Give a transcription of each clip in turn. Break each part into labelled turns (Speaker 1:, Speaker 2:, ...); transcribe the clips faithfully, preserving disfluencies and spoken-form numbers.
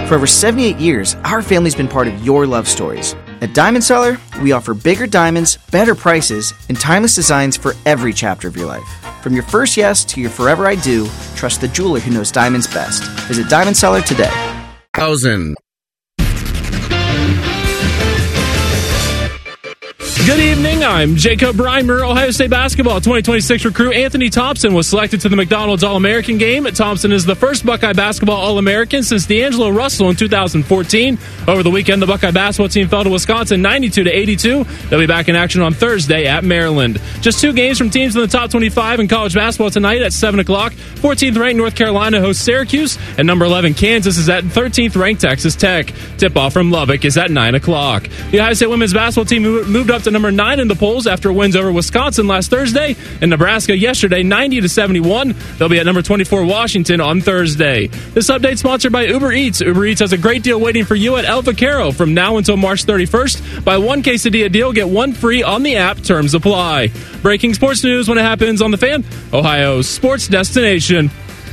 Speaker 1: For over seventy-eight years, our family's been part of your love stories. At Diamond Seller, we offer bigger diamonds, better prices, and timeless designs for every chapter of your life. From your first yes to your forever I do, trust the jeweler who knows diamonds best. Visit Diamond Seller today.
Speaker 2: Thousand.
Speaker 3: Good evening, I'm Jacob Reimer. Ohio State basketball twenty twenty-six recruit Anthony Thompson was selected to the McDonald's All-American game. Thompson is the first Buckeye basketball All-American since D'Angelo Russell in two thousand fourteen. Over the weekend, the Buckeye basketball team fell to Wisconsin ninety-two to eighty-two. They'll be back in action on Thursday at Maryland. Just two games from teams in the top twenty-five in college basketball tonight at seven o'clock. fourteenth ranked North Carolina hosts Syracuse, and number eleven Kansas is at thirteenth ranked Texas Tech. Tip-off from Lubbock is at nine o'clock. The Ohio State women's basketball team moved up to number nine in the polls after wins over Wisconsin last Thursday and Nebraska yesterday, ninety to seventy-one. They'll be at number twenty-four Washington on Thursday. This update sponsored by Uber Eats. Uber Eats has a great deal waiting for you at El Vaquero from now until March thirty-first. Buy one quesadilla deal, get one free on the app. Terms apply. Breaking sports news when it happens on The Fan, Ohio's sports destination.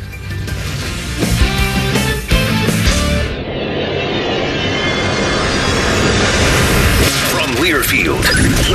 Speaker 4: Learfield.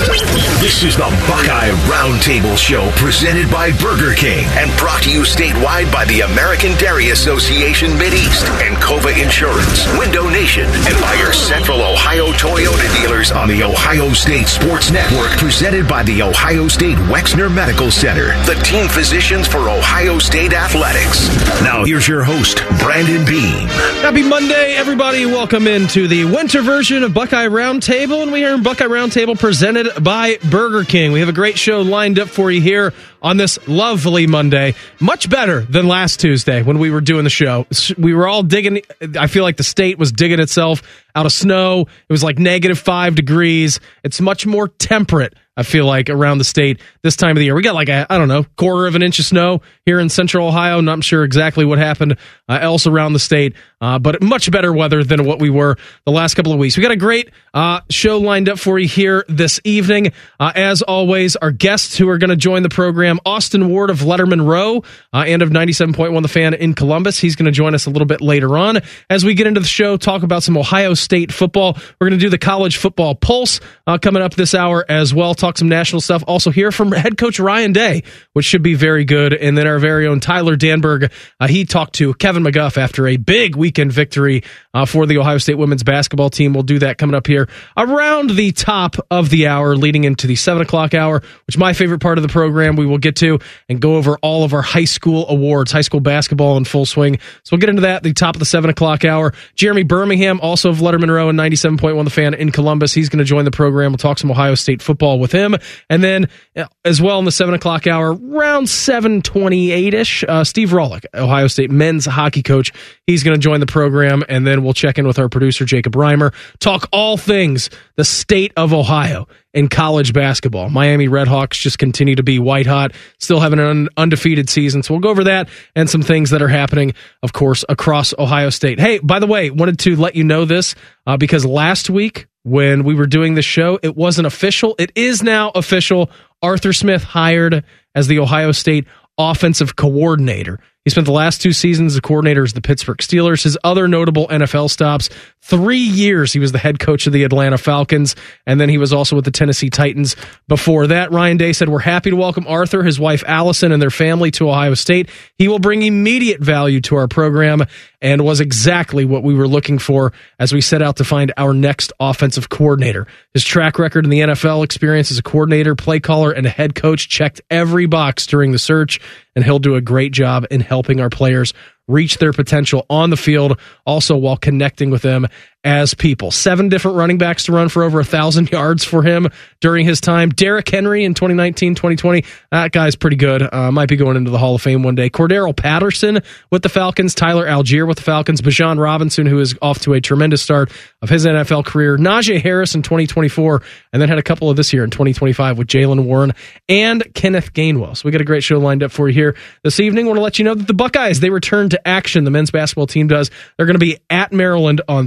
Speaker 4: This is the Buckeye Roundtable Show presented by Burger King and brought to you statewide by the American Dairy Association Mideast and Cova Insurance, Window Nation, and by your Central Ohio Toyota dealers on the Ohio State Sports Network presented by the Ohio State Wexner Medical Center, the team physicians for Ohio State Athletics. Now here's your host, Brandon Beam.
Speaker 5: Happy Monday, everybody. Welcome into the winter version of Buckeye Roundtable, and we are in Buckeye Roundtable presented by Burger King. We have a great show lined up for you here on this lovely Monday. Much better than last Tuesday when we were doing the show. We were all digging. I feel like the state was digging itself out of snow. It was like negative five degrees. It's much more temperate, I feel like, around the state this time of the year. We got like a, I don't know, quarter of an inch of snow here in central Ohio. Not sure exactly what happened uh, else around the state, uh, but much better weather than what we were the last couple of weeks. We got a great uh, show lined up for you here this evening. Uh, as always, our guests who are going to join the program, Austin Ward of Letterman Row uh, and of ninety-seven point one The Fan in Columbus. He's going to join us a little bit later on. As we get into the show, talk about some Ohio State football. We're going to do the college football pulse uh, coming up this hour as well. Talk some national stuff. Also hear from head coach Ryan Day, which should be very good. And then our very own Tyler Danberg, uh, he talked to Kevin McGuff after a big weekend victory uh, for the Ohio State women's basketball team. We'll do that coming up here around the top of the hour, leading into the seven o'clock hour, which is my favorite part of the program. We will get to and go over all of our high school awards, high school basketball in full swing. So we'll get into that at the top of the seven o'clock hour. Jeremy Birmingham, also of Letterman Row and ninety-seven point one The Fan in Columbus. He's going to join the program. We'll talk some Ohio State football with him. And then as well in the seven o'clock hour, around seven twenty-eight-ish, uh, Steve Rawlick, Ohio State men's hockey coach. He's going to join the program, and then we'll check in with our producer, Jacob Reimer, talk all things the state of Ohio in college basketball. Miami Redhawks just continue to be white hot, still having an undefeated season. So we'll go over that and some things that are happening, of course, across Ohio State. Hey, by the way, wanted to let you know this uh, because last week when we were doing the show, it wasn't official. It is now official. Arthur Smith hired as the Ohio State offensive coordinator. He spent the last two seasons as a coordinator as the Pittsburgh Steelers. His other notable N F L stops, three years he was the head coach of the Atlanta Falcons, and then he was also with the Tennessee Titans before that. Ryan Day said, we're happy to welcome Arthur, his wife Allison, and their family to Ohio State. He will bring immediate value to our program and was exactly what we were looking for as we set out to find our next offensive coordinator. His track record in the N F L, experience as a coordinator, play caller, and a head coach checked every box during the search, and he'll do a great job in helping our players reach their potential on the field, also while connecting with them as people. Seven different running backs to run for over a thousand yards for him during his time. Derrick Henry in twenty nineteen, twenty twenty. That guy's pretty good. Uh, might be going into the Hall of Fame one day. Cordero Patterson with the Falcons. Tyler Algier with the Falcons. Bijan Robinson, who is off to a tremendous start of his N F L career. Najee Harris in twenty twenty-four, and then had a couple of this year in twenty twenty-five with Jaylen Warren and Kenneth Gainwell. So we got a great show lined up for you here this evening. I want to let you know that the Buckeyes, they return to action. The men's basketball team does. They're going to be at Maryland on Thursday.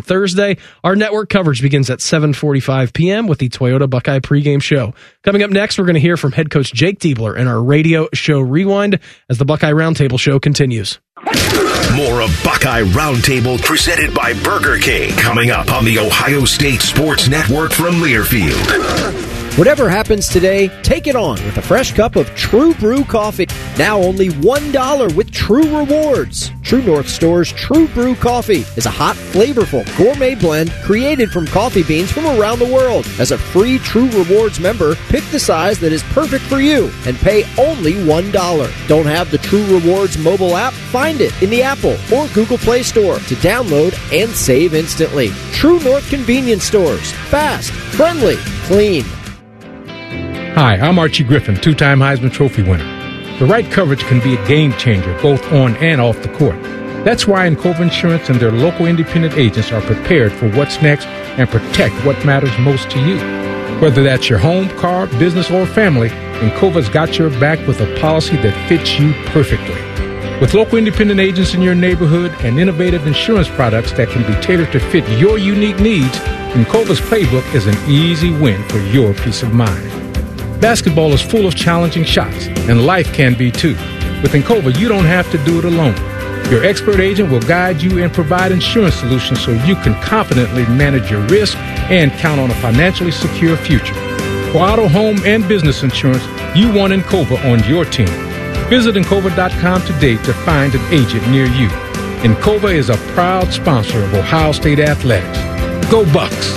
Speaker 5: Sunday. Our network coverage begins at seven forty-five p.m. with the Toyota Buckeye pregame show. Coming up next, we're going to hear from head coach Jake Diebler in our radio show Rewind as the Buckeye Roundtable show continues.
Speaker 4: More of Buckeye Roundtable presented by Burger King coming up on the Ohio State Sports Network from Learfield.
Speaker 2: Whatever happens today, take it on with a fresh cup of True Brew coffee. Now only one dollar with True Rewards. True North Store's True Brew coffee is a hot, flavorful gourmet blend created from coffee beans from around the world. As a free True Rewards member, pick the size that is perfect for you and pay only one dollar. Don't have the True Rewards mobile app? Find it in the Apple or Google Play Store to download and save instantly. True North Convenience Stores. Fast, friendly, clean.
Speaker 6: Hi, I'm Archie Griffin, two-time Heisman Trophy winner. The right coverage can be a game changer both on and off the court. That's why Encova Insurance and their local independent agents are prepared for what's next and protect what matters most to you. Whether that's your home, car, business, or family, Encova's got your back with a policy that fits you perfectly. With local independent agents in your neighborhood and innovative insurance products that can be tailored to fit your unique needs, Encova's playbook is an easy win for your peace of mind. Basketball is full of challenging shots, and life can be too. With Encova, you don't have to do it alone. Your expert agent will guide you and provide insurance solutions so you can confidently manage your risk and count on a financially secure future. For auto, home, and business insurance, you want Encova on your team. Visit Encova dot com today to find an agent near you. Encova is a proud sponsor of Ohio State Athletics. Go Bucks!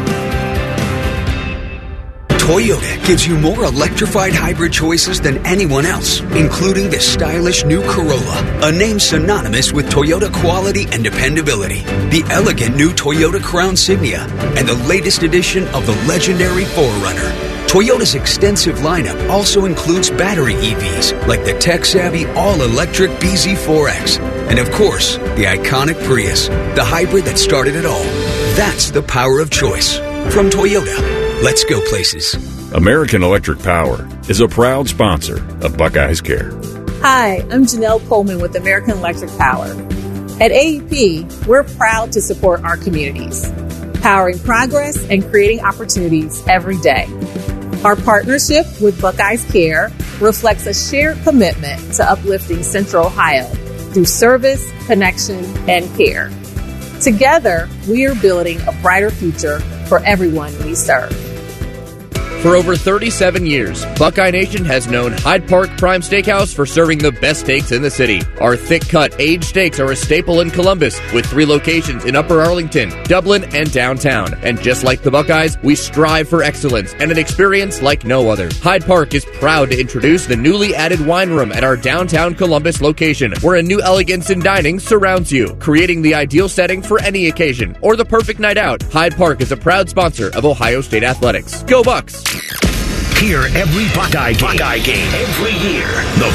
Speaker 7: Toyota gives you more electrified hybrid choices than anyone else, including the stylish new Corolla, a name synonymous with Toyota quality and dependability, the elegant new Toyota Crown Signia, and the latest edition of the legendary four runner. Toyota's extensive lineup also includes battery E Vs like the tech-savvy all-electric B Z four X, and of course, the iconic Prius, the hybrid that started it all. That's the power of choice. From Toyota. Let's go places.
Speaker 8: American Electric Power is a proud sponsor of Buckeyes Care.
Speaker 9: Hi, I'm Janelle Coleman with American Electric Power. At A E P, we're proud to support our communities, powering progress and creating opportunities every day. Our partnership with Buckeyes Care reflects a shared commitment to uplifting Central Ohio through service, connection, and care. Together, we are building a brighter future for everyone we serve.
Speaker 10: For over thirty-seven years, Buckeye Nation has known Hyde Park Prime Steakhouse for serving the best steaks in the city. Our thick-cut, aged steaks are a staple in Columbus, with three locations in Upper Arlington, Dublin, and downtown. And just like the Buckeyes, we strive for excellence and an experience like no other. Hyde Park is proud to introduce the newly added wine room at our downtown Columbus location, where a new elegance in dining surrounds you, creating the ideal setting for any occasion or the perfect night out. Hyde Park is a proud sponsor of Ohio State Athletics. Go Bucks!
Speaker 4: Hear every Buckeye game, Buckeye game every year. The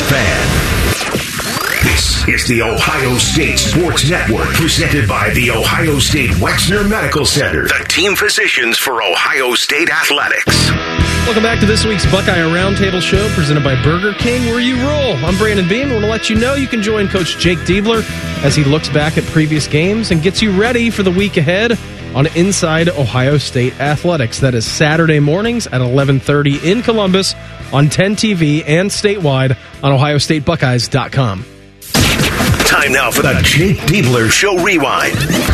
Speaker 4: Fan. This is the Ohio State Sports Network, presented by the Ohio State Wexner Medical Center, the team physicians for Ohio State Athletics.
Speaker 5: Welcome back to this week's Buckeye Roundtable Show, presented by Burger King, where you roll. I'm Brandon Beam. I want to let you know you can join Coach Jake Diebler as he looks back at previous games and gets you ready for the week ahead on Inside Ohio State Athletics. That is Saturday mornings at eleven thirty in Columbus on ten T V and statewide on ohio state buckeyes dot com.
Speaker 4: Time now for the Jake Diebler Show Rewind.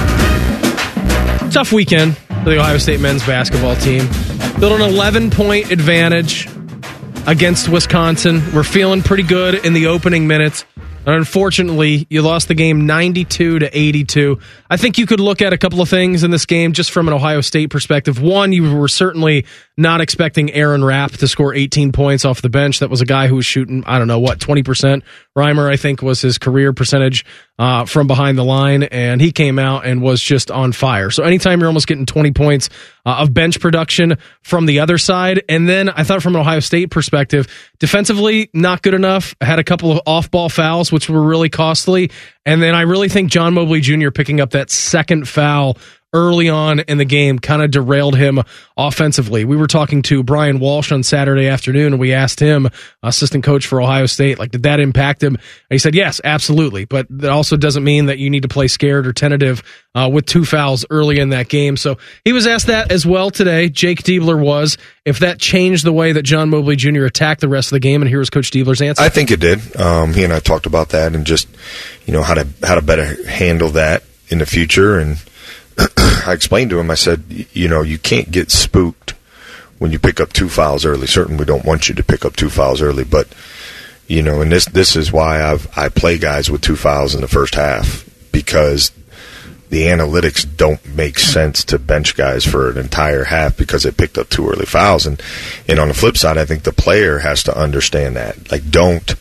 Speaker 5: Tough weekend for the Ohio State men's basketball team. Built an eleven-point advantage against Wisconsin. We're feeling pretty good in the opening minutes. And unfortunately, you lost the game ninety-two to eighty-two. I think you could look at a couple of things in this game just from an Ohio State perspective. One, you were certainly not expecting Aaron Rapp to score eighteen points off the bench. That was a guy who was shooting, I don't know, what, twenty percent? Reimer, I think, was his career percentage uh, from behind the line, and he came out and was just on fire. So anytime you're almost getting twenty points uh, of bench production from the other side, and then I thought from an Ohio State perspective, defensively, not good enough. I had a couple of off-ball fouls, which were really costly, and then I really think John Mobley Junior picking up that second foul early on in the game kind of derailed him offensively. We were talking to Brian Walsh on Saturday afternoon, and we asked him, assistant coach for Ohio State, like, did that impact him? And he said, yes, absolutely. But that also doesn't mean that you need to play scared or tentative uh, with two fouls early in that game. So he was asked that as well today. Jake Diebler was, if that changed the way that John Mobley Junior attacked the rest of the game. And here was Coach Diebler's answer.
Speaker 11: I think it did. Um, he and I talked about that and just, you know, how to how to better handle that in the future. And I explained to him, I said, you know, you can't get spooked when you pick up two fouls early. Certainly we don't want you to pick up two fouls early, but, you know, and this this is why I've I play guys with two fouls in the first half, because the analytics don't make sense to bench guys for an entire half because they picked up two early fouls. And, and on the flip side, I think the player has to understand that. Like, don't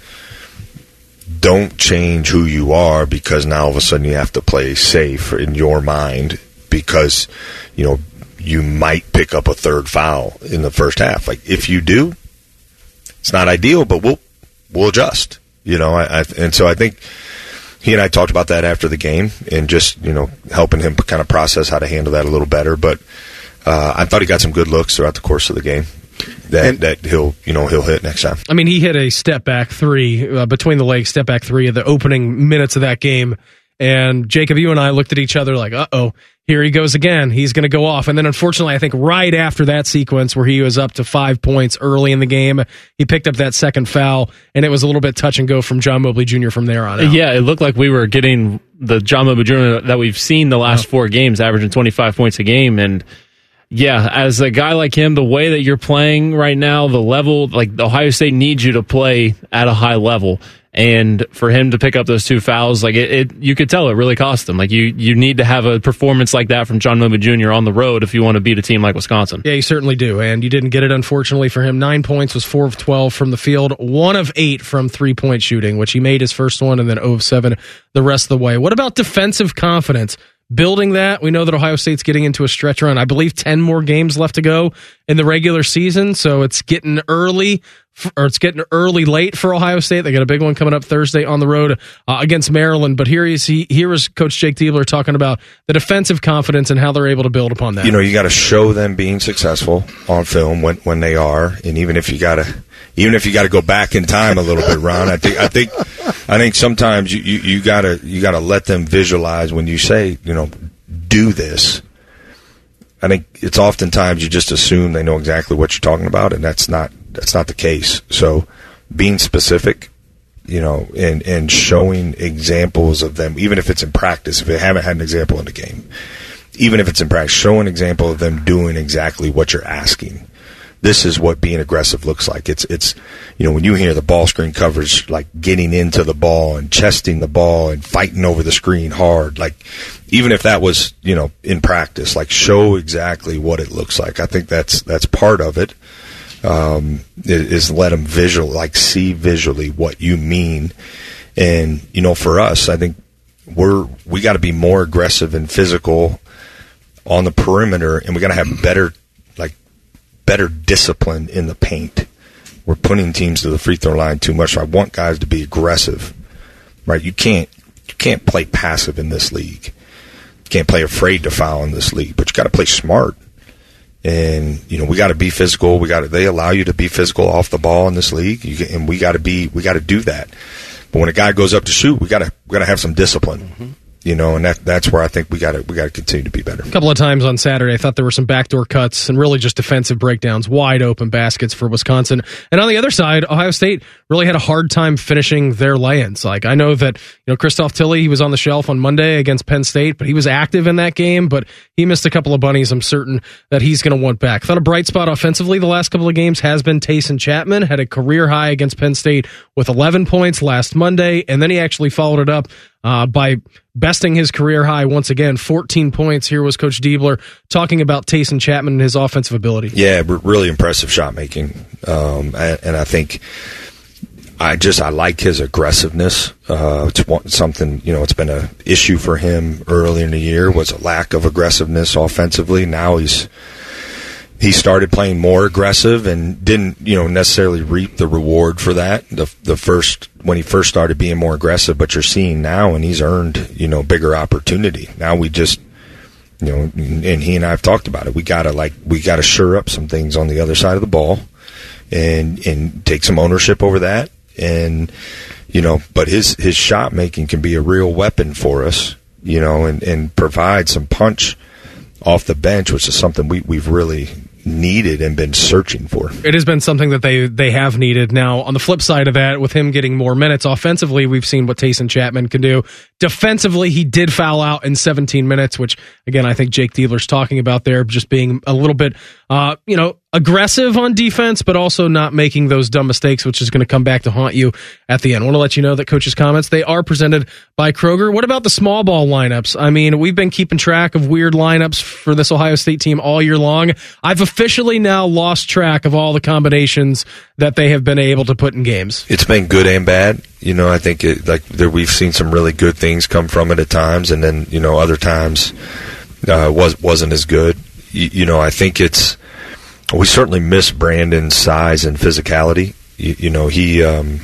Speaker 11: don't change who you are because now all of a sudden you have to play safe in your mind because, you know, you might pick up a third foul in the first half. Like, if you do, it's not ideal, but we'll we'll adjust. You know, I, I and so I think he and I talked about that after the game and just, you know, helping him kind of process how to handle that a little better. But uh, I thought he got some good looks throughout the course of the game that and, that he'll, you know, he'll hit next time.
Speaker 5: I mean, he hit a step back three, uh, between the legs, step back three of the opening minutes of that game. And Jacob, you and I looked at each other like, uh-oh, here he goes again. He's going to go off. And then unfortunately, I think right after that sequence where he was up to five points early in the game, he picked up that second foul, and it was a little bit touch and go from John Mobley Junior from there on out.
Speaker 3: Yeah, it looked like we were getting the John Mobley Junior that we've seen the last four games, averaging twenty-five points a game. And yeah, as a guy like him, the way that you're playing right now, the level, like Ohio State needs you to play at a high level. And for him to pick up those two fouls, like it, it you could tell it really cost him. Like you, you need to have a performance like that from John Mobley Junior on the road if you want to beat a team like Wisconsin.
Speaker 5: Yeah, you certainly do. And you didn't get it, unfortunately, for him. Nine points, was four of twelve from the field, one of eight from three-point shooting, which he made his first one, and then zero of seven the rest of the way. What about defensive confidence? Building that, we know that Ohio State's getting into a stretch run. I believe ten more games left to go in the regular season, so it's getting early, or it's getting early late for Ohio State. They got a big one coming up Thursday on the road uh, against Maryland. But here is he. Here is Coach Jake Diebler talking about the defensive confidence and how they're able to build upon that.
Speaker 11: You know, you got to show them being successful on film when when they are, and even if you got to. Even if you got to go back in time a little bit, Ron, I think I think I think sometimes you, you, you gotta you gotta let them visualize when you say, you know, do this. I think it's oftentimes you just assume they know exactly what you're talking about, and that's not that's not the case. So being specific, you know, and, and showing examples of them, even if it's in practice, if they haven't had an example in the game, even if it's in practice, show an example of them doing exactly what you're asking. This is what being aggressive looks like. It's, it's, you know, when you hear the ball screen coverage, like getting into the ball and chesting the ball and fighting over the screen hard, like even if that was, you know, in practice, like show exactly what it looks like. I think that's, that's part of it, um, is let them visual, like see visually what you mean. And, you know, for us, I think we're, we got to be more aggressive and physical on the perimeter, and we got to have better, like, better discipline in the paint. We're putting teams to the free throw line too much. So I want guys to be aggressive, right? You can't you can't play passive in this league. You can't play afraid to foul in this league, but you got to play smart. And you know we got to be physical. We got to, they allow you to be physical off the ball in this league, you, and we got to be we got to do that. But when a guy goes up to shoot, we got to we got to have some discipline. Mm-hmm. You know, and that that's where I think we got to we got to continue to be better.
Speaker 5: A couple of times on Saturday, I thought there were some backdoor cuts and really just defensive breakdowns, wide open baskets for Wisconsin. And on the other side, Ohio State really had a hard time finishing their lay-ins. Like I know that you know Christoph Tilley, he was on the shelf on Monday against Penn State, but he was active in that game. But he missed a couple of bunnies. I'm certain that he's going to want back. I thought a bright spot offensively the last couple of games has been Tayson Chapman. Had a career high against Penn State with eleven points last Monday, and then he actually followed it up Uh, by besting his career high once again, fourteen points. Here was Coach Diebler talking about Tayson Chapman and his offensive ability.
Speaker 11: Yeah, really impressive shot making, um, and, and I think I just I like his aggressiveness. Uh, it's one, something you know it's been an issue for him early in the year was a lack of aggressiveness offensively. Now he's he started playing more aggressive and didn't, you know, necessarily reap the reward for that. The the first when he first started being more aggressive, but you're seeing now, and he's earned, you know, bigger opportunity. Now we just You know, and he and I have talked about it. We gotta like we gotta shore up some things on the other side of the ball, and and take some ownership over that. And you know, but his his shot making can be a real weapon for us. You know, and, and provide some punch off the bench, which is something we we've really needed and been searching for.
Speaker 5: It has been something that they they have needed. Now, on the flip side of that, with him getting more minutes offensively, we've seen what Tayson Chapman can do. Defensively, he did foul out in seventeen minutes, which, again, I think Jake Diebler's talking about there, just being a little bit, uh, you know, aggressive on defense, but also not making those dumb mistakes, which is going to come back to haunt you at the end. I want to let you know that Coach's comments, they are presented by Kroger. What about the small ball lineups? I mean, we've been keeping track of weird lineups for this Ohio State team all year long. I've officially now lost track of all the combinations that they have been able to put in games.
Speaker 11: It's been good and bad. You know, I think it, like there, we've seen some really good things come from it at times, and then, you know, other times uh, was, wasn't as good. You, you know, I think it's, we certainly miss Brandon's size and physicality. You, you know, he, um,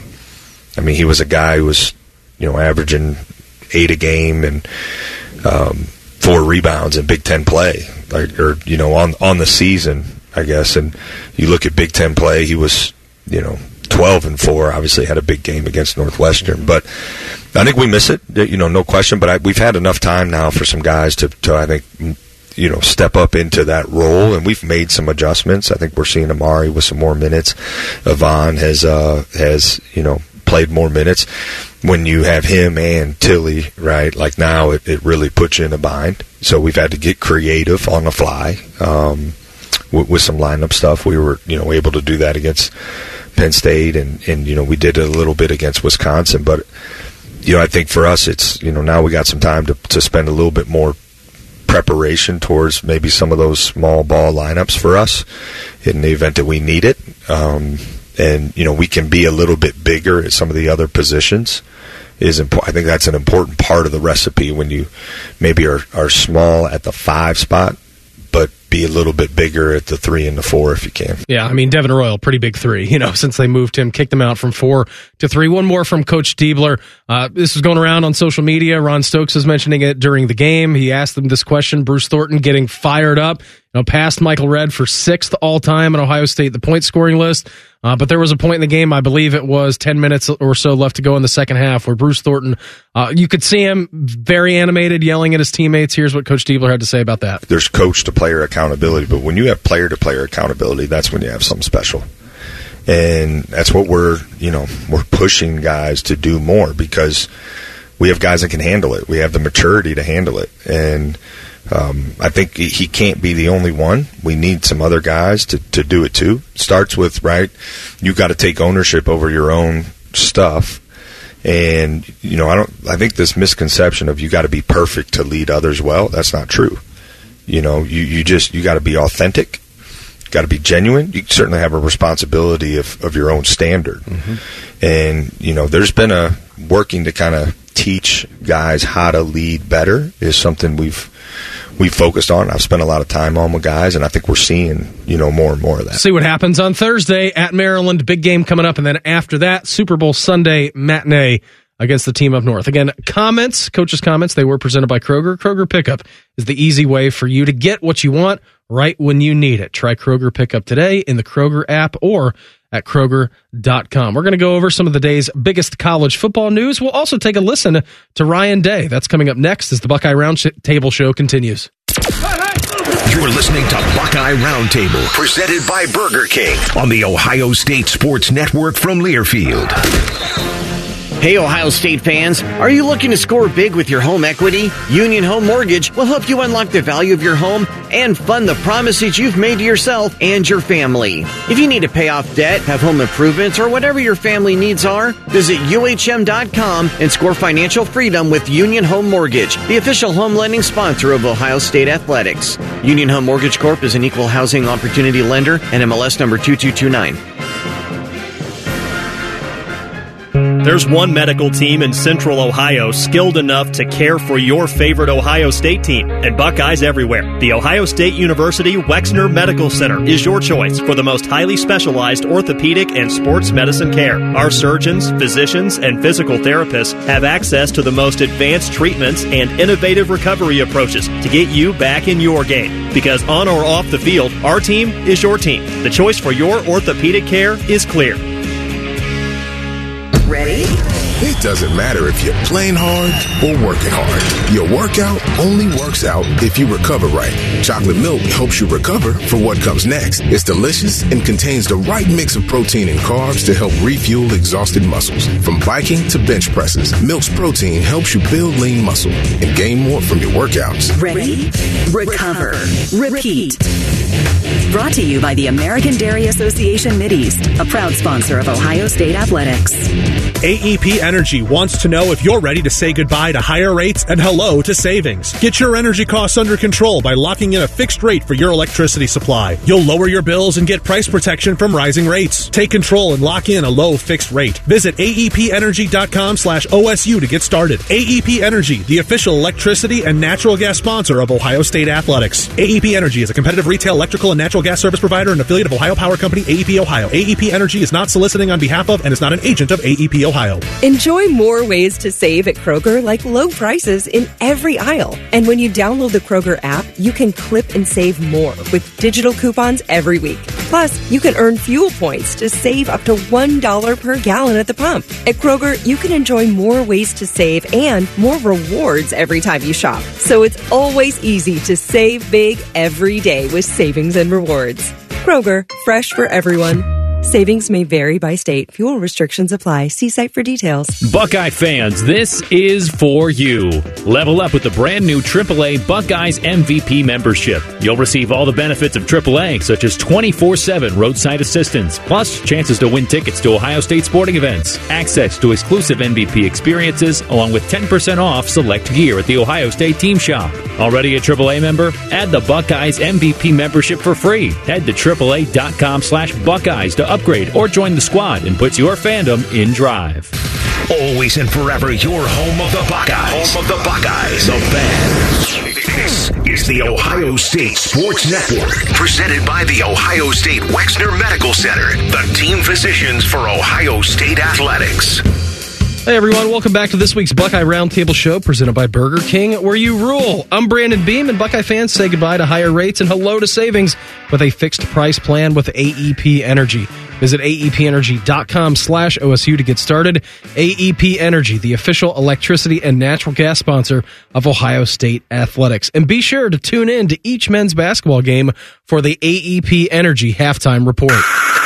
Speaker 11: I mean, he was a guy who was, you know, averaging eight a game and um, four rebounds in Big Ten play, like, or, you know, on on the season, I guess. And you look at Big Ten play, he was, you know, twelve and four. Obviously, had a big game against Northwestern, but I think we miss it. You know, no question. But I, we've had enough time now for some guys to, to I think, you know, step up into that role, and we've made some adjustments. I think we're seeing Amari with some more minutes. Yvonne has, uh, has you know, played more minutes. When you have him and Tilly, right, like now it, it really puts you in a bind. So we've had to get creative on the fly um, with, with some lineup stuff. We were, you know, able to do that against Penn State, and, and, you know, we did it a little bit against Wisconsin. But, you know, I think for us it's, you know, now we got some time to, to spend a little bit more preparation towards maybe some of those small ball lineups for us in the event that we need it. Um, and, you know, we can be a little bit bigger at some of the other positions. Is impo- I think that's an important part of the recipe when you maybe are, are small at the five spot, but be a little bit bigger at the three and the four if you can.
Speaker 5: Yeah, I mean, Devin Royal, pretty big three, you know, since they moved him, kicked him out from four to three. One more from Coach Diebler. Uh, this is going around on social media. Ron Stokes was mentioning it during the game. He asked them this question. Bruce Thornton getting fired up, you know, passed Michael Redd for sixth all-time in Ohio State, the point-scoring list. Uh, but there was a point in the game, I believe it was ten minutes or so left to go in the second half, where Bruce Thornton, uh, you could see him very animated, yelling at his teammates. Here's what Coach Diebler had to say about that.
Speaker 11: There's coach-to-player accountability, but when you have player-to-player accountability, that's when you have something special. And that's what we're, you know, we're pushing guys to do more, because we have guys that can handle it. We have the maturity to handle it. And Um, I think he can't be the only one. We need some other guys to, to do it too. It starts with, right, you got to take ownership over your own stuff. And, you know, I don't, I think this misconception of you got to be perfect to lead others well, that's not true. You know, you, you just, you got to be authentic, got to be genuine. You certainly have a responsibility of, of your own standard. Mm-hmm. And, you know, there's been a working to kind of teach guys how to lead better is something we've, we focused on. I've spent a lot of time on with guys, and I think we're seeing, you know, more and more of that.
Speaker 5: See what happens on Thursday at Maryland. Big game coming up, and then after that, Super Bowl Sunday matinee against the team up north. Again, comments, coaches' comments, they were presented by Kroger. Kroger Pickup is the easy way for you to get what you want right when you need it. Try Kroger Pickup today in the Kroger app or at Kroger dot com. We're going to go over some of the day's biggest college football news. We'll also take a listen to Ryan Day. That's coming up next as the Buckeye Roundtable Show continues.
Speaker 4: You're listening to Buckeye Roundtable, presented by Burger King on the Ohio State Sports Network from Learfield.
Speaker 12: Hey, Ohio State fans, are you looking to score big with your home equity? Union Home Mortgage will help you unlock the value of your home and fund the promises you've made to yourself and your family. If you need to pay off debt, have home improvements, or whatever your family needs are, visit U H M dot com and score financial freedom with Union Home Mortgage, the official home lending sponsor of Ohio State Athletics. Union Home Mortgage Corp is an equal housing opportunity lender and M L S number two two two nine.
Speaker 13: There's one medical team in Central Ohio skilled enough to care for your favorite Ohio State team, and Buckeyes everywhere. The Ohio State University Wexner Medical Center is your choice for the most highly specialized orthopedic and sports medicine care. Our surgeons, physicians, and physical therapists have access to the most advanced treatments and innovative recovery approaches to get you back in your game. Because on or off the field, our team is your team. The choice for your orthopedic care is clear.
Speaker 14: Ready? It doesn't matter if you're playing hard or working hard. Your workout only works out if you recover right. Chocolate milk helps you recover for what comes next. It's delicious and contains the right mix of protein and carbs to help refuel exhausted muscles. From biking to bench presses, Milk's protein helps you build lean muscle and gain more from your workouts.
Speaker 15: Ready? Recover. Repeat. Brought to you by the American Dairy Association Mideast, a proud sponsor of Ohio State Athletics.
Speaker 16: A E P Energy wants to know if you're ready to say goodbye to higher rates and hello to savings. Get your energy costs under control by locking in a fixed rate for your electricity supply. You'll lower your bills and get price protection from rising rates. Take control and lock in a low fixed rate. Visit A E P energy dot com slash O S U to get started. A E P Energy, the official electricity and natural gas sponsor of Ohio State Athletics. A E P Energy is a competitive retail electrical and natural gas service provider and affiliate of Ohio Power Company, A E P Ohio. A E P Energy is not soliciting on behalf of and is not an agent of A E P Ohio.
Speaker 17: Enjoy more ways to save at Kroger, like low prices in every aisle. And when you download the Kroger app, you can clip and save more with digital coupons every week. Plus, you can earn fuel points to save up to one dollar per gallon at the pump. At Kroger, you can enjoy more ways to save and more rewards every time you shop. So it's always easy to save big every day with savings and rewards. Kroger, fresh for everyone. Savings may vary by state. Fuel restrictions apply. See site for details.
Speaker 18: Buckeye fans, this is for you. Level up with the brand new triple A Buckeyes M V P membership. You'll receive all the benefits of triple A, such as twenty-four seven roadside assistance, plus chances to win tickets to Ohio State sporting events, access to exclusive M V P experiences, along with ten percent off select gear at the Ohio State team shop. Already a triple A member? Add the Buckeyes M V P membership for free. Head to triple A dot com slash Buckeyes to upgrade or join the squad and put your fandom in drive.
Speaker 4: Always and forever your home of the Buckeyes. Home of the Buckeyes. The Fans. This is the Ohio State Sports Network, presented by the Ohio State Wexner Medical Center, the team physicians for Ohio State Athletics.
Speaker 5: Hey everyone, welcome back to this week's Buckeye Roundtable Show, presented by Burger King, where you rule. I'm Brandon Beam, and Buckeye fans say goodbye to higher rates and hello to savings with a fixed price plan with A E P Energy. Visit A E P energy dot com slash O S U to get started. A E P Energy, the official electricity and natural gas sponsor of Ohio State Athletics. And be sure to tune in to each men's basketball game for the A E P Energy halftime report.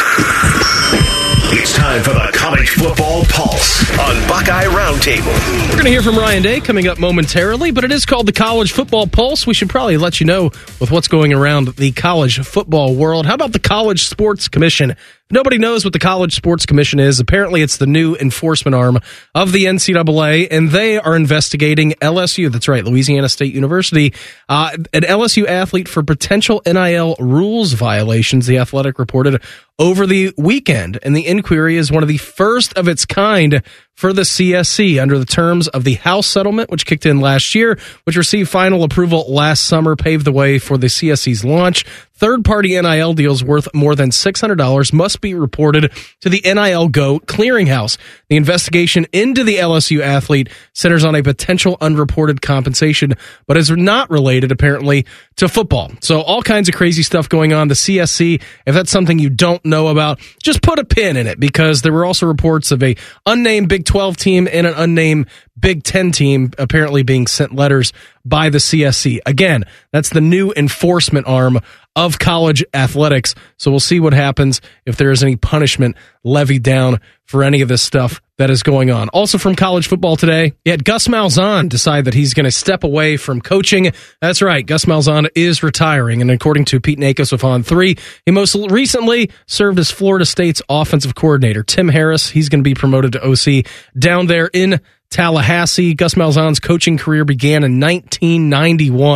Speaker 4: It's time for the College Football Pulse on Buckeye Roundtable.
Speaker 5: We're going to hear from Ryan Day coming up momentarily, but it is called the College Football Pulse. We should probably let you know with what's going around the college football world. How about the College Sports Commission? Nobody knows what the College Sports Commission is. Apparently, it's the new enforcement arm of the N C double A, and they are investigating L S U. That's right, Louisiana State University, uh, an L S U athlete for potential N I L rules violations, The Athletic reported over the weekend. And the inquiry is one of the first of its kind for the C S C under the terms of the House settlement, which kicked in last year, which received final approval last summer, paved the way for the C S C's launch. Third-party N I L deals worth more than six hundred dollars must be reported to the N I L Go clearinghouse. The investigation into the L S U athlete centers on a potential unreported compensation, but is not related, apparently, to football. So all kinds of crazy stuff going on. The C S C, if that's something you don't know about, just put a pin in it, because there were also reports of a unnamed Big twelve team and an unnamed Big Ten team apparently being sent letters by the C S C. Again, that's the new enforcement arm of college athletics. So we'll see what happens if there is any punishment levied down for any of this stuff that is going on. Also from college football today, you had Gus Malzahn decide that he's going to step away from coaching. That's right, Gus Malzahn is retiring, and according to Pete Nakos of On three, he most recently served as Florida State's offensive coordinator. Tim Harris, he's going to be promoted to O C down there in Tallahassee. Gus Malzahn's coaching career began in nineteen ninety-one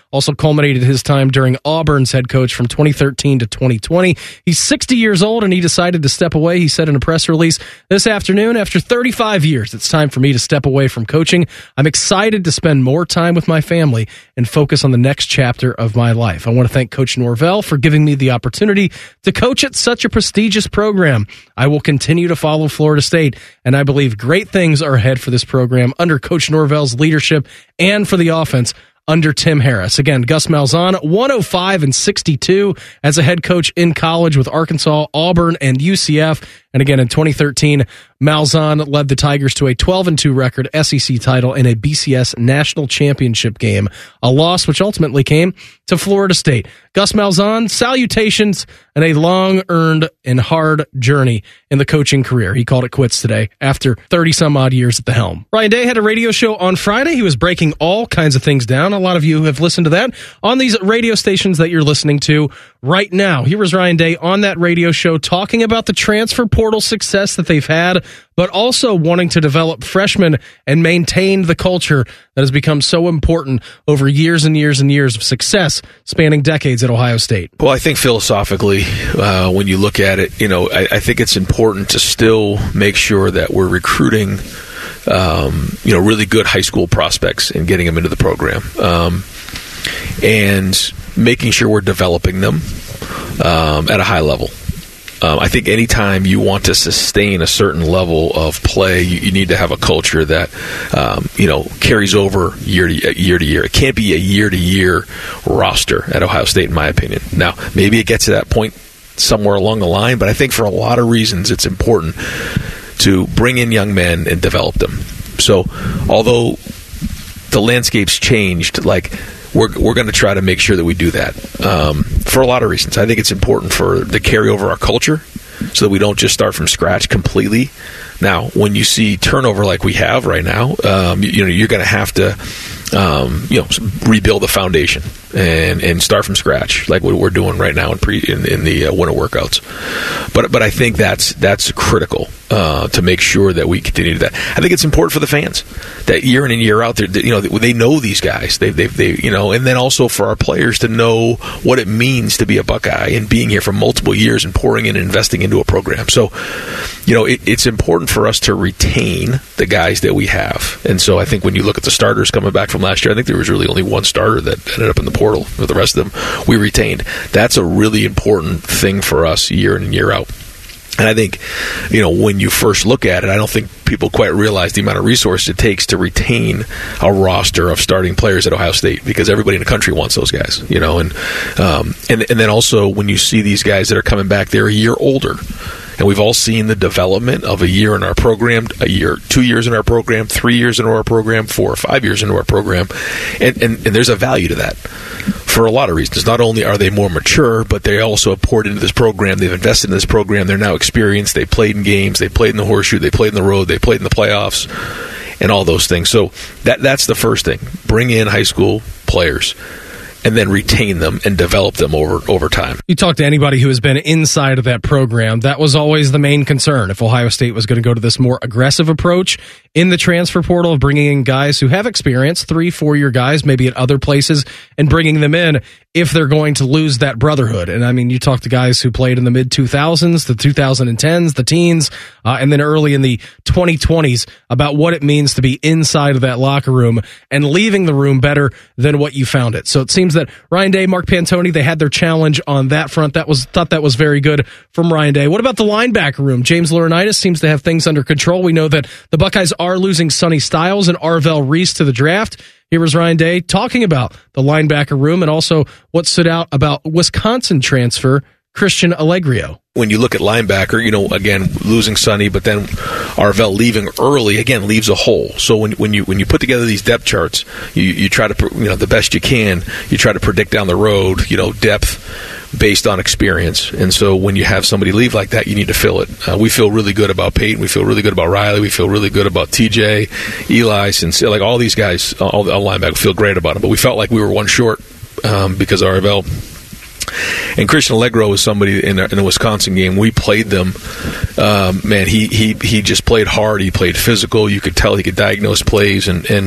Speaker 5: Also culminated his time during Auburn's head coach from twenty thirteen to twenty twenty. He's sixty years old, and he decided to step away. He said in a press release this afternoon, after thirty-five years, it's time for me to step away from coaching. I'm excited to spend more time with my family and focus on the next chapter of my life. I want to thank Coach Norvell for giving me the opportunity to coach at such a prestigious program. I will continue to follow Florida State, and I believe great things are ahead for this program under Coach Norvell's leadership and for the offense under Tim Harris. Again, Gus Malzahn, one oh five and sixty-two as a head coach in college with Arkansas, Auburn, and U C F. And again, in twenty thirteen, Malzahn led the Tigers to a twelve and two record, S E C title, and a B C S national championship game, a loss which ultimately came to Florida State. Gus Malzahn, salutations and a long-earned and hard journey in the coaching career. He called it quits today after thirty-some-odd years at the helm. Ryan Day had a radio show on Friday. He was breaking all kinds of things down. A lot of you have listened to that on these radio stations that you're listening to right now. Here was Ryan Day on that radio show talking about the transfer portal success that they've had, but also wanting to develop freshmen and maintain the culture that has become so important over years and years and years of success spanning decades at Ohio State.
Speaker 19: Well, I think philosophically, uh, when you look at it, you know, I, I think it's important to still make sure that we're recruiting, um, you know, really good high school prospects and getting them into the program, um, and making sure we're developing them um, at a high level. Um, I think anytime you want to sustain a certain level of play, you, you need to have a culture that um, you know carries over year to year to year. It can't be a year to year roster at Ohio State, in my opinion. Now, maybe it gets to that point somewhere along the line, but I think for a lot of reasons, it's important to bring in young men and develop them. So, although the landscape's changed, like. We're we're going to try to make sure that we do that um, for a lot of reasons. I think it's important for the carry over our culture so that we don't just start from scratch completely. Now, when you see turnover like we have right now, um, you, you know you're going to have to um, you know rebuild the foundation and, and start from scratch like what we're doing right now in pre in, in the uh, winter workouts. But but I think that's that's critical uh, to make sure that we continue to do that. I think it's important for the fans that year in and year out, you know, they know these guys. They they they you know, and then also for our players to know what it means to be a Buckeye and being here for multiple years and pouring in and investing into a program. So, you know, it, it's important for us to retain the guys that we have. And so I think when you look at the starters coming back from last year, I think there was really only one starter that ended up in the portal. For the rest of them, we retained. That's a really important thing for us year in and year out. And I think, you know, when you first look at it, I don't think people quite realize the amount of resources it takes to retain a roster of starting players at Ohio State, because everybody in the country wants those guys, you know. And um, and and then also when you see these guys that are coming back, they're a year older. And we've all seen the development of a year in our program, a year, two years in our program, three years into our program, four or five years into our program. And, and, and there's a value to that for a lot of reasons. Not only are they more mature, but they also have poured into this program. They've invested in this program. They're now experienced. They played in games. They played in the horseshoe. They played in the road. They played in the playoffs and all those things. So that that's the first thing. Bring in high school players and then retain them and develop them over over time.
Speaker 5: You talk to anybody who has been inside of that program, that was always the main concern. If Ohio State was going to go to this more aggressive approach in the transfer portal of bringing in guys who have experience, three, four-year guys, maybe at other places, and bringing them in if they're going to lose that brotherhood. And I mean, you talk to guys who played in the mid two thousands, the two thousand tens, the teens, uh, and then early in the twenty twenties about what it means to be inside of that locker room and leaving the room better than what you found it. So it seems that Ryan Day, Mark Pantoni, they had their challenge on that front. That was thought that was very good from Ryan Day. What about the linebacker room? James Laurinaitis seems to have things under control. We know that the Buckeyes are losing Sonny Styles and Arvell Reese to the draft. Here was Ryan Day talking about the linebacker room and also what stood out about Wisconsin transfer Christian Allegrio.
Speaker 19: When you look at linebacker, you know, again, losing Sonny, but then Arvell leaving early, again, leaves a hole. So when when you when you put together these depth charts, you, you try to, you know, the best you can, you try to predict down the road, you know, depth based on experience. And so when you have somebody leave like that, you need to fill it. Uh, we feel really good about Peyton. We feel really good about Riley. We feel really good about T J, Eli, Sincere, like all these guys, all the all linebackers feel great about them. But we felt like we were one short um, because Arvell. And Christian Allegro was somebody in a, in a Wisconsin game. We played them. Um, man, he, he he just played hard. He played physical. You could tell he could diagnose plays, and, and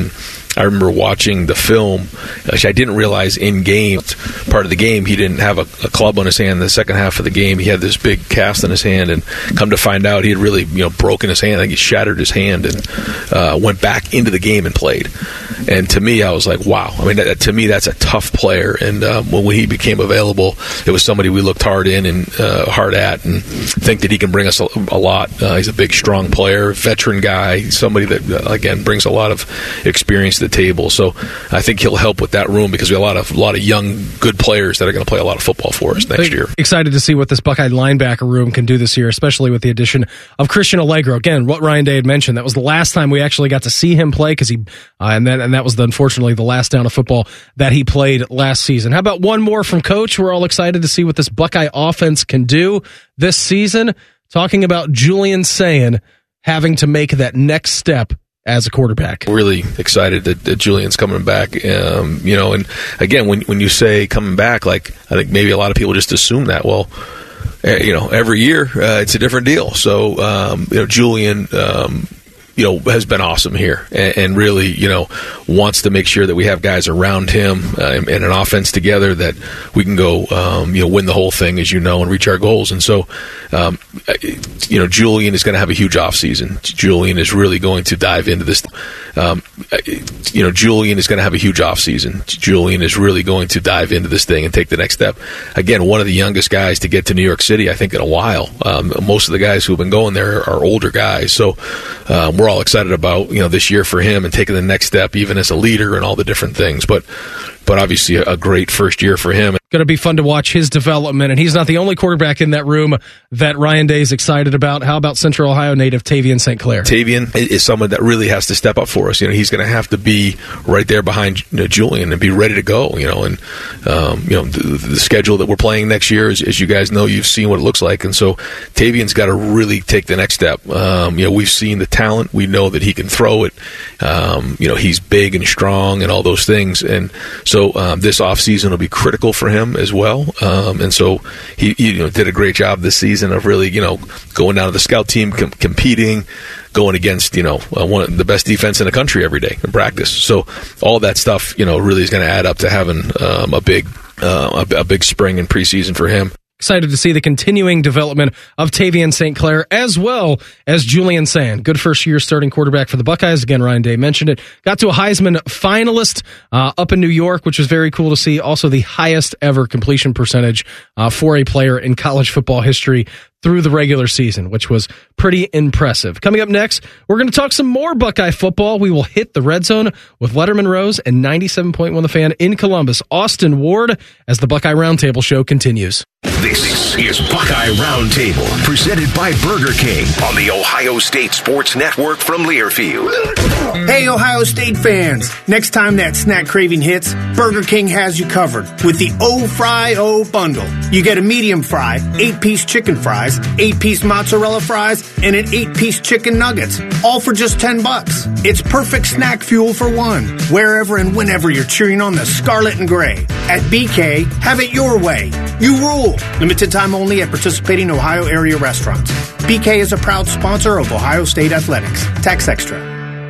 Speaker 19: I remember watching the film, which I didn't realize in game, part of the game, he didn't have a, a club on his hand. In the second half of the game, he had this big cast on his hand, and come to find out, he had really, you know, broken his hand. I think he shattered his hand and uh, went back into the game and played. And to me, I was like, wow. I mean, that, to me, that's a tough player. And um, when he became available, it was somebody we looked hard in and uh, hard at, and think that he can bring us a, a lot. Uh, he's a big, strong player, veteran guy, somebody that, uh, again, brings a lot of experience to the table. So I think he'll help with that room because we have a lot of a lot of young, good players that are going to play a lot of football for us next year.
Speaker 5: Excited to see what this Buckeye linebacker room can do this year, especially with the addition of Christian Allegro. Again, what Ryan Day had mentioned, that was the last time we actually got to see him play, because he uh, and then and that was the, unfortunately the last down of football that he played last season. How about one more from Coach? We're all excited to see what this Buckeye offense can do this season. Talking about Julian Sayin having to make that next step as a quarterback.
Speaker 19: Really excited that, that Julian's coming back. Um, you know, and again, when when you say coming back, like, I think maybe a lot of people just assume that. Well, eh, you know, every year uh, it's a different deal. So, um, you know, Julian, um, you know, has been awesome here, and, and really, you know, wants to make sure that we have guys around him uh, and, and an offense together that we can go, um, you know, win the whole thing, as you know, and reach our goals. And so, um, you know, Julian is going to have a huge offseason. Julian is really going to dive into this. Um, you know, Julian is going to have a huge offseason. Julian is really going to dive into this thing and take the next step. Again, one of the youngest guys to get to New York City, I think, in a while. Um, most of the guys who have been going there are older guys. So um, we're all excited about, you know, this year for him and taking the next step, even as a leader and all the different things. But but obviously a great first year for him.
Speaker 5: Going to be fun to watch his development, and he's not the only quarterback in that room that Ryan Day is excited about. How about Central Ohio native Tavian Saint Clair?
Speaker 19: Tavian is someone that really has to step up for us. You know, he's going to have to be right there behind, you know, Julian and be ready to go. You know, and um, you know the, the schedule that we're playing next year, as, as you guys know, you've seen what it looks like, and so Tavian's got to really take the next step. Um, you know, we've seen the talent. We know that he can throw it. Um, you know, he's big and strong and all those things, and so um, this offseason will be critical for him as well. Um, and so he, he you know, did a great job this season of really, you know, going down to the scout team, com- competing, going against, you know, uh, one of the best defense in the country every day in practice. So all that stuff, you know, really is going to add up to having um, a big uh, a, a big spring and preseason for him.
Speaker 5: Excited to see the continuing development of Tavian Saint Clair as well as Julian Sayin. Good first year starting quarterback for the Buckeyes. Again, Ryan Day mentioned it. Got to a Heisman finalist uh, up in New York, which was very cool to see. Also the highest ever completion percentage uh, for a player in college football history through the regular season, which was pretty impressive. Coming up next, we're going to talk some more Buckeye football. We will hit the red zone with Letterman Rose and ninety-seven point one The Fan in Columbus, Austin Ward, as the Buckeye Roundtable show continues.
Speaker 4: This is Buckeye Roundtable, presented by Burger King on the Ohio State Sports Network from Learfield.
Speaker 20: Hey, Ohio State fans. Next time that snack craving hits, Burger King has you covered with the O-Fry-O bundle. You get a medium fry, eight-piece chicken fries, eight-piece mozzarella fries, and an eight-piece chicken nuggets, all for just ten bucks. It's perfect snack fuel for one, wherever and whenever you're cheering on the scarlet and gray. At B K, have it your way. You rule. Limited time only at participating Ohio area restaurants. B K is a proud sponsor of Ohio State Athletics. Tax extra.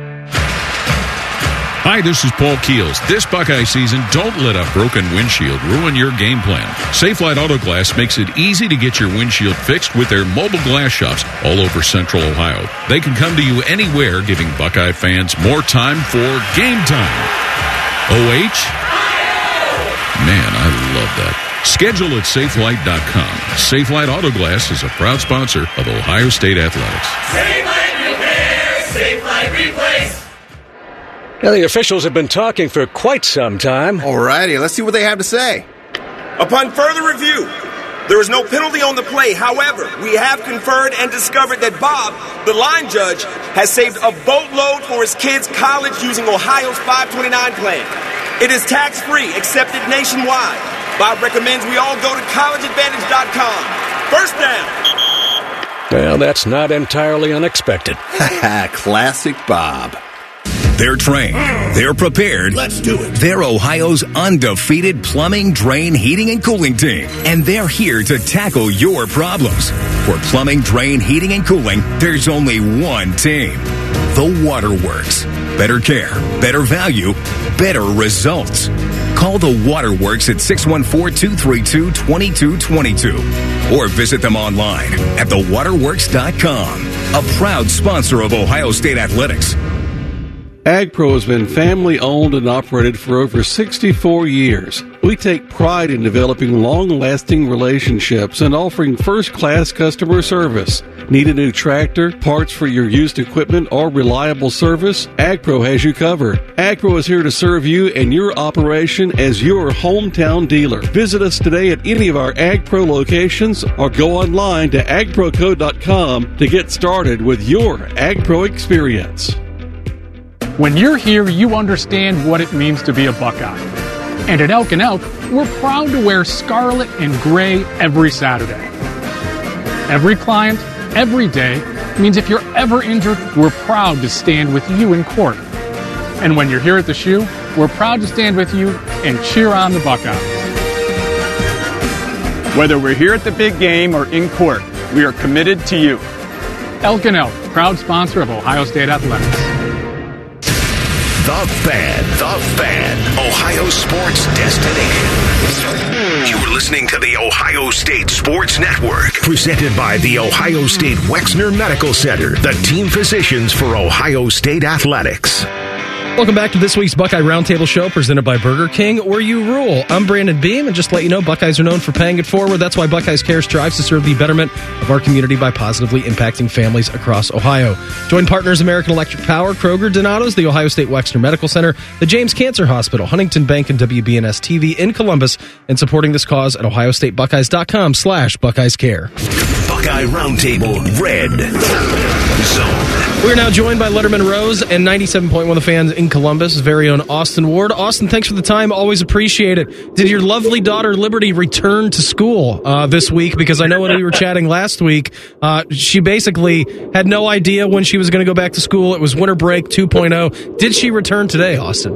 Speaker 8: Hi, this is Paul Keels. This Buckeye season, don't let a broken windshield ruin your game plan. Safelite Auto Glass makes it easy to get your windshield fixed with their mobile glass shops all over Central Ohio. They can come to you anywhere, giving Buckeye fans more time for game time. O H? Man, I love that. Schedule at safelite dot com. Safelite Auto Glass is a proud sponsor of Ohio State Athletics.
Speaker 21: Safelite Repair, Safelite Replace.
Speaker 22: Now, the officials have been talking for quite some time.
Speaker 23: Alrighty, let's see what they have to say.
Speaker 24: Upon further review, there is no penalty on the play. However, we have conferred and discovered that Bob, the line judge, has saved a boatload for his kids' college using Ohio's five twenty-nine plan. It is tax-free, accepted nationwide. Bob recommends we all go to college advantage dot com. First down.
Speaker 22: Well, that's not entirely unexpected.
Speaker 23: Classic Bob.
Speaker 25: They're trained. They're prepared.
Speaker 23: Let's do it.
Speaker 25: They're Ohio's undefeated plumbing, drain, heating, and cooling team. And they're here to tackle your problems. For plumbing, drain, heating, and cooling, there's only one team. The Waterworks. better care, better value, better results. Call the Waterworks at six one four, two three two, two two two two or visit them online at the waterworks dot com. A proud sponsor of Ohio State Athletics.
Speaker 1: AgPro has been family-owned and operated for over sixty-four years. We take pride in developing long-lasting relationships and offering first-class customer service. Need a new tractor, parts for your used equipment, or reliable service? AgPro has you covered. AgPro is here to serve you and your operation as your hometown dealer. Visit us today at any of our AgPro locations or go online to ag pro co dot com to get started with your AgPro experience.
Speaker 2: When you're here, you understand what it means to be a Buckeye. And at Elk and Elk, we're proud to wear scarlet and gray every Saturday. Every client, every day, means if you're ever injured, we're proud to stand with you in court. And when you're here at the Shoe, we're proud to stand with you and cheer on the Buckeyes.
Speaker 6: Whether we're here at the big game or in court, we are committed to you.
Speaker 2: Elk and Elk, proud sponsor of Ohio State Athletics.
Speaker 4: The Fan, The Fan, Ohio sports destination. You're listening to the Ohio State Sports Network, presented by the Ohio State Wexner Medical Center, the team physicians for Ohio State Athletics.
Speaker 5: Welcome back to this week's Buckeye Roundtable Show, presented by Burger King, where you rule. I'm Brandon Beam, and just to let you know, Buckeyes are known for paying it forward. That's why Buckeyes Care strives to serve the betterment of our community by positively impacting families across Ohio. Join partners American Electric Power, Kroger, Donato's, the Ohio State Wexner Medical Center, the James Cancer Hospital, Huntington Bank, and W B N S T V in Columbus, and supporting this cause at ohio state buckeyes dot com slash Buckeyes Care.
Speaker 4: Buckeye Roundtable Red Zone.
Speaker 5: We're now joined by Letterman Rose and ninety-seven point one The Fans in Columbus, his very own Austin Ward. Austin, thanks for the time. Always appreciate it. Did your lovely daughter Liberty return to school uh, this week? Because I know when we were chatting last week, uh, she basically had no idea when she was going to go back to school. It was winter break two point oh. Did she return today, Austin?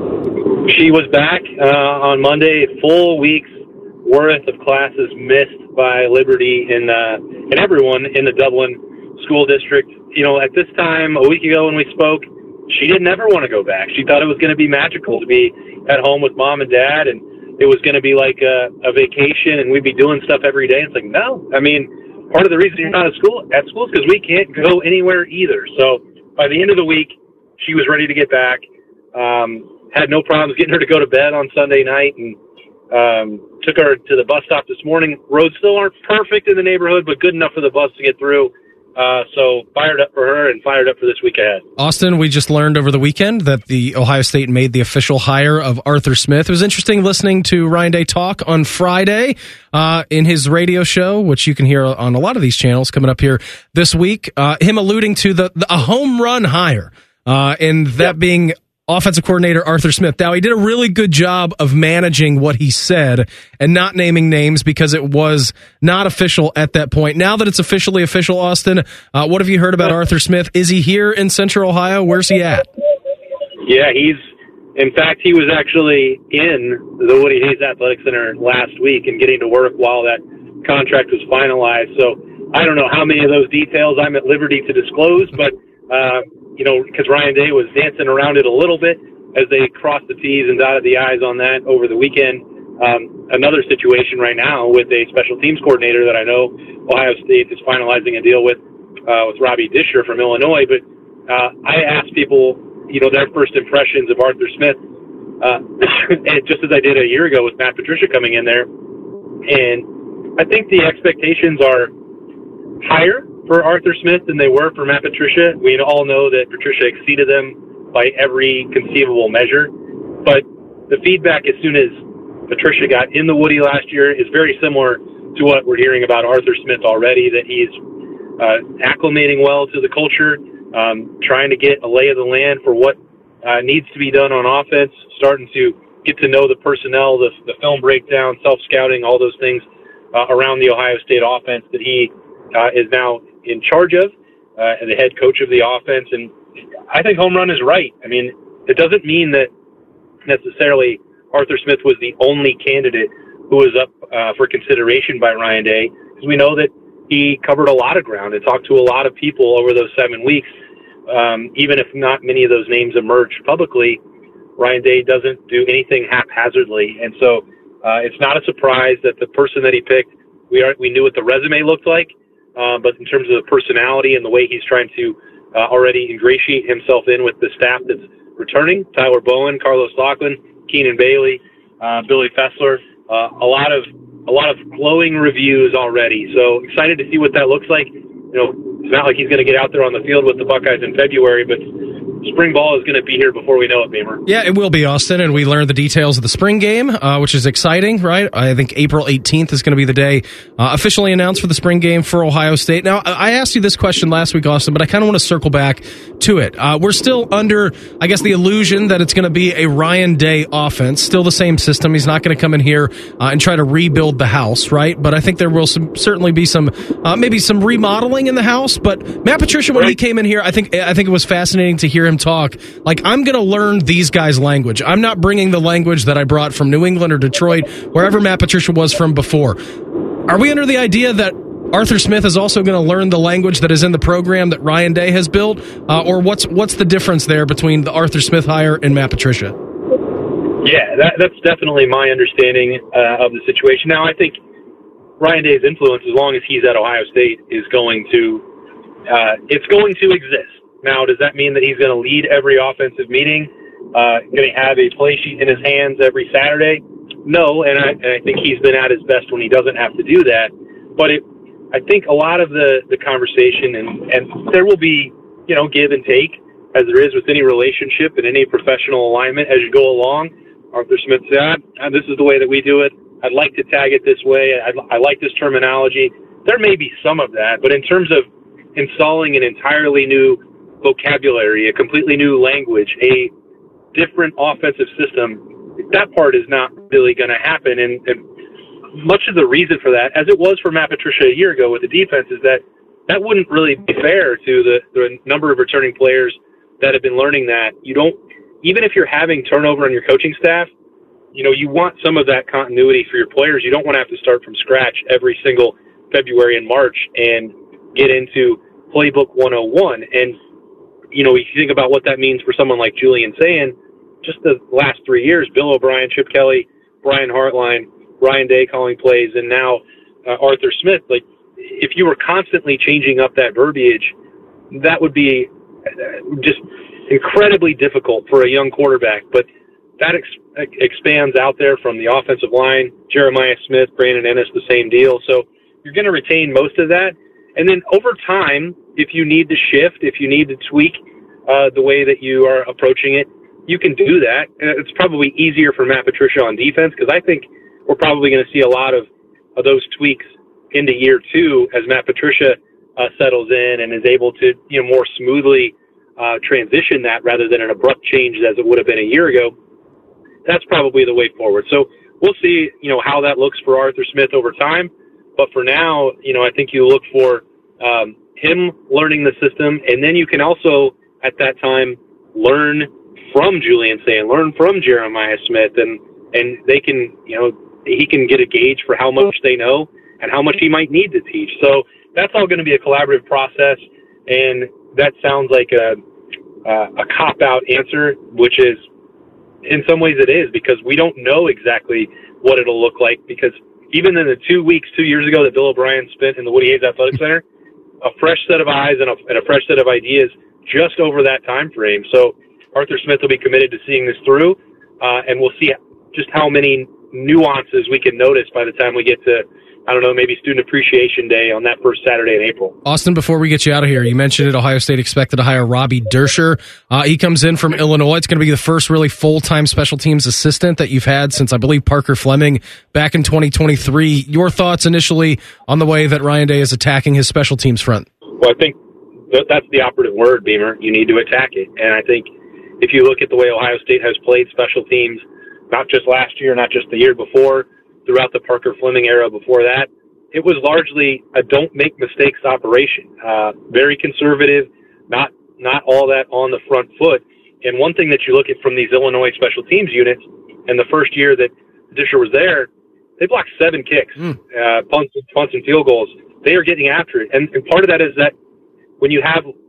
Speaker 7: She was back uh, on Monday. Full week's worth of classes missed by Liberty and uh, and everyone in the Dublin school district. You know, at this time, a week ago when we spoke, she didn't ever want to go back. She thought it was going to be magical to be at home with mom and dad, and it was going to be like a, a vacation, and we'd be doing stuff every day. It's like, no. I mean, part of the reason you're not at school at school is because we can't go anywhere either. So by the end of the week, she was ready to get back. Um, had no problems getting her to go to bed on Sunday night, and um, took her to the bus stop this morning. Roads still aren't perfect in the neighborhood, but good enough for the bus to get through. Uh, so fired up for her and fired up for this week ahead.
Speaker 5: Austin, we just learned over the weekend that the Ohio State made the official hire of Arthur Smith. It was interesting listening to Ryan Day talk on Friday uh, in his radio show, which you can hear on a lot of these channels coming up here this week. Uh, him alluding to the, the a home run hire, uh, and that yep. being offensive coordinator Arthur Smith. Now, he did a really good job of managing what he said and not naming names because it was not official at that point. Now that it's officially official, Austin, uh, what have you heard about Arthur Smith? Is he here in Central Ohio? Where's he at?
Speaker 7: Yeah, he's, in fact, he was actually in the Woody Hayes Athletic Center last week and getting to work while that contract was finalized. So I don't know how many of those details I'm at liberty to disclose, but uh, you know, because Ryan Day was dancing around it a little bit as they crossed the T's and dotted the I's on that over the weekend. Um, another situation right now with a special teams coordinator that I know Ohio State is finalizing a deal with, uh, with Robbie Disher from Illinois. But uh, I asked people, you know, their first impressions of Arthur Smith, uh, and just as I did a year ago with Matt Patricia coming in there. And I think the expectations are higher for Arthur Smith than they were for Matt Patricia. We all know that Patricia exceeded them by every conceivable measure. But the feedback as soon as Patricia got in the Woody last year is very similar to what we're hearing about Arthur Smith already, that he's uh, acclimating well to the culture, um, trying to get a lay of the land for what uh, needs to be done on offense, starting to get to know the personnel, the, the film breakdown, self-scouting, all those things uh, around the Ohio State offense that he uh, is now in charge of, uh, and the head coach of the offense. And I think home run is right. I mean, it doesn't mean that necessarily Arthur Smith was the only candidate who was up uh, for consideration by Ryan Day, because we know that he covered a lot of ground and talked to a lot of people over those seven weeks um, even if not many of those names emerge publicly, Ryan Day doesn't do anything haphazardly. And so uh, it's not a surprise that the person that he picked, we are, we knew what the resume looked like, uh, but in terms of the personality and the way he's trying to uh, already ingratiate himself in with the staff that's returning, Tyler Bowen, Carlos Lachlan, Keenan Bailey, uh, Billy Fessler, uh, a lot of a lot of glowing reviews already. So excited to see what that looks like. You know, it's not like he's going to get out there on the field with the Buckeyes in February, but spring ball is going to be here before we know it, Beamer.
Speaker 5: Yeah, it will be, Austin, and we learned the details of the spring game, uh, which is exciting, right? I think April eighteenth is going to be the day uh, officially announced for the spring game for Ohio State. Now, I asked you this question last week, Austin, but I kind of want to circle back to it. Uh, we're still under, I guess, the illusion that it's going to be a Ryan Day offense, still the same system. He's not going to come in here uh, and try to rebuild the house, right? But I think there will some, certainly be some, uh, maybe some remodeling in the house. But Matt Patricia, when he came in here, I think I think it was fascinating to hear him talk. Like, I'm going to learn these guys' language. I'm not bringing the language that I brought from New England or Detroit, wherever Matt Patricia was from before. Are we under the idea that Arthur Smith is also going to learn the language that is in the program that Ryan Day has built? Uh, or what's what's the difference there between the Arthur Smith hire and Matt Patricia?
Speaker 7: Yeah, that, that's definitely my understanding uh, of the situation. Now, I think Ryan Day's influence, as long as he's at Ohio State, is going to uh, it's going to exist. Now, does that mean that he's going to lead every offensive meeting, uh, going to have a play sheet in his hands every Saturday? No, and I, and I think he's been at his best when he doesn't have to do that. But it, I think a lot of the, the conversation, and, and there will be, you know, give and take, as there is with any relationship and any professional alignment as you go along. Arthur Smith said, ah, this is the way that we do it. I'd like to tag it this way. I, I like this terminology. There may be some of that, but in terms of installing an entirely new vocabulary, a completely new language, a different offensive system, that part is not really going to happen. And, and much of the reason for that, as it was for Matt Patricia a year ago with the defense, is that that wouldn't really be fair to the, the number of returning players that have been learning that. You don't, even if you're having turnover on your coaching staff, you know, you want some of that continuity for your players. You don't want to have to start from scratch every single February and March and get into playbook one oh one. And you know, if you think about what that means for someone like Julian Sayin, just the last three years, Bill O'Brien, Chip Kelly, Brian Hartline, Ryan Day calling plays, and now uh, Arthur Smith, like, if you were constantly changing up that verbiage, that would be just incredibly difficult for a young quarterback. But that ex- expands out there from the offensive line. Jeremiah Smith, Brandon Ennis, the same deal. So you're going to retain most of that. And then over time, if you need to shift, if you need to tweak uh, the way that you are approaching it, you can do that. And it's probably easier for Matt Patricia on defense, because I think we're probably going to see a lot of, of those tweaks into year two as Matt Patricia uh, settles in and is able to, you know, more smoothly uh, transition that rather than an abrupt change as it would have been a year ago. That's probably the way forward. So we'll see, you know, how that looks for Arthur Smith over time. But for now, you know, I think you look for um, him learning the system, and then you can also, at that time, learn from Julian Sayin, learn from Jeremiah Smith, and, and they can, you know, he can get a gauge for how much they know and how much he might need to teach. So that's all going to be a collaborative process, and that sounds like a, uh, a cop-out answer, which is, in some ways it is, because we don't know exactly what it'll look like, because even in the two weeks, two years ago that Bill O'Brien spent in the Woody Hayes Athletic Center, a fresh set of eyes and a, and a fresh set of ideas just over that time frame. So Arthur Smith will be committed to seeing this through, uh, and we'll see just how many nuances we can notice by the time we get to, I don't know, maybe Student Appreciation Day on that first Saturday in April.
Speaker 5: Austin, before we get you out of here, you mentioned it, Ohio State expected to hire Robbie Dersher. Uh, he comes in from Illinois. It's going to be the first really full-time special teams assistant that you've had since, I believe, Parker Fleming back in twenty twenty-three. Your thoughts initially on the way that Ryan Day is attacking his special teams front?
Speaker 7: Well, I think th- that's the operative word, Beamer. You need to attack it. And I think if you look at the way Ohio State has played special teams, not just last year, not just the year before, throughout the Parker Fleming era before that, it was largely a don't make mistakes operation. Uh, very conservative, not not all that on the front foot. And one thing that you look at from these Illinois special teams units, and the first year that Disher was there, they blocked seven kicks, mm. uh, punts, punts and field goals. They are getting after it. And, and part of that is that when you have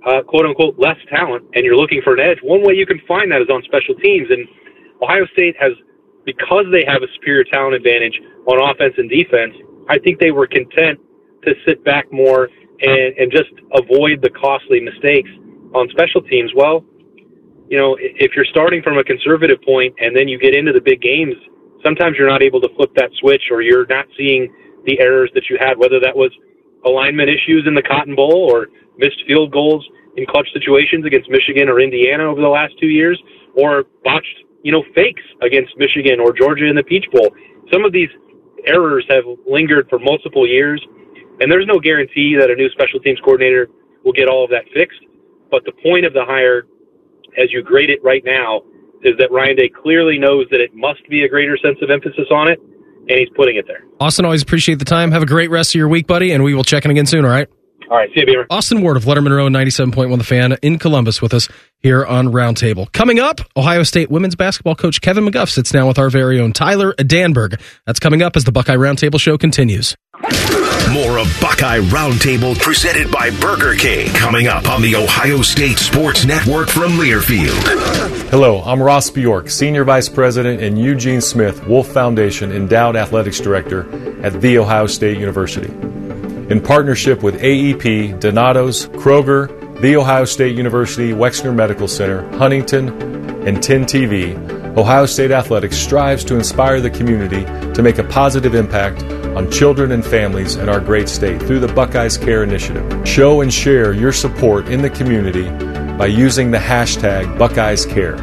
Speaker 7: uh, quote unquote, less talent and you're looking for an edge, one way you can find that is on special teams. And Ohio State has, because they have a superior talent advantage on offense and defense, I think they were content to sit back more and, and just avoid the costly mistakes on special teams. Well, you know, if you're starting from a conservative point and then you get into the big games, sometimes you're not able to flip that switch, or you're not seeing the errors that you had, whether that was alignment issues in the Cotton Bowl or missed field goals in clutch situations against Michigan or Indiana over the last two years, or botched, you know, fakes against Michigan or Georgia in the Peach Bowl. Some of these errors have lingered for multiple years, and there's no guarantee that a new special teams coordinator will get all of that fixed. But the point of the hire, as you grade it right now, is that Ryan Day clearly knows that it must be a greater sense of emphasis on it, and he's putting it there.
Speaker 5: Austin, always appreciate the time. Have a great rest of your week, buddy, and we will check in again soon, all right?
Speaker 7: All right, see you, Beamer.
Speaker 5: Austin Ward of Letterman Row, ninety-seven point one The Fan in Columbus with us here on Roundtable. Coming up, Ohio State women's basketball coach Kevin McGuff sits down with our very own Tyler Danberg. That's coming up as the Buckeye Roundtable show continues.
Speaker 4: More of Buckeye Roundtable presented by Burger King coming up on the Ohio State Sports Network from Learfield.
Speaker 3: Hello, I'm Ross Bjork, Senior Vice President and Eugene Smith Wolf Foundation Endowed Athletics Director at The Ohio State University. In partnership with A E P, Donato's, Kroger, The Ohio State University, Wexner Medical Center, Huntington, and ten T V, Ohio State Athletics strives to inspire the community to make a positive impact on children and families in our great state through the Buckeyes Care Initiative. Show and share your support in the community by using the hashtag Buckeyes Care.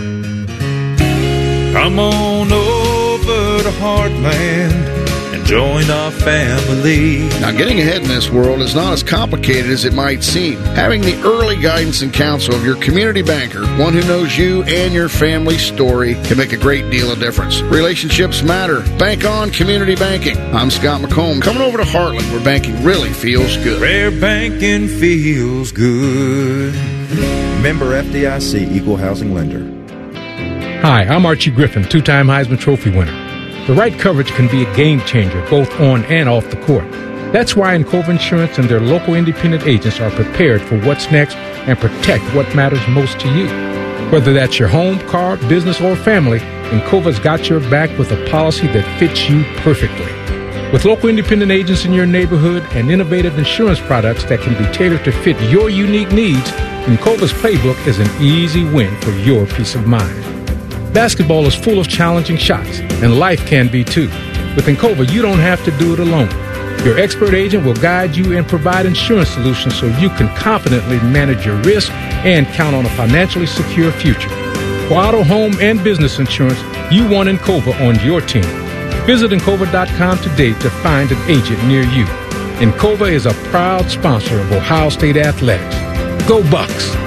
Speaker 9: Come on over to Heartland and join our family.
Speaker 10: Now, getting ahead in this world is not as complicated as it might seem. Having the early guidance and counsel of your community banker, one who knows you and your family's story, can make a great deal of difference. Relationships matter. Bank on community banking. I'm Scott McComb. Coming over to Heartland, where banking really feels good.
Speaker 9: Where banking feels good.
Speaker 11: Member F D I C, Equal Housing Lender.
Speaker 12: Hi, I'm Archie Griffin, two-time Heisman Trophy winner. The right coverage can be a game changer, both on and off the court. That's why Encova Insurance and their local independent agents are prepared for what's next and protect what matters most to you. Whether that's your home, car, business, or family, Encova's got your back with a policy that fits you perfectly. With local independent agents in your neighborhood and innovative insurance products that can be tailored to fit your unique needs, Encova's playbook is an easy win for your peace of mind. Basketball is full of challenging shots, and life can be too. With Encova, you don't have to do it alone. Your expert agent will guide you and provide insurance solutions so you can confidently manage your risk and count on a financially secure future. For auto, home, and business insurance, you want Encova on your team. Visit Encova dot com today to find an agent near you. Encova is a proud sponsor of Ohio State Athletics. Go Bucks!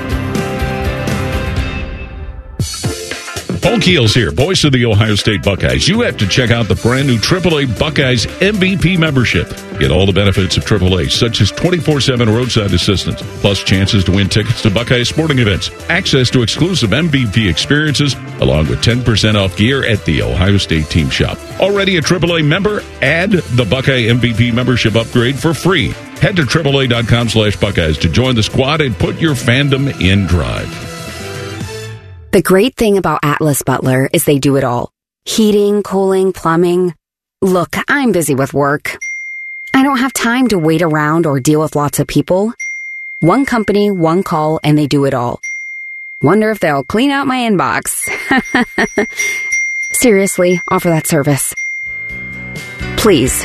Speaker 8: Paul Keels here, voice of the Ohio State Buckeyes. You have to check out the brand new triple A Buckeyes M V P membership. Get all the benefits of triple A, such as twenty-four seven roadside assistance, plus chances to win tickets to Buckeyes sporting events, access to exclusive M V P experiences, along with ten percent off gear at the Ohio State Team Shop. Already a triple A member? Add the Buckeye M V P membership upgrade for free. Head to triple A dot com slash Buckeyes to join the squad and put your fandom in drive.
Speaker 26: The great thing about Atlas Butler is they do it all. Heating, cooling, plumbing. Look, I'm busy with work. I don't have time to wait around or deal with lots of people. One company, one call, and they do it all. Wonder if they'll clean out my inbox. Seriously, offer that service. Please.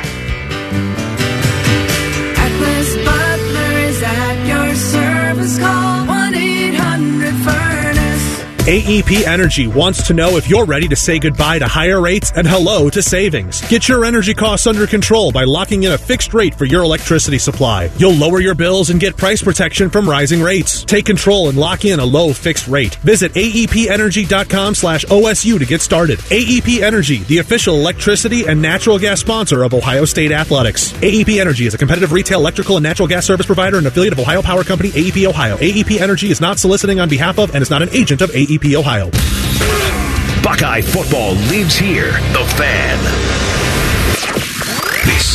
Speaker 21: Atlas Butler is at your service. Call one eight hundred furnace.
Speaker 16: A E P Energy wants to know if you're ready to say goodbye to higher rates and hello to savings. Get your energy costs under control by locking in a fixed rate for your electricity supply. You'll lower your bills and get price protection from rising rates. Take control and lock in a low fixed rate. Visit A E P energy dot com slash O S U to get started. A E P Energy, the official electricity and natural gas sponsor of Ohio State Athletics. A E P Energy is a competitive retail electrical and natural gas service provider and affiliate of Ohio Power Company, A E P Ohio. A E P Energy is not soliciting on behalf of and is not an agent of A E P Ohio.
Speaker 4: Buckeye football lives here. The Fan. This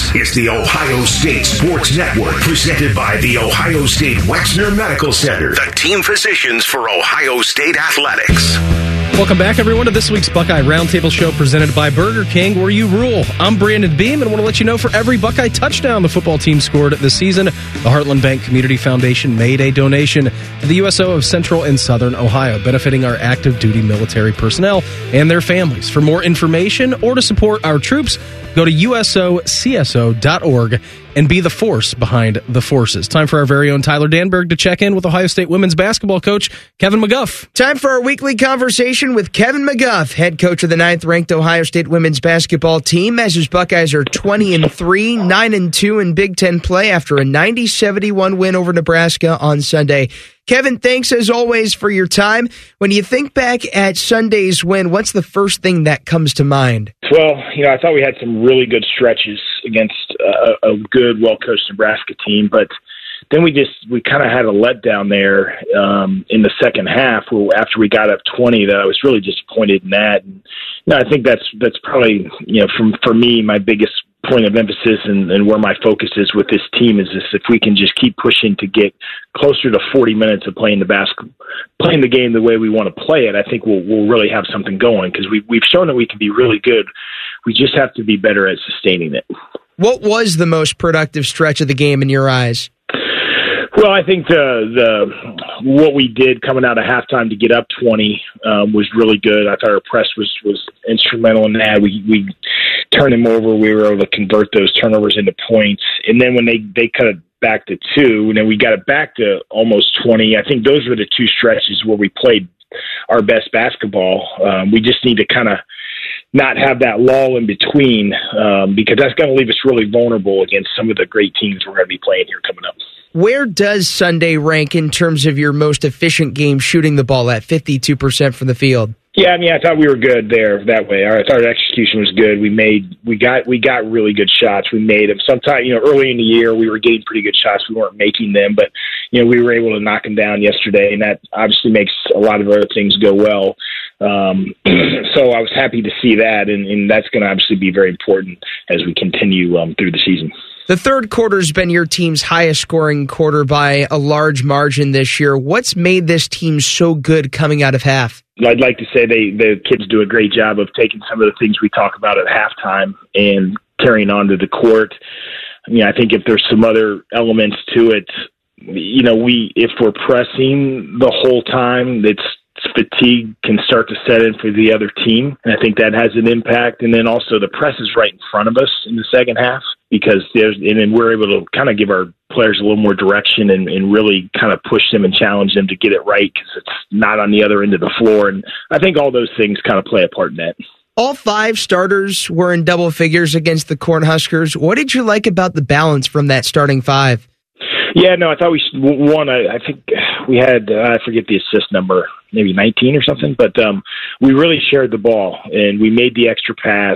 Speaker 4: This is the Ohio State Sports Network, presented by the Ohio State Wexner Medical Center, the team physicians for Ohio State Athletics.
Speaker 5: Welcome back, everyone, to this week's Buckeye Roundtable Show presented by Burger King, where you rule. I'm Brandon Beam, and want to let you know for every Buckeye touchdown the football team scored this season, the Heartland Bank Community Foundation made a donation to the U S O of Central and Southern Ohio, benefiting our active duty military personnel and their families. For more information or to support our troops, go to U S O C S O dot org and be the force behind the forces. Time for our very own Tyler Danberg to check in with Ohio State women's basketball coach Kevin McGuff.
Speaker 13: Time for our weekly conversation with Kevin McGuff, head coach of the ninth-ranked Ohio State women's basketball team, as his Buckeyes are twenty and three, nine and two in Big Ten play after a ninety seventy-one win over Nebraska on Sunday. Kevin, thanks as always for your time. When you think back at Sunday's win, what's the first thing that comes to mind?
Speaker 14: Well, you know, I thought we had some really good stretches against a, a good, well-coached Nebraska team, but then we just we kind of had a letdown there um, in the second half after we got up twenty. That I was really disappointed in that. And, you know, I think that's that's probably, you know, from for me my biggest point of emphasis and, and where my focus is with this team is this: if we can just keep pushing to get closer to forty minutes of playing the basketball, playing the game the way we want to play it, I think we'll we'll really have something going, because we we've shown that we can be really good. We just have to be better at sustaining it.
Speaker 13: What was the most productive stretch of the game in your eyes?
Speaker 14: Well, I think the the what we did coming out of halftime to get up twenty um, was really good. I thought our press was, was instrumental in that. We we turned them over. We were able to convert those turnovers into points. And then when they, they cut it back to two, and then we got it back to almost twenty, I think those were the two stretches where we played our best basketball. Um, we just need to kind of not have that lull in between, um, because that's going to leave us really vulnerable against some of the great teams we're going to be playing here coming up.
Speaker 13: Where does Sunday rank in terms of your most efficient game shooting the ball at fifty-two percent from the field?
Speaker 14: Yeah, I mean, I thought we were good there that way. I thought our execution was good. We made, we got, we got really good shots. We made them. Sometimes, you know, early in the year, we were getting pretty good shots. We weren't making them, but, you know, we were able to knock them down yesterday, and that obviously makes a lot of other things go well. Um, so I was happy to see that, and, and that's going to obviously be very important as we continue um, through the season.
Speaker 13: The third quarter's been your team's highest scoring quarter by a large margin this year. What's made this team so good coming out of half?
Speaker 14: I'd like to say they the kids do a great job of taking some of the things we talk about at halftime and carrying on to the court. I mean, I think if there's some other elements to it, you know, we if we're pressing the whole time, it's fatigue can start to set in for the other team, and I think that has an impact. And then also the press is right in front of us in the second half, because there's and then we're able to kind of give our players a little more direction and, and really kind of push them and challenge them to get it right, because it's not on the other end of the floor. And I think all those things kind of play a part in that.
Speaker 13: All five starters were in double figures against the Cornhuskers. What did you like about the balance from that starting five?
Speaker 14: Yeah, no, I thought we one. I, I think we had uh, I forget the assist number, maybe nineteen or something. But um, we really shared the ball, and we made the extra pass.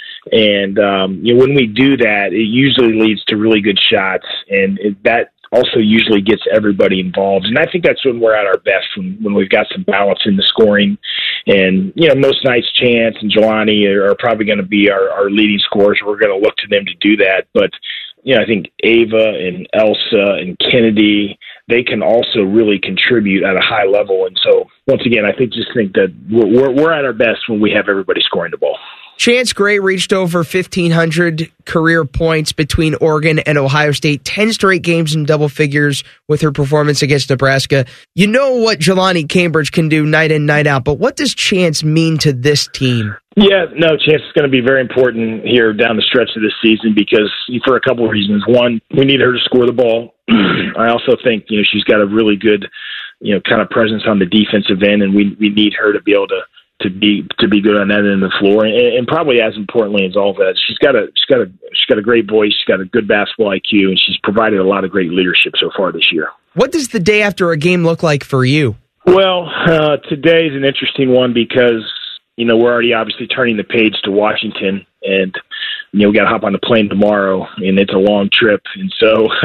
Speaker 14: And um, you know, when we do that, it usually leads to really good shots, and it, that also usually gets everybody involved. And I think that's when we're at our best, when, when we've got some balance in the scoring. And you know, most nights Chance and Jelani are, are probably going to be our, our leading scorers. We're going to look to them to do that, but. You know, I think Ava and Elsa and Kennedy, they can also really contribute at a high level. And so, once again, I think just think that we're, we're at our best when we have everybody scoring the ball.
Speaker 13: Chance Gray reached over fifteen hundred career points between Oregon and Ohio State, ten straight games in double figures with her performance against Nebraska. You know what Jelani Cambridge can do night in, night out, but what does Chance mean to this team?
Speaker 14: Yeah, no, Chance is going to be very important here down the stretch of this season, because for a couple of reasons. One, we need her to score the ball. I also think, you know, she's got a really good, you know, kind of presence on the defensive end, and we we need her to be able to to be to be good on that end of the floor. And, and probably as importantly as all that, she's got a she's got a she's got a great voice, she's got a good basketball I Q, and she's provided a lot of great leadership so far this year.
Speaker 13: What does the day after a game look like for you?
Speaker 14: Well, uh, today is an interesting one because, you know, we're already obviously turning the page to Washington, and, you know, we got to hop on the plane tomorrow, and it's a long trip. And so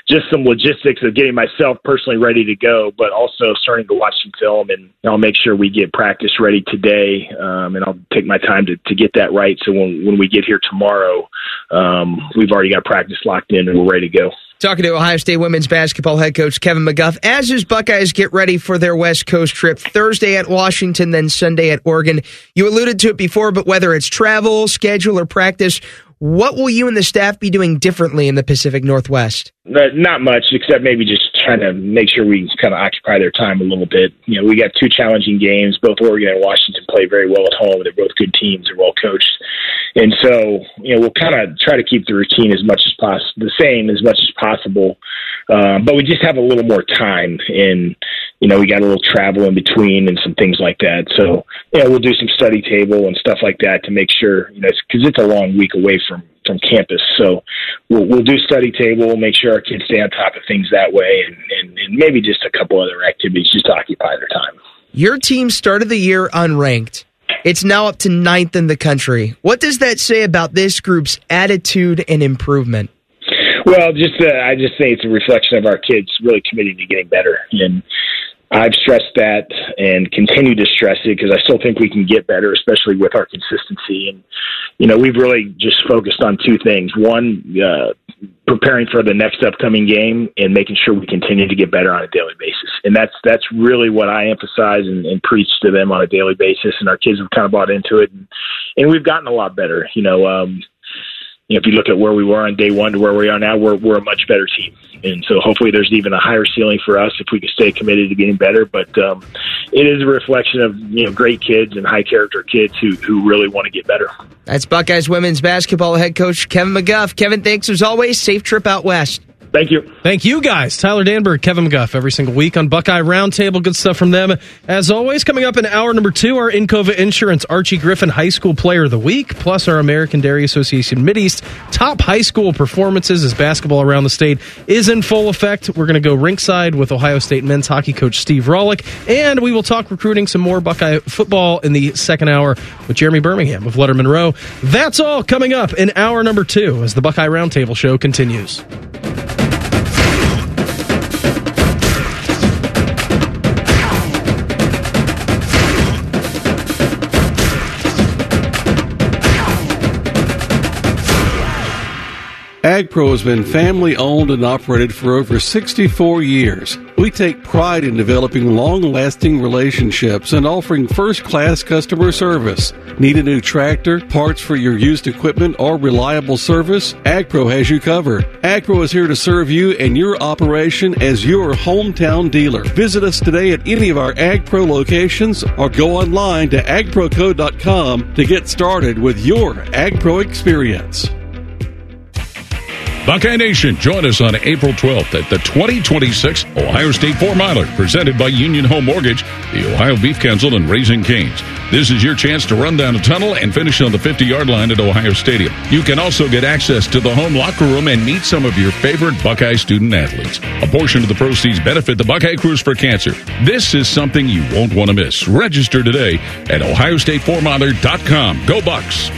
Speaker 14: just some logistics of getting myself personally ready to go, but also starting to watch some film, and I'll make sure we get practice ready today, um, and I'll take my time to, to get that right. So when, when we get here tomorrow, um, we've already got practice locked in and we're ready to go.
Speaker 13: Talking to Ohio State women's basketball head coach Kevin McGuff as his Buckeyes get ready for their West Coast trip Thursday at Washington, then Sunday at Oregon. You alluded to it before, but whether it's travel, schedule, or practice, what will you and the staff be doing differently in the Pacific Northwest?
Speaker 14: Not much, except maybe just trying to make sure we kind of occupy their time a little bit. You know, we got two challenging games. Both Oregon and Washington play very well at home. They're both good teams. They're well coached. And so, you know, we'll kind of try to keep the routine as much as possible, the same as much as possible. Um, but we just have a little more time, and, you know, we got a little travel in between and some things like that. So, yeah, we'll do some study table and stuff like that to make sure, you know, because it's, it's a long week away from, from campus. So we'll, we'll do study table, make sure our kids stay on top of things that way, and, and, and maybe just a couple other activities just to occupy their time.
Speaker 13: Your team started the year unranked. It's now up to ninth in the country. What does that say about this group's attitude and improvement?
Speaker 14: Well, just uh, I just think it's a reflection of our kids really committing to getting better. And I've stressed that and continue to stress it because I still think we can get better, especially with our consistency. And, you know, we've really just focused on two things. One, uh, preparing for the next upcoming game and making sure we continue to get better on a daily basis. And that's that's really what I emphasize and, and preach to them on a daily basis. And our kids have kind of bought into it. And, and we've gotten a lot better. You know, um, you know, if you look at where we were on day one to where we are now, we're we're a much better team. And so hopefully there's even a higher ceiling for us if we can stay committed to getting better. But um, it is a reflection of, you know, great kids and high character kids who, who really want to get better.
Speaker 13: That's Buckeyes women's basketball head coach Kevin McGuff. Kevin, thanks as always. Safe trip out west.
Speaker 14: Thank you.
Speaker 5: Thank you, guys. Tyler Danberg, Kevin McGuff, every single week on Buckeye Roundtable. Good stuff from them. As always, coming up in hour number two, our Encova Insurance Archie Griffin High School Player of the Week, plus our American Dairy Association Mideast top high school performances as basketball around the state is in full effect. We're going to go rinkside with Ohio State men's hockey coach Steve Rawlick, and we will talk recruiting some more Buckeye football in the second hour with Jeremy Birmingham of Letterman Row. That's all coming up in hour number two as the Buckeye Roundtable show continues.
Speaker 1: AgPro has been family-owned and operated for over sixty-four years. We take pride in developing long-lasting relationships and offering first-class customer service. Need a new tractor, parts for your used equipment, or reliable service? AgPro has you covered. AgPro is here to serve you and your operation as your hometown dealer. Visit us today at any of our AgPro locations or go online to ag pro co dot com to get started with your AgPro experience.
Speaker 8: Buckeye Nation, join us on April twelfth at the twenty twenty-six Ohio State four-miler, presented by Union Home Mortgage, the Ohio Beef Council, and Raising Cane's. This is your chance to run down a tunnel and finish on the fifty-yard line at Ohio Stadium. You can also get access to the home locker room and meet some of your favorite Buckeye student athletes. A portion of the proceeds benefit the Buckeye Cruise for Cancer. This is something you won't want to miss. Register today at ohio state four miler dot com. Go Bucks!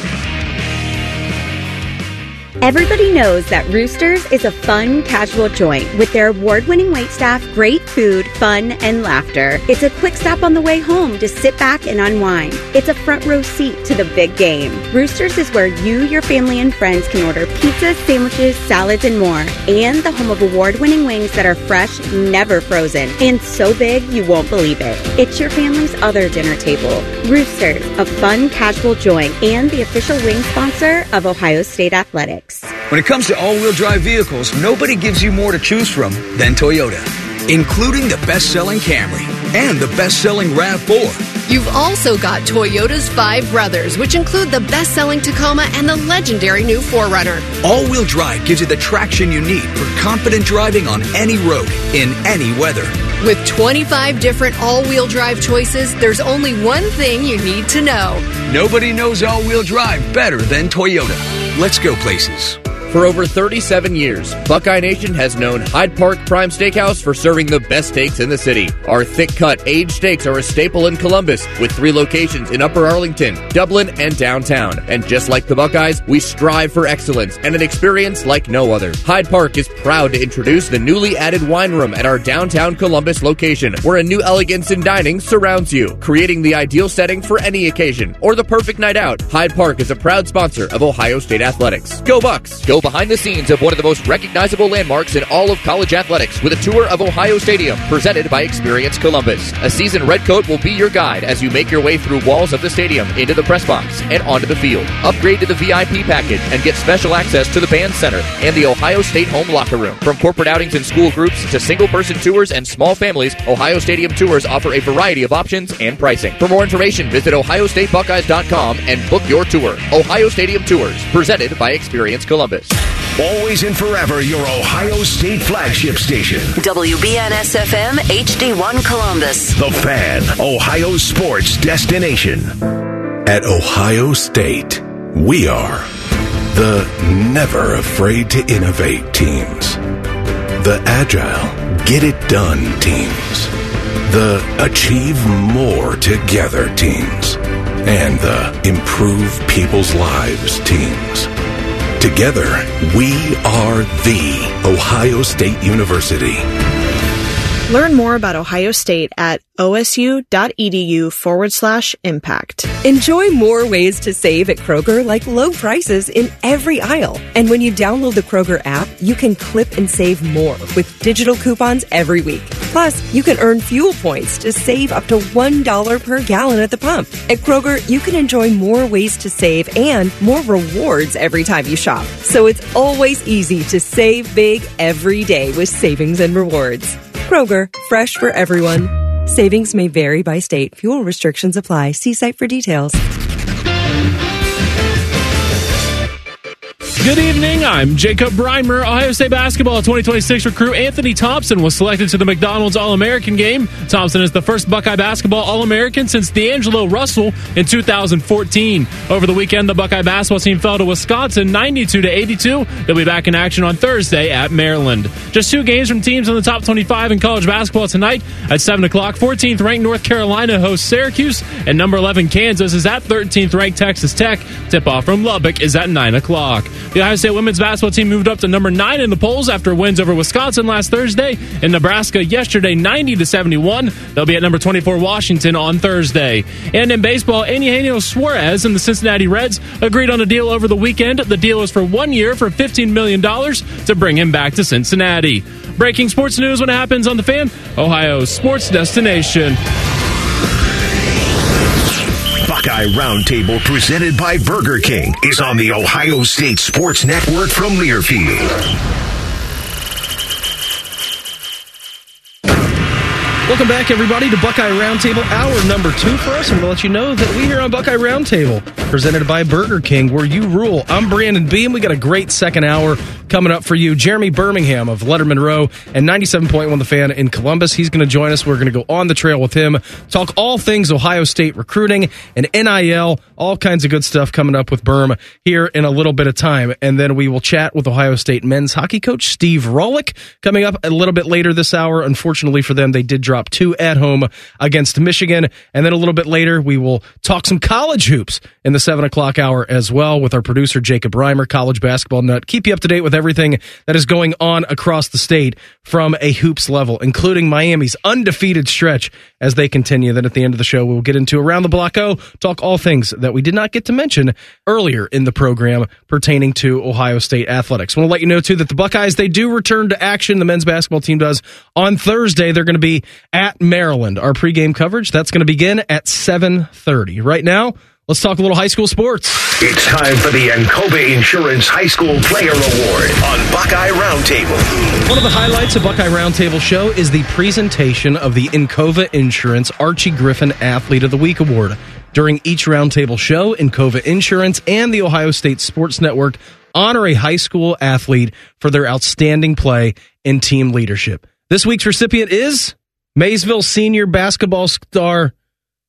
Speaker 15: Everybody knows that Roosters is a fun, casual joint with their award-winning waitstaff, great food, fun, and laughter. It's a quick stop on the way home to sit back and unwind. It's a front row seat to the big game. Roosters is where you, your family, and friends can order pizzas, sandwiches, salads, and more. And the home of award-winning wings that are fresh, never frozen, and so big you won't believe it. It's your family's other dinner table. Roosters, a fun, casual joint, and the official wing sponsor of Ohio State Athletics.
Speaker 17: When it comes to all-wheel drive vehicles, nobody gives you more to choose from than Toyota, including the best-selling Camry and the best-selling RAV four.
Speaker 18: You've also got Toyota's Five Brothers, which include the best-selling Tacoma and the legendary new four runner.
Speaker 17: All-wheel drive gives you the traction you need for confident driving on any road, in any weather.
Speaker 18: With twenty-five different all-wheel drive choices, there's only one thing you need to know.
Speaker 17: Nobody knows all-wheel drive better than Toyota. Let's go places.
Speaker 19: For over thirty-seven years, Buckeye Nation has known Hyde Park Prime Steakhouse for serving the best steaks in the city. Our thick-cut, aged steaks are a staple in Columbus, with three locations in Upper Arlington, Dublin, and downtown. And just like the Buckeyes, we strive for excellence and an experience like no other. Hyde Park is proud to introduce the newly added wine room at our downtown Columbus location, where a new elegance in dining surrounds you, creating the ideal setting for any occasion or the perfect night out. Hyde Park is a proud sponsor of Ohio State Athletics. Go Bucks! Go behind the scenes of one of the most recognizable landmarks in all of college athletics with a tour of Ohio Stadium presented by Experience Columbus. A seasoned redcoat will be your guide as you make your way through walls of the stadium, into the press box, and onto the field. Upgrade to the V I P package and get special access to the band center and the Ohio State home locker room. From corporate outings and school groups to single-person tours and small families, Ohio Stadium Tours offer a variety of options and pricing. For more information, visit ohio state buckeyes dot com and book your tour. Ohio Stadium Tours, presented by Experience Columbus.
Speaker 4: Always and forever your Ohio State flagship station.
Speaker 20: W B N S F M H D one Columbus.
Speaker 4: The Fan, Ohio sports destination.
Speaker 22: At Ohio State, we are the never afraid to innovate teams. The agile, get it done teams. The achieve more together teams. And the improve people's lives teams. Together, we are the Ohio State University.
Speaker 23: Learn more about Ohio State at osu.edu forward slash impact.
Speaker 24: Enjoy more ways to save at Kroger, like low prices in every aisle. And when you download the Kroger app, you can clip and save more with digital coupons every week. Plus, you can earn fuel points to save up to one dollar per gallon at the pump. At Kroger, you can enjoy more ways to save and more rewards every time you shop. So it's always easy to save big every day with savings and rewards. Kroger, fresh for everyone. Savings may vary by state. Fuel restrictions apply. See site for details.
Speaker 2: Good evening. I'm Jacob Breimer. Ohio State basketball twenty twenty-six recruit Anthony Thompson was selected to the McDonald's All-American game. Thompson is the first Buckeye basketball All-American since D'Angelo Russell in two thousand fourteen. Over the weekend, the Buckeye basketball team fell to Wisconsin ninety-two to eighty-two. They'll be back in action on Thursday at Maryland. Just two games from teams in the top twenty-five in college basketball tonight at seven o'clock. fourteenth ranked North Carolina hosts Syracuse, and number eleven Kansas is at thirteenth ranked Texas Tech. Tip-off from Lubbock is at nine o'clock. The Ohio State women's basketball team moved up to number nine in the polls after wins over Wisconsin last Thursday and Nebraska yesterday ninety to seventy-one. They'll be at number twenty-four Washington on Thursday. And in baseball, Eugenio Suarez and the Cincinnati Reds agreed on a deal over the weekend. The deal is for one year for fifteen million dollars to bring him back to Cincinnati. Breaking sports news when it happens on The Fan, Ohio's sports destination.
Speaker 4: Buckeye Roundtable, presented by Burger King, is on the Ohio State Sports Network from Learfield.
Speaker 5: Welcome back, everybody, to Buckeye Roundtable, hour number two for us. I'm going to let you know that we here on Buckeye Roundtable, presented by Burger King, where you rule. I'm Brandon Beam. We got a great second hour coming up for you. Jeremy Birmingham of Letterman Row and ninety-seven point one The Fan in Columbus. He's going to join us. We're going to go on the trail with him, talk all things Ohio State recruiting and N I L, all kinds of good stuff coming up with Berm here in a little bit of time. And then we will chat with Ohio State men's hockey coach Steve Rawlick coming up a little bit later this hour. Unfortunately for them, they did drop two at home against Michigan. And then a little bit later, we will talk some college hoops in the seven o'clock hour as well with our producer, Jacob Reimer, college basketball nut. Keep you up to date with everything that is going on across the state from a hoops level, including Miami's undefeated stretch as they continue. Then at the end of the show, we will get into Around the Block O, talk all things that we did not get to mention earlier in the program pertaining to Ohio State athletics. I want to let you know, too, that the Buckeyes, they do return to action. The men's basketball team does on Thursday. They're going to be at Maryland. Our pregame coverage, that's going to begin at seven thirty. Right now, let's talk a little high school sports.
Speaker 4: It's time for the Encova Insurance High School Player Award on Buckeye Roundtable.
Speaker 5: One of the highlights of Buckeye Roundtable show is the presentation of the Encova Insurance Archie Griffin Athlete of the Week Award. During each Roundtable show, Encova Insurance and the Ohio State Sports Network honor a high school athlete for their outstanding play in team leadership. This week's recipient is Maysville senior basketball star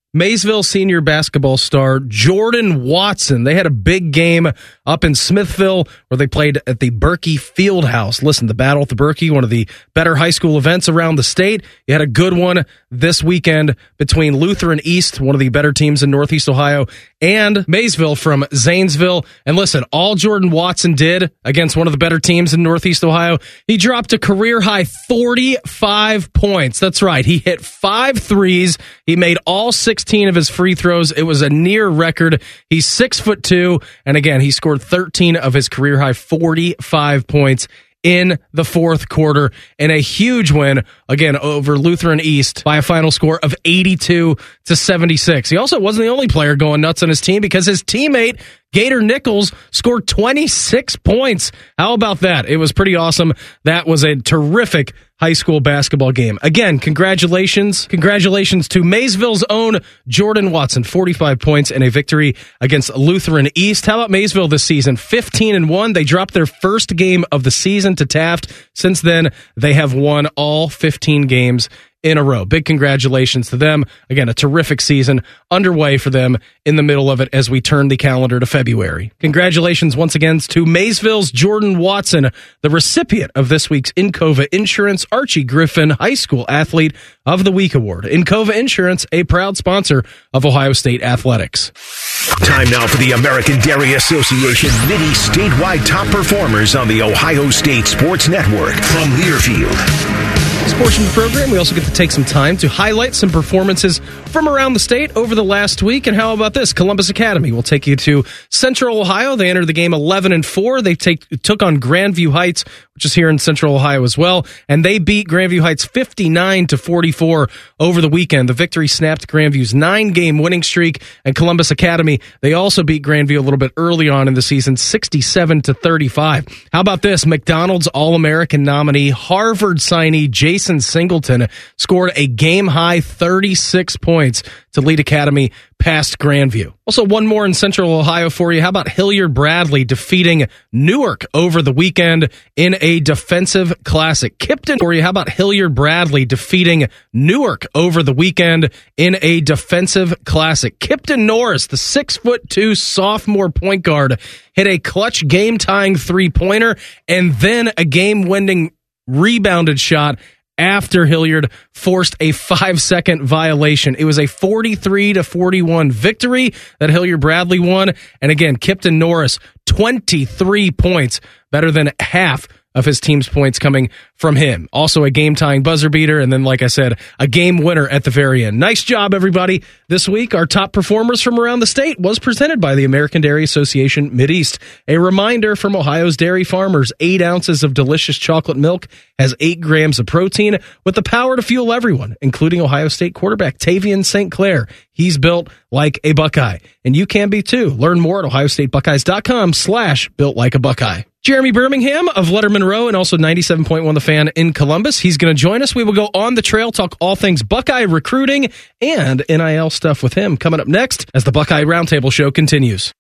Speaker 5: Maysville senior basketball star Jordan Watson. They had a big game up in Smithville where they played at the Berkey Fieldhouse. Listen, the Battle at the Berkey, one of the better high school events around the state. You had a good one this weekend between Lutheran East, one of the better teams in Northeast Ohio, and Maysville from Zanesville. And listen, all Jordan Watson did against one of the better teams in Northeast Ohio, he dropped a career-high forty-five points. That's right. He hit five threes. He made all sixteen of his free throws. It was a near record. He's six foot two. And again, he scored thirteen of his career-high forty-five points in the fourth quarter, and a huge win, again, over Lutheran East by a final score of eighty-two to seventy-six. He also wasn't the only player going nuts on his team because his teammate, Gator Nichols, scored twenty-six points. How about that? It was pretty awesome. That was a terrific high school basketball game. Again, congratulations. Congratulations to Maysville's own Jordan Watson, forty-five points and a victory against Lutheran East. How about Maysville this season? fifteen and one. They dropped their first game of the season to Taft. Since then, they have won all fifteen games in a row. Big congratulations to them. Again, a terrific season underway for them in the middle of it as we turn the calendar to February. Congratulations once again to Maysville's Jordan Watson, the recipient of this week's Encova Insurance Archie Griffin High School Athlete of the Week Award. Encova Insurance, a proud sponsor of Ohio State Athletics.
Speaker 4: Time now for the American Dairy Association Mini Statewide Top Performers on the Ohio State Sports Network from Learfield.
Speaker 5: This portion of the program, we also get to take some time to highlight some performances from around the state over the last week. And how about this? Columbus Academy will take you to Central Ohio. They entered the game eleven and four. They take, took on Grandview Heights, which is here in Central Ohio as well. And they beat Grandview Heights fifty-nine to forty-four over the weekend. The victory snapped Grandview's nine-game winning streak. And Columbus Academy, they also beat Grandview a little bit early on in the season, sixty-seven to thirty-five. How about this? McDonald's All-American nominee, Harvard signee Jason Singleton scored a game-high thirty-six points to lead Academy past Grandview. Also, one more in Central Ohio for you. How about Hilliard Bradley defeating Newark over the weekend in a defensive classic? Kipton for you. How about Hilliard Bradley defeating Newark over the weekend in a defensive classic? Kipton Norris, the six foot two sophomore point guard, hit a clutch game-tying three-pointer and then a game-winning rebounded shot after Hilliard forced a five-second violation. It was a forty-three to forty-one victory that Hilliard Bradley won. And again, Kipton Norris, twenty-three points, better than half of his team's points coming from him. Also a game-tying buzzer beater, and then, like I said, a game winner at the very end. Nice job, everybody. This week, our top performers from around the state was presented by the American Dairy Association Mideast. A reminder from Ohio's dairy farmers, eight ounces of delicious chocolate milk has eight grams of protein with the power to fuel everyone, including Ohio State quarterback Tavian Saint Clair. He's built like a Buckeye, and you can be too. Learn more at ohiostatebuckeyes.com slash built like a Buckeye. Jeremy Birmingham of Letterman Row and also ninety-seven point one The Fan in Columbus. He's going to join us. We will go on the trail, talk all things Buckeye recruiting and N I L stuff with him coming up next as the Buckeye Roundtable Show continues.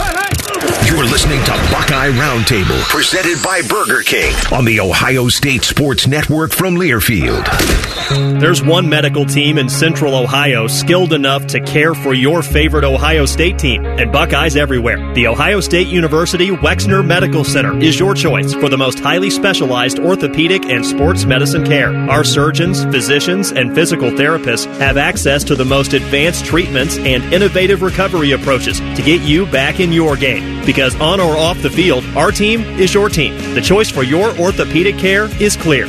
Speaker 4: You're listening to Buckeye Roundtable, presented by Burger King on the Ohio State Sports Network from Learfield.
Speaker 3: There's one medical team in Central Ohio skilled enough to care for your favorite Ohio State team, and Buckeyes everywhere. The Ohio State University Wexner Medical Center is your choice for the most highly specialized orthopedic and sports medicine care. Our surgeons, physicians, and physical therapists have access to the most advanced treatments and innovative recovery approaches to get you back in your game. Because on or off the field, our team is your team. The choice for your orthopedic care is clear.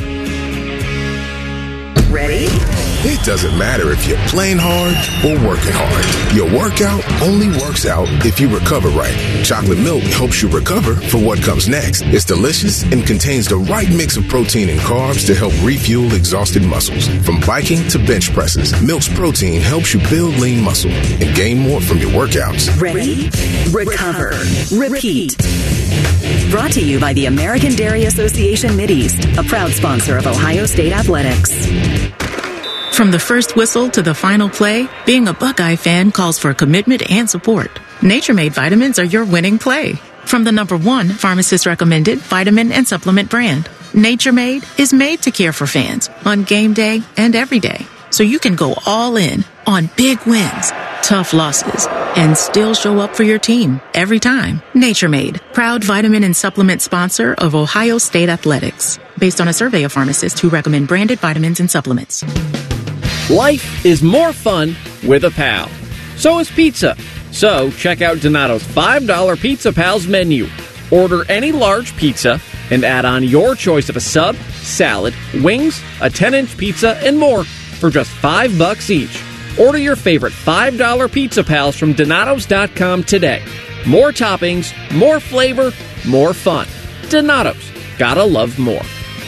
Speaker 21: Ready?
Speaker 22: It doesn't matter if you're playing hard or working hard. Your workout only works out if you recover right. Chocolate milk helps you recover for what comes next. It's delicious and contains the right mix of protein and carbs to help refuel exhausted muscles. From biking to bench presses, Milk's protein helps you build lean muscle and gain more from your workouts.
Speaker 21: Ready? Recover. Repeat. Brought to you by the American Dairy Association Mideast, a proud sponsor of Ohio State Athletics.
Speaker 6: From the first whistle to the final play, being a Buckeye fan calls for commitment and support. Nature Made vitamins are your winning play. From the number one pharmacist recommended vitamin and supplement brand, Nature Made is made to care for fans on game day and every day. so you can go all in on big wins, tough losses, and still show up for your team every time. Nature Made, proud vitamin and supplement sponsor of Ohio State Athletics, based on a survey of pharmacists who recommend branded vitamins and supplements.
Speaker 7: Life is more fun with a pal. So is pizza. So check out Donato's five dollar Pizza Pals menu. Order any large pizza and add on your choice of a sub, salad, wings, a ten-inch pizza, and more for just five bucks each. Order your favorite five dollar Pizza Pals from Donatos dot com today. More toppings, more flavor, more fun. Donatos. Gotta love more.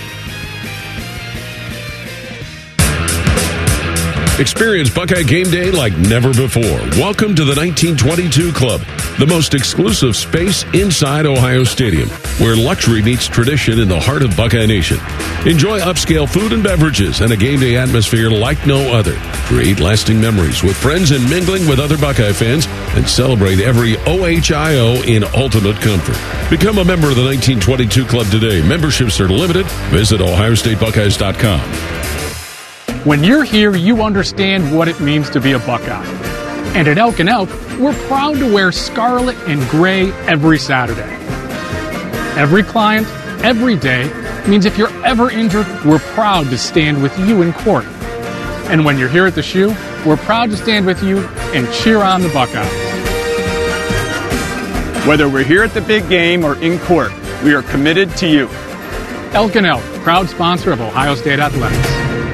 Speaker 8: Experience Buckeye Game Day like never before. Welcome to the nineteen twenty-two Club, the most exclusive space inside Ohio Stadium, where luxury meets tradition in the heart of Buckeye Nation. Enjoy upscale food and beverages and a game day atmosphere like no other. Create lasting memories with friends and mingling with other Buckeye fans, and celebrate every O H I O in ultimate comfort. Become a member of the nineteen twenty-two Club today. Memberships are limited. Visit ohio state buckeyes dot com.
Speaker 2: When you're here, you understand what it means to be a Buckeye. And at Elk and Elk, we're proud to wear scarlet and gray every Saturday. Every client, every day, means if you're ever injured, we're proud to stand with you in court. And when you're here at the Shoe, we're proud to stand with you and cheer on the Buckeyes.
Speaker 9: Whether we're here at the big game or in court, we are committed to you.
Speaker 2: Elk and Elk, proud sponsor of Ohio State Athletics.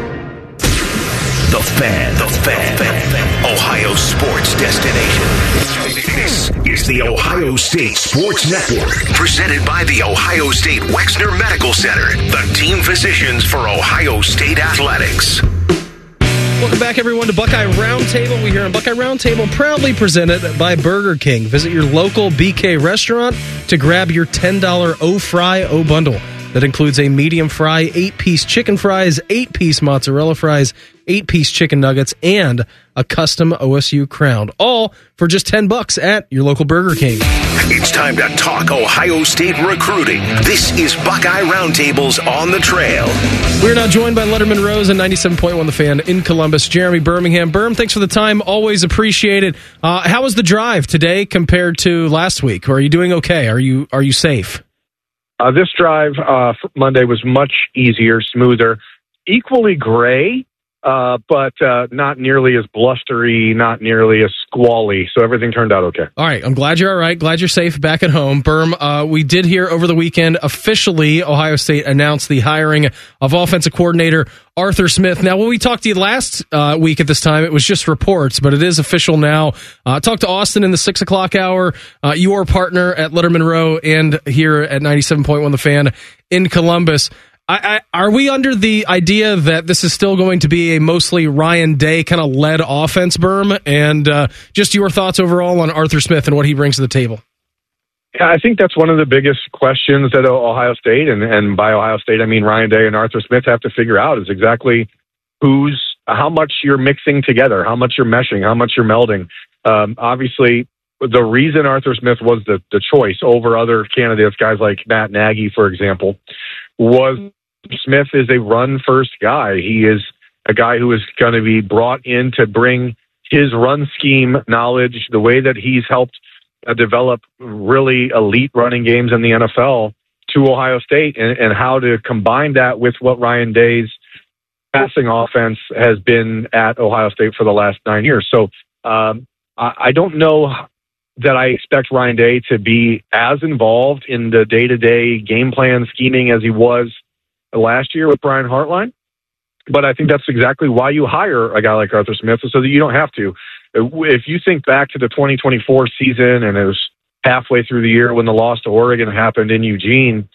Speaker 4: The Fan, the Fan, fan. Ohio sports destination. This is the Ohio State Sports Network, presented by the Ohio State Wexner Medical Center, the team physicians for Ohio State Athletics.
Speaker 5: Welcome back, everyone, to Buckeye Roundtable. We here on Buckeye Roundtable, proudly presented by Burger King. Visit your local B K restaurant to grab your ten dollar O-Fry O-Bundle. That includes a medium fry, eight-piece chicken fries, eight-piece mozzarella fries, eight-piece chicken nuggets, and a custom O S U crown. All for just ten bucks at your local Burger King.
Speaker 4: It's time to talk Ohio State recruiting. This is Buckeye Roundtables on the Trail.
Speaker 5: We're now joined by Letterman Rose and ninety-seven point one The Fan in Columbus, Jeremy Birmingham. Berm, thanks for the time. Always appreciated. Uh, how was the drive today compared to last week? Are you doing okay? Are you are you safe?
Speaker 10: Uh, this drive uh, Monday was much easier, smoother, equally gray, uh, but uh, not nearly as blustery, not nearly as squally. So everything turned out okay.
Speaker 5: All right. I'm glad you're all right. Glad you're safe back at home. Berm, uh, we did hear over the weekend, officially, Ohio State announced the hiring of offensive coordinator Arthur Smith. Now, when we talked to you last uh, week at this time, it was just reports, but it is official now. Uh, talked to Austin in the six o'clock hour, uh, your partner at Letterman Row and here at ninety-seven point one The Fan in Columbus. I, I, are we under the idea that this is still going to be a mostly Ryan Day kind of led offense, Berm? And uh, just your thoughts overall on Arthur Smith and what he brings to the table?
Speaker 10: Yeah, I think that's one of the biggest questions that Ohio State, and, and by Ohio State I mean Ryan Day and Arthur Smith, have to figure out is exactly who's, how much you're mixing together, how much you're meshing, how much you're melding. Um, obviously, the reason Arthur Smith was the, the choice over other candidates, guys like Matt Nagy, for example, was Smith is a run-first guy. He is a guy who is going to be brought in to bring his run scheme knowledge, the way that he's helped uh, develop really elite running games in the N F L, to Ohio State, and, and how to combine that with what Ryan Day's passing offense has been at Ohio State for the last nine years. So um, I, I don't know that I expect Ryan Day to be as involved in the day-to-day game plan scheming as he was last year with Brian Hartline. But I think that's exactly why you hire a guy like Arthur Smith, so that you don't have to. If you think back to the twenty twenty-four season, and it was halfway through the year when the loss to Oregon happened in Eugene,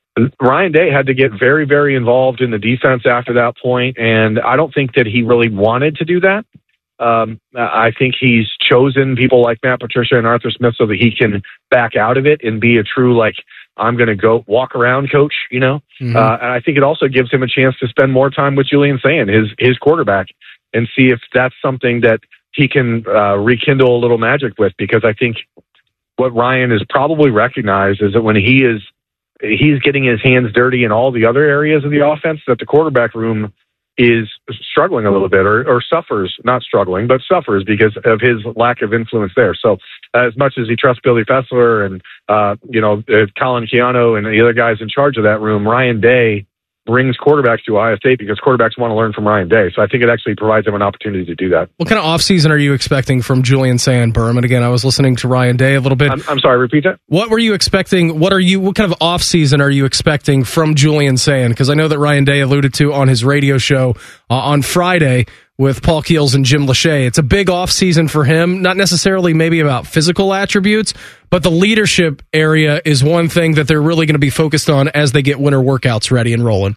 Speaker 10: Ryan Day had to get very, very involved in the defense after that point, and I don't think that he really wanted to do that. Um, I think he's chosen people like Matt Patricia and Arthur Smith so that he can back out of it and be a true, like, I'm going to go walk around coach, you know? Mm-hmm. Uh, and I think it also gives him a chance to spend more time with Julian Sayin, his, his quarterback, and see if that's something that he can uh, rekindle a little magic with, because I think what Ryan has probably recognized is that when he is, he's getting his hands dirty in all the other areas of the offense, that the quarterback room is struggling a little bit, or, or suffers, not struggling, but suffers because of his lack of influence there. So as much as he trusts Billy Fessler and, uh, you know, uh, Colin Keanu and the other guys in charge of that room, Ryan Day brings quarterbacks to Ohio State because quarterbacks want to learn from Ryan Day. So I think it actually provides them an opportunity to do that.
Speaker 5: What kind of offseason are you expecting from Julian Sandberg? And again, I was listening to Ryan Day a little bit.
Speaker 10: I'm, I'm sorry, repeat that.
Speaker 5: What were you expecting? What are you? What kind of offseason are you expecting from Julian Sand? Because I know that Ryan Day alluded to on his radio show uh, on Friday with Paul Keels and Jim Lachey. It's a big offseason for him, not necessarily maybe about physical attributes, but the leadership area is one thing that they're really going to be focused on as they get winter workouts ready and rolling.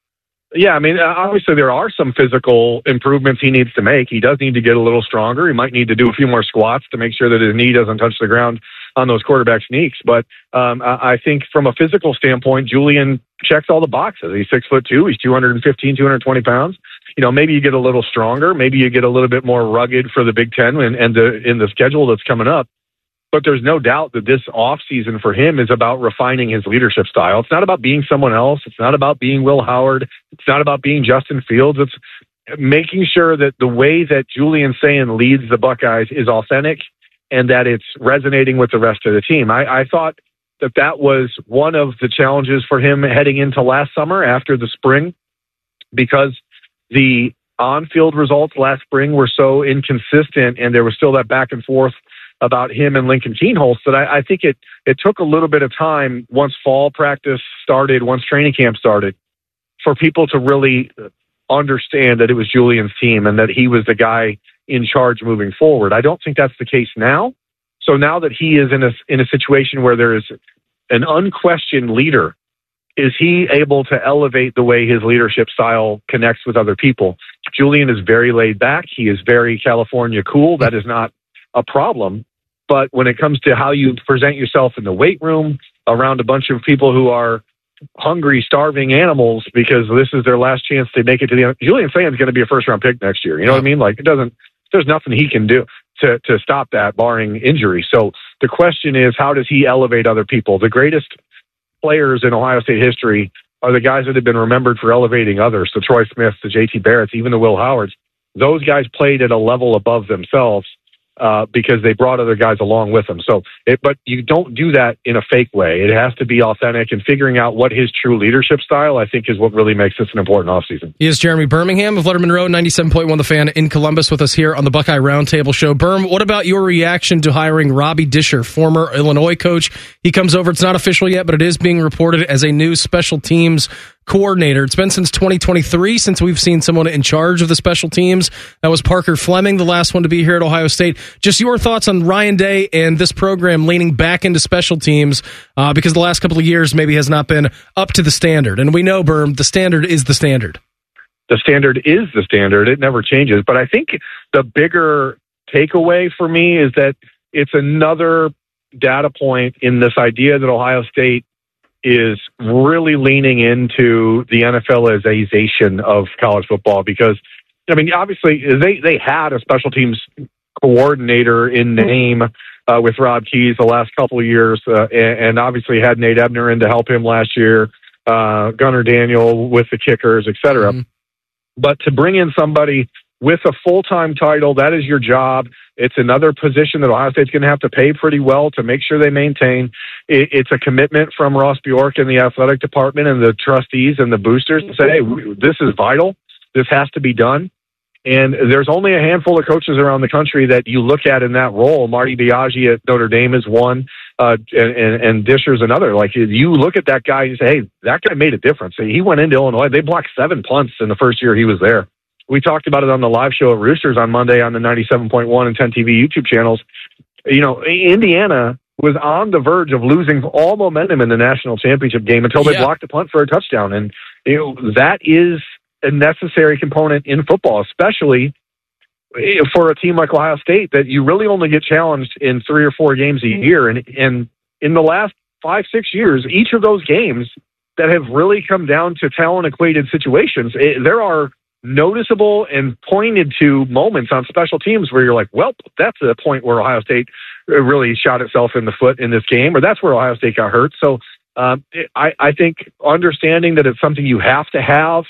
Speaker 10: Yeah, I mean, obviously there are some physical improvements he needs to make. He does need to get a little stronger. He might need to do a few more squats to make sure that his knee doesn't touch the ground on those quarterback sneaks. But um, I think from a physical standpoint, Julian checks all the boxes. He's six foot two. He's two hundred fifteen, two hundred twenty pounds. You know, maybe you get a little stronger. Maybe you get a little bit more rugged for the Big Ten and, and the, in the schedule that's coming up. But there's no doubt that this offseason for him is about refining his leadership style. It's not about being someone else. It's not about being Will Howard. It's not about being Justin Fields. It's making sure that the way that Julian Sand leads the Buckeyes is authentic and that it's resonating with the rest of the team. I, I thought that that was one of the challenges for him heading into last summer after the spring, because the on-field results last spring were so inconsistent and there was still that back and forth about him and Lincoln Kienholz that I, I think it, it took a little bit of time once fall practice started, once training camp started, for people to really understand that it was Julian's team and that he was the guy in charge moving forward. I don't think that's the case now. So now that he is in a, in a situation where there is an unquestioned leader, is he able to elevate the way his leadership style connects with other people? Julian is very laid back. He is very California cool. That is not a problem. But when it comes to how you present yourself in the weight room around a bunch of people who are hungry, starving animals because this is their last chance to make it to the end, Julian Sand is going to be a first round pick next year. You know what I mean? Like, it doesn't, there's nothing he can do to, to stop that, barring injury. So the question is, how does he elevate other people? The greatest players in Ohio State history are the guys that have been remembered for elevating others. The Troy Smiths, the J T Barretts, even the Will Howards. Those guys played at a level above themselves uh, because they brought other guys along with them. So, it, but you don't do that in a fake way. It has to be authentic, and figuring out what his true leadership style, I think, is what really makes this an important offseason.
Speaker 5: He is Jeremy Birmingham of Letterman Road, ninety-seven point one The Fan in Columbus, with us here on the Buckeye Roundtable Show. Berm, what about your reaction to hiring Robbie Disher, former Illinois coach? He comes over, it's not official yet, but it is being reported as a new special teams coordinator. It's been since twenty twenty-three since we've seen someone in charge of the special teams. That was Parker Fleming, the last one to be here at Ohio State. Just your thoughts on Ryan Day and this program leaning back into special teams, uh, because the last couple of years maybe has not been up to the standard. And we know, Berm, the standard is the standard.
Speaker 10: The standard is the standard. It never changes. But I think the bigger takeaway for me is that it's another data point in this idea that Ohio State is really leaning into the NFLization of college football, because, I mean, obviously they, they had a special teams coordinator in name uh, with Rob Keyes the last couple of years, uh, and, and obviously had Nate Ebner in to help him last year, uh, Gunnar Daniel with the kickers, et cetera. Mm-hmm. But to bring in somebody with a full-time title, that is your job. It's another position that Ohio State's going to have to pay pretty well to make sure they maintain. It, it's a commitment from Ross Bjork and the athletic department and the trustees and the boosters to say, hey, this is vital. This has to be done. And there's only a handful of coaches around the country that you look at in that role. Marty Biaggi at Notre Dame is one, uh, and, and, and Disher's another. Like, you look at that guy and you say, hey, that guy made a difference. He went into Illinois. They blocked seven punts in the first year he was there. We talked about it on the live show at Roosters on Monday on the ninety-seven point one and ten T V YouTube channels. You know, Indiana was on the verge of losing all momentum in the national championship game until they yeah. blocked a punt for a touchdown. And, you know, that is a necessary component in football, especially for a team like Ohio State, that you really only get challenged in three or four games a year. And, and in the last five, six years, each of those games that have really come down to talent-equated situations, it, there are noticeable and pointed to moments on special teams where you're like, well, that's a point where Ohio State really shot itself in the foot in this game, or that's where Ohio State got hurt. So um, I, I think understanding that it's something you have to have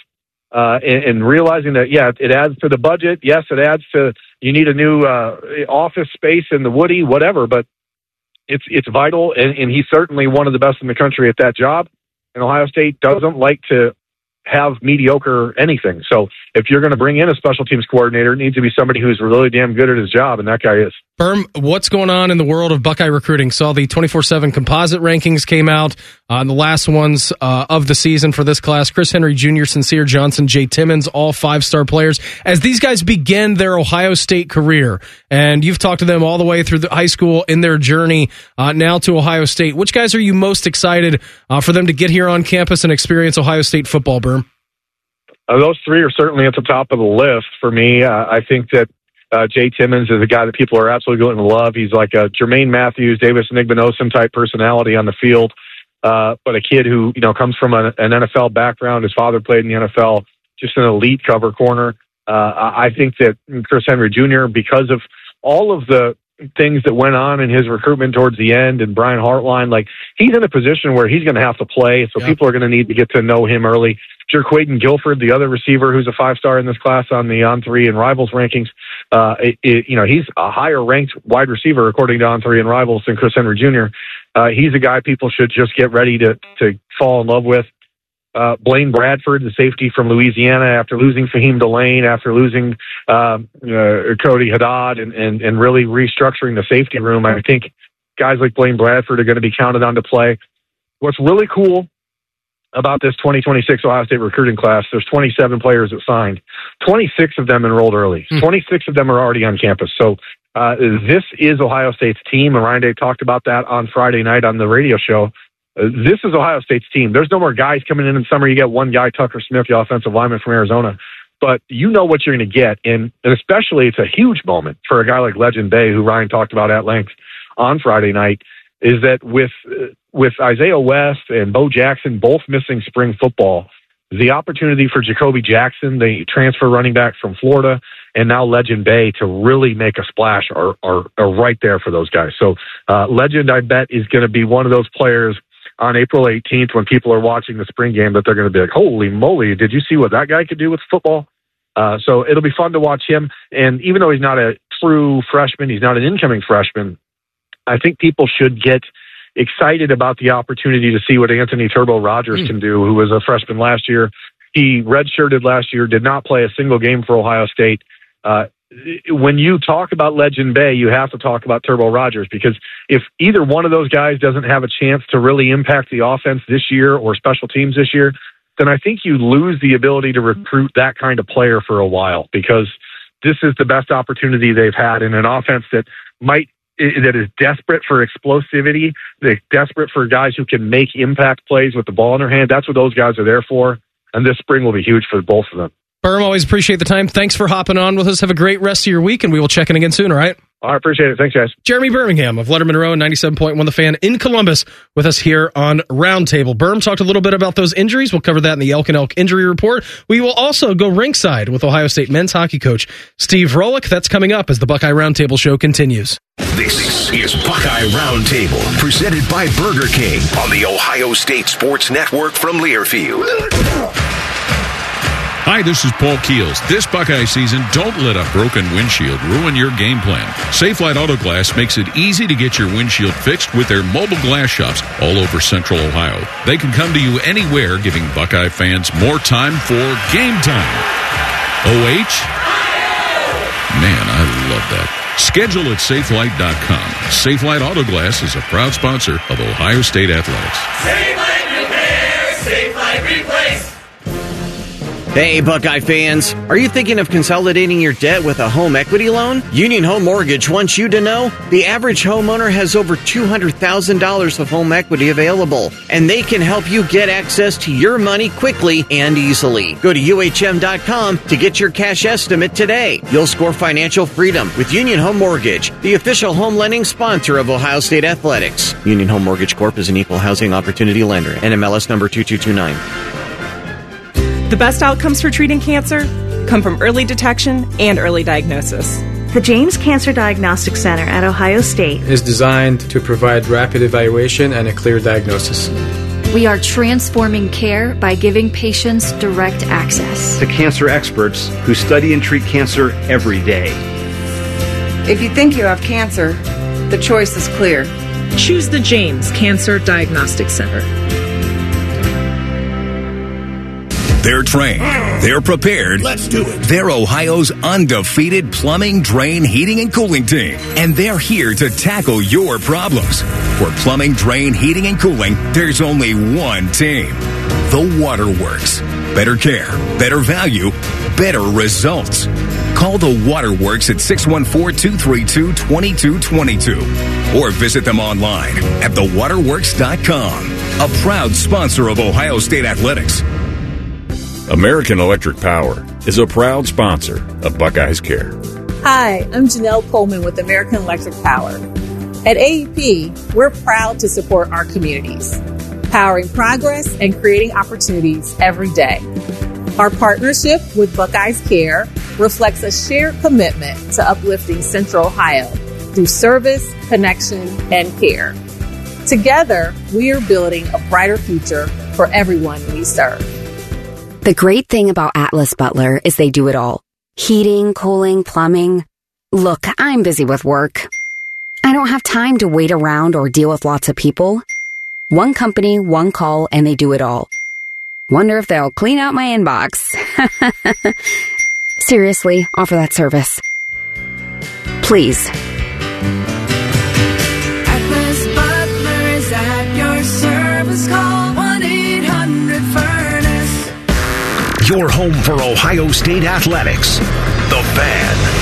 Speaker 10: uh, and, and realizing that, yeah, it adds to the budget. Yes, it adds to, you need a new uh, office space in the Woody, whatever, but it's it's vital, and, and he's certainly one of the best in the country at that job. And Ohio State doesn't like to have mediocre anything. So if you're going to bring in a special teams coordinator, it needs to be somebody who's really damn good at his job, and that guy is.
Speaker 5: Berm, what's going on in the world of Buckeye recruiting? Saw the twenty-four seven composite rankings came out on uh, the last ones uh, of the season for this class. Chris Henry Junior, Sincere Johnson, Jay Timmons, all five-star players. As these guys begin their Ohio State career, and you've talked to them all the way through the high school in their journey uh, now to Ohio State, which guys are you most excited uh, for them to get here on campus and experience Ohio State football, Berm?
Speaker 10: Uh, those three are certainly at the top of the list for me. Uh, I think that uh, Jay Timmons is a guy that people are absolutely going to love. He's like a Jermaine Matthews, Davis Nigbinosin type personality on the field, uh, but a kid who, you know, comes from a, an N F L background. His father played in the N F L, just an elite cover corner. Uh, I think that Chris Henry Junior, because of all of the things that went on in his recruitment towards the end, and Brian Hartline, like, he's in a position where he's going to have to play, so yeah. people are going to need to get to know him early. Jerquaden Guilford, the other receiver who's a five-star in this class on the On three and Rivals rankings, uh, it, it, you know, he's a higher-ranked wide receiver according to On three and Rivals than Chris Henry Junior Uh, he's a guy people should just get ready to to fall in love with. Uh, Blaine Bradford, the safety from Louisiana, after losing Fahim Delane, after losing uh, uh, Cody Haddad, and, and, and really restructuring the safety room, I think guys like Blaine Bradford are going to be counted on to play. What's really cool about this twenty twenty-six Ohio State recruiting class, there's twenty-seven players that signed. twenty-six of them enrolled early. Hmm. twenty-six of them are already on campus. So uh, this is Ohio State's team, and Ryan Day talked about that on Friday night on the radio show. Uh, this is Ohio State's team. There's no more guys coming in in summer. You get one guy, Tucker Smith, the offensive lineman from Arizona. But you know what you're going to get, and, and especially it's a huge moment for a guy like Legend Bay, who Ryan talked about at length on Friday night, is that with uh, with Isaiah West and Bo Jackson both missing spring football, the opportunity for Jacoby Jackson, the transfer running back from Florida, and now Legend Bay to really make a splash are, are, are right there for those guys. So uh, Legend, I bet, is going to be one of those players on April eighteenth when people are watching the spring game that they're going to be like, holy moly, did you see what that guy could do with football? Uh, so it'll be fun to watch him. And even though he's not a true freshman, he's not an incoming freshman, I think people should get excited about the opportunity to see what Anthony Turbo Rogers mm. can do, who was a freshman last year. He redshirted last year, did not play a single game for Ohio State. Uh, when you talk about Legend Bay, you have to talk about Turbo Rogers, because if either one of those guys doesn't have a chance to really impact the offense this year or special teams this year, then I think you lose the ability to recruit that kind of player for a while, because this is the best opportunity they've had in an offense that might that is desperate for explosivity, they're desperate for guys who can make impact plays with the ball in their hand. That's what those guys are there for, and this spring will be huge for both of them.
Speaker 5: Berm, always appreciate the time. Thanks for hopping on with us. Have a great rest of your week, and we will check in again soon, all right?
Speaker 10: I appreciate it. Thanks, guys.
Speaker 5: Jeremy Birmingham of Letterman Row and ninety-seven point one The Fan in Columbus with us here on Roundtable. Berm talked a little bit about those injuries. We'll cover that in the Elk and Elk injury report. We will also go ringside with Ohio State men's hockey coach Steve Rolich. That's coming up as the Buckeye Roundtable show continues.
Speaker 4: This is Buckeye Roundtable, presented by Burger King on the Ohio State Sports Network from Learfield.
Speaker 8: Hi, this is Paul Keels. This Buckeye season, don't let a broken windshield ruin your game plan. Safelite Auto Glass makes it easy to get your windshield fixed with their mobile glass shops all over Central Ohio. They can come to you anywhere, giving Buckeye fans more time for game time. O H? Man, I love that. Schedule at safelite dot com. Safelite Auto Glass is a proud sponsor of Ohio State Athletics.
Speaker 11: Safelite Repair, Safelite Replace.
Speaker 12: Hey, Buckeye fans. Are you thinking of consolidating your debt with a home equity loan? Union Home Mortgage wants you to know the average homeowner has over two hundred thousand dollars of home equity available, and they can help you get access to your money quickly and easily. Go to U H M dot com to get your cash estimate today. You'll score financial freedom with Union Home Mortgage, the official home lending sponsor of Ohio State Athletics. Union Home Mortgage Corp is an equal housing opportunity lender. N M L S number two two two nine.
Speaker 13: The best outcomes for treating cancer come from early detection and early diagnosis.
Speaker 16: The James Cancer Diagnostic Center at Ohio State
Speaker 25: is designed to provide rapid evaluation and a clear diagnosis.
Speaker 1: We are transforming care by giving patients direct access.
Speaker 14: To cancer experts who study and treat cancer every day.
Speaker 15: If you think you have cancer, the choice is clear.
Speaker 23: Choose the James Cancer Diagnostic Center.
Speaker 4: They're trained. They're prepared.
Speaker 11: Let's do it.
Speaker 4: They're Ohio's undefeated plumbing, drain, heating, and cooling team. And they're here to tackle your problems. For plumbing, drain, heating, and cooling, there's only one team. The Waterworks. Better care, better value, better results. Call the Waterworks at six one four, two three two, two two two two or visit them online at the waterworks dot com. A proud sponsor of Ohio State Athletics.
Speaker 8: American Electric Power is a proud sponsor of Buckeyes Care.
Speaker 18: Hi, I'm Janelle Coleman with American Electric Power. At A E P, we're proud to support our communities, powering progress and creating opportunities every day. Our partnership with Buckeyes Care reflects a shared commitment to uplifting Central Ohio through service, connection, and care. Together, we are building a brighter future for everyone we serve.
Speaker 25: The great thing about Atlas Butler is they do it all. Heating, cooling, plumbing. Look, I'm busy with work. I don't have time to wait around or deal with lots of people. One company, one call, and they do it all. Wonder if they'll clean out my inbox. Seriously, offer that service. Please.
Speaker 11: Atlas Butler is at your service. Call one eight hundred furnace.
Speaker 4: Your home for Ohio State Athletics. The Fan.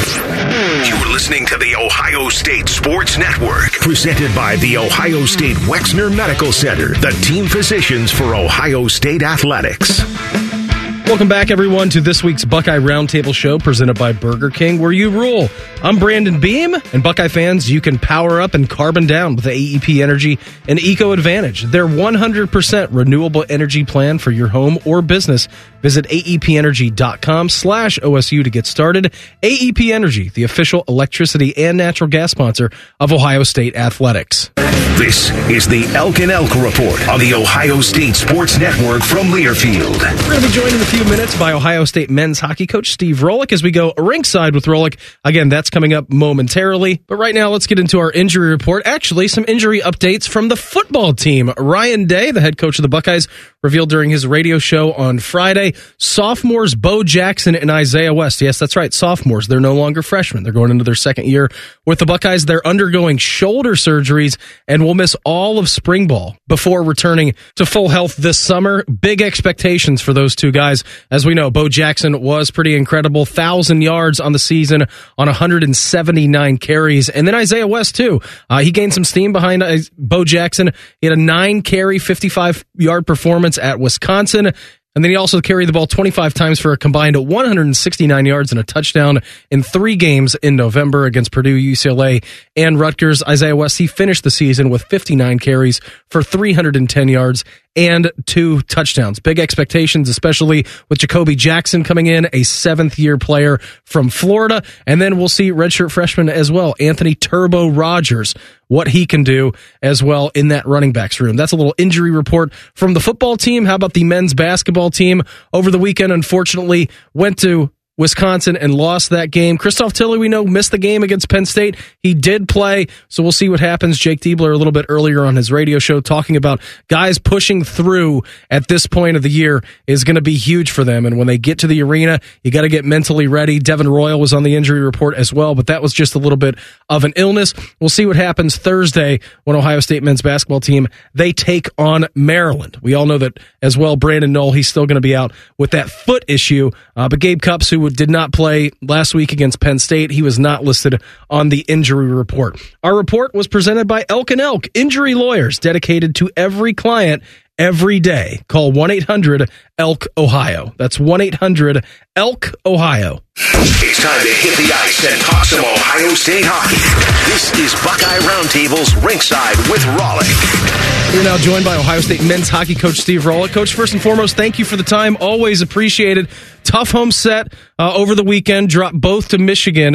Speaker 4: You're listening to the Ohio State Sports Network, presented by the Ohio State Wexner Medical Center, the team physicians for Ohio State Athletics.
Speaker 5: Welcome back, everyone, to this week's Buckeye Roundtable Show presented by Burger King, where you rule. I'm Brandon Beam, and Buckeye fans, you can power up and carbon down with A E P Energy and Eco Advantage. Their one hundred percent renewable energy plan for your home or business. Visit aepenergy.com slash OSU to get started. A E P Energy, the official electricity and natural gas sponsor of Ohio State Athletics.
Speaker 4: This is the Elk and Elk Report on the Ohio State Sports Network from Learfield.
Speaker 5: We're going to be joined in a few minutes by Ohio State men's hockey coach Steve Rolich as we go rinkside with Rolich. Again, that's coming up momentarily. But right now, let's get into our injury report. Actually, some injury updates from the football team. Ryan Day, the head coach of the Buckeyes, revealed during his radio show on Friday, sophomores Bo Jackson and Isaiah West. Yes, that's right, sophomores. They're no longer freshmen. They're going into their second year with the Buckeyes. They're undergoing shoulder surgeries and will miss all of spring ball before returning to full health this summer. Big expectations for those two guys. As we know, Bo Jackson was pretty incredible. one thousand yards on the season on one hundred seventy-nine carries. And then Isaiah West, too. Uh, he gained some steam behind uh, Bo Jackson. He had a nine-carry, fifty-five-yard performance at Wisconsin. And then he also carried the ball twenty-five times for a combined one hundred sixty-nine yards and a touchdown in three games in November against Purdue, U C L A, and Rutgers. Isaiah West, he finished the season with fifty-nine carries for three hundred ten yards and two touchdowns. Big expectations, especially with Jacoby Jackson coming in, a seventh-year player from Florida. And then we'll see redshirt freshman as well, Anthony Turbo Rogers, what he can do as well in that running backs room. That's a little injury report from the football team. How about the men's basketball team? Over the weekend, unfortunately, went to Wisconsin and lost that game. Christoph Tilley, we know, missed the game against Penn State. He did play, so we'll see what happens. Jake Diebler a little bit earlier on his radio show talking about guys pushing through at this point of the year is going to be huge for them. And when they get to the arena, you got to get mentally ready. Devin Royal was on the injury report as well, but that was just a little bit of an illness. We'll see what happens Thursday when Ohio State men's basketball team, they take on Maryland. We all know that as well. Brandon Knoll, he's still going to be out with that foot issue, uh, but Gabe Cupps, who did not play last week against Penn State. He was not listed on the injury report. Our report was presented by Elk and Elk, injury lawyers dedicated to every client every day. Call one eight hundred elk ohio. That's one eight hundred elk ohio.
Speaker 4: It's time to hit the ice and talk some Ohio State hockey. This is Buckeye Roundtable's Rinkside with Rolich.
Speaker 5: We're now joined by Ohio State men's hockey coach Steve Rolich. Coach, first and foremost, thank you for the time. Always appreciated. Tough home set uh, over the weekend. Dropped both to Michigan.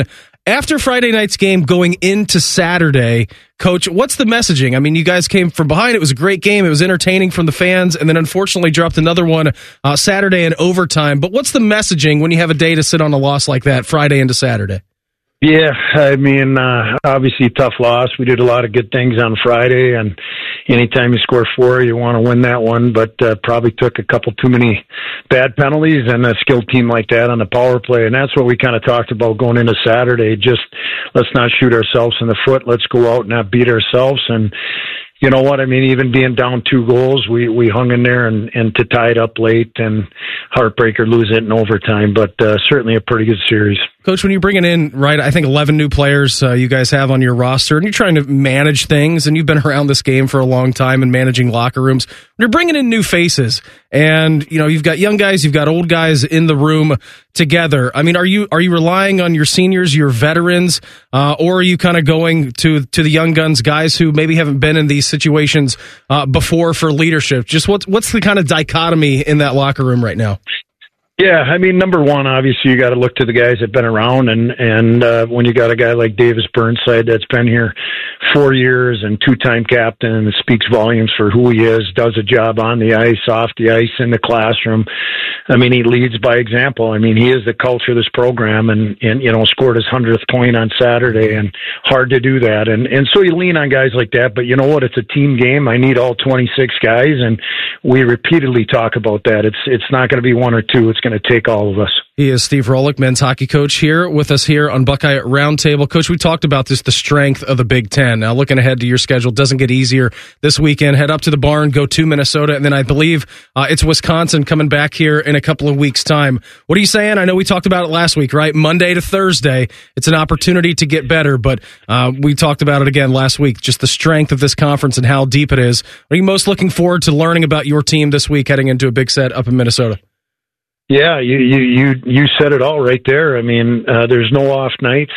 Speaker 5: After Friday night's game going into Saturday, Coach, what's the messaging? I mean, you guys came from behind. It was a great game. It was entertaining from the fans, and then unfortunately dropped another one uh, Saturday in overtime. But what's the messaging when you have a day to sit on a loss like that, Friday into Saturday?
Speaker 3: Yeah, I mean, uh, obviously tough loss. We did a lot of good things on Friday, and anytime you score four, you want to win that one, but uh, probably took a couple too many bad penalties and a skilled team like that on the power play, and that's what we kind of talked about going into Saturday. Just let's not shoot ourselves in the foot. Let's go out and not beat ourselves. And you know what? I mean, even being down two goals, we, we hung in there and, and to tie it up late and heartbreaker lose it in overtime, but uh, certainly a pretty good series.
Speaker 5: Coach, when you're bringing in, right, I think eleven new players uh, you guys have on your roster, and you're trying to manage things, and you've been around this game for a long time and managing locker rooms. When you're bringing in new faces, and you know you've got young guys, you've got old guys in the room together. I mean, are you are you relying on your seniors, your veterans, uh, or are you kind of going to to the young guns, guys who maybe haven't been in these situations uh, before for leadership? Just what's what's the kind of dichotomy in that locker room right now?
Speaker 3: Yeah, I mean, number one, obviously, you got to look to the guys that've been around, and and uh, when you got a guy like Davis Burnside that's been here four years and two-time captain, and speaks volumes for who he is, does a job on the ice, off the ice, in the classroom. I mean, he leads by example. I mean, he is the culture of this program, and and you know, scored his hundredth point on Saturday, and hard to do that, and and so you lean on guys like that. But you know what? It's a team game. I need all twenty-six guys, and we repeatedly talk about that. It's it's not going to be one or two. It's going to take all of us.
Speaker 5: He is Steve Rolik, men's hockey coach, here with us here on Buckeye Roundtable. Coach, we talked about this, the strength of the Big Ten. Now, looking ahead to your schedule, doesn't get easier this weekend. Head up to the barn, go to Minnesota, and then I believe uh, it's Wisconsin coming back here in a couple of weeks' time. What are you saying? I know we talked about it last week, right? Monday to Thursday, it's an opportunity to get better, but uh, we talked about it again last week, just the strength of this conference and how deep it is. Are you most looking forward to learning about your team this week heading into a big set up in Minnesota?
Speaker 3: Yeah, you, you, you, you said it all right there. I mean, uh, there's no off nights.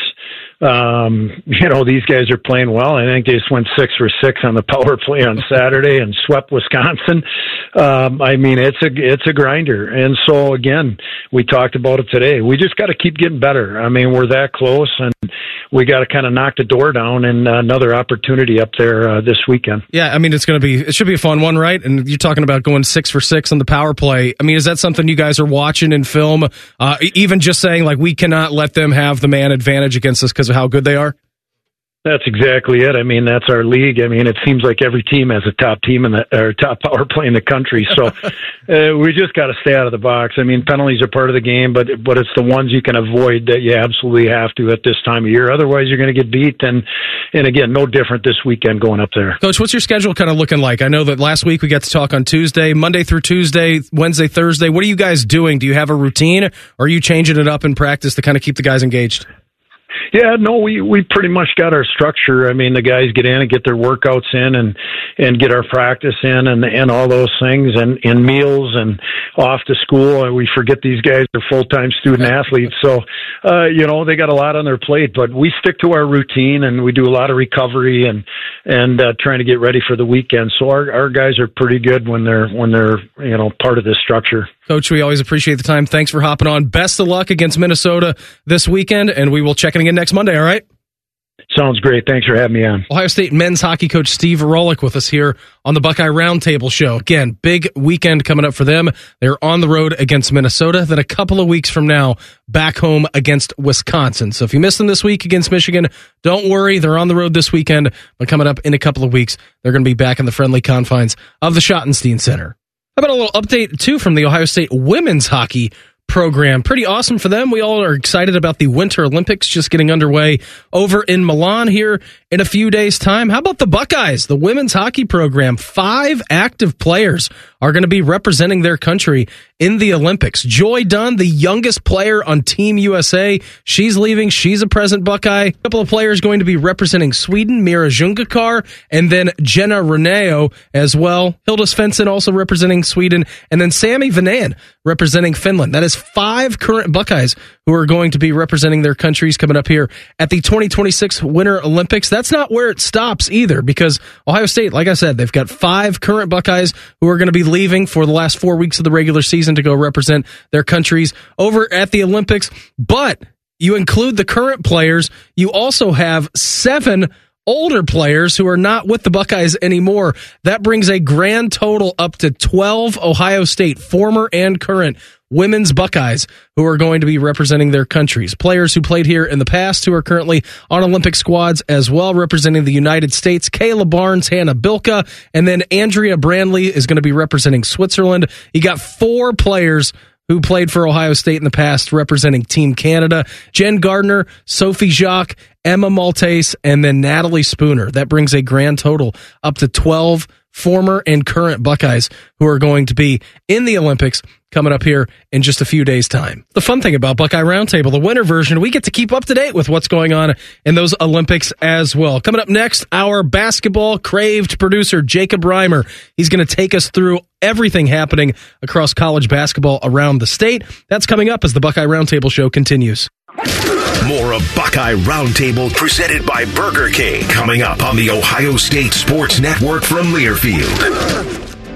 Speaker 3: Um, you know, these guys are playing well. I think they just went six for six on the power play on Saturday and swept Wisconsin. Um, I mean, it's a, it's a grinder. And so again, we talked about it today. We just got to keep getting better. I mean, we're that close, and we got to kind of knock the door down, and uh, another opportunity up there uh, this weekend.
Speaker 5: Yeah. I mean, it's going to be, it should be a fun one, right? And you're talking about going six for six on the power play. I mean, is that something you guys are watching in film? Uh, even just saying like, we cannot let them have the man advantage against us because of how good they are?
Speaker 3: That's exactly it. I mean, that's our league. I mean, it seems like every team has a top team in the or top power play in the country. So uh, we just got to stay out of the box. I mean, penalties are part of the game, but but it's the ones you can avoid that you absolutely have to at this time of year. Otherwise, you're going to get beat. And and again, no different this weekend going up there.
Speaker 5: Coach, what's your schedule kind of looking like? I know that last week we got to talk on Tuesday, Monday through Tuesday, Wednesday, Thursday. What are you guys doing? Do you have a routine, or are you changing it up in practice to kind of keep the guys engaged?
Speaker 3: Yeah, no, we, we pretty much got our structure. I mean, the guys get in and get their workouts in and, and get our practice in and, and all those things and, and meals and off to school. And we forget these guys are full-time student athletes. So, uh, you know, they got a lot on their plate, but we stick to our routine and we do a lot of recovery and, and, uh, trying to get ready for the weekend. So our, our guys are pretty good when they're, when they're, you know, part of this structure.
Speaker 5: Coach, we always appreciate the time. Thanks for hopping on. Best of luck against Minnesota this weekend, and we will check in again next Monday, all right?
Speaker 3: Sounds great. Thanks for having me on.
Speaker 5: Ohio State men's hockey coach Steve Rolik with us here on the Buckeye Roundtable Show. Again, big weekend coming up for them. They're on the road against Minnesota. Then a couple of weeks from now, back home against Wisconsin. So if you missed them this week against Michigan, don't worry. They're on the road this weekend. But coming up in a couple of weeks, they're going to be back in the friendly confines of the Schottenstein Center. How about a little update, too, from the Ohio State women's hockey program? Pretty awesome for them. We all are excited about the Winter Olympics just getting underway over in Milan here in a few days' time. How about the Buckeyes, the women's hockey program? Five active players are going to be representing their country in the Olympics. Joy Dunn, the youngest player on Team U S A, she's leaving. She's a present Buckeye. A couple of players going to be representing Sweden, Mira Ljungakar, and then Jenna Reneo as well. Hilda Svensson also representing Sweden, and then Sami Vananen representing Finland. That is five current Buckeyes who are going to be representing their countries coming up here at the twenty twenty-six Winter Olympics. That's not where it stops either, because Ohio State, like I said, they've got five current Buckeyes who are going to be leaving for the last four weeks of the regular season to go represent their countries over at the Olympics. But you include the current players, you also have seven older players who are not with the Buckeyes anymore. That brings a grand total up to twelve Ohio State former and current women's Buckeyes who are going to be representing their countries. Players who played here in the past who are currently on Olympic squads as well, representing the United States. Kayla Barnes, Hannah Bilka, and then Andrea Brandley is going to be representing Switzerland. You got four players who played for Ohio State in the past representing Team Canada. Jen Gardner, Sophie Jacques, Emma Maltese, and then Natalie Spooner. That brings a grand total up to twelve former and current Buckeyes who are going to be in the Olympics coming up here in just a few days' time. The fun thing about Buckeye Roundtable, the winter version, we get to keep up to date with what's going on in those Olympics as well. Coming up next, our basketball craved producer, Jacob Reimer. He's going to take us through everything happening across college basketball around the state. That's coming up as the Buckeye Roundtable show continues.
Speaker 4: More of Buckeye Roundtable presented by Burger King coming up on the Ohio State Sports Network from Learfield.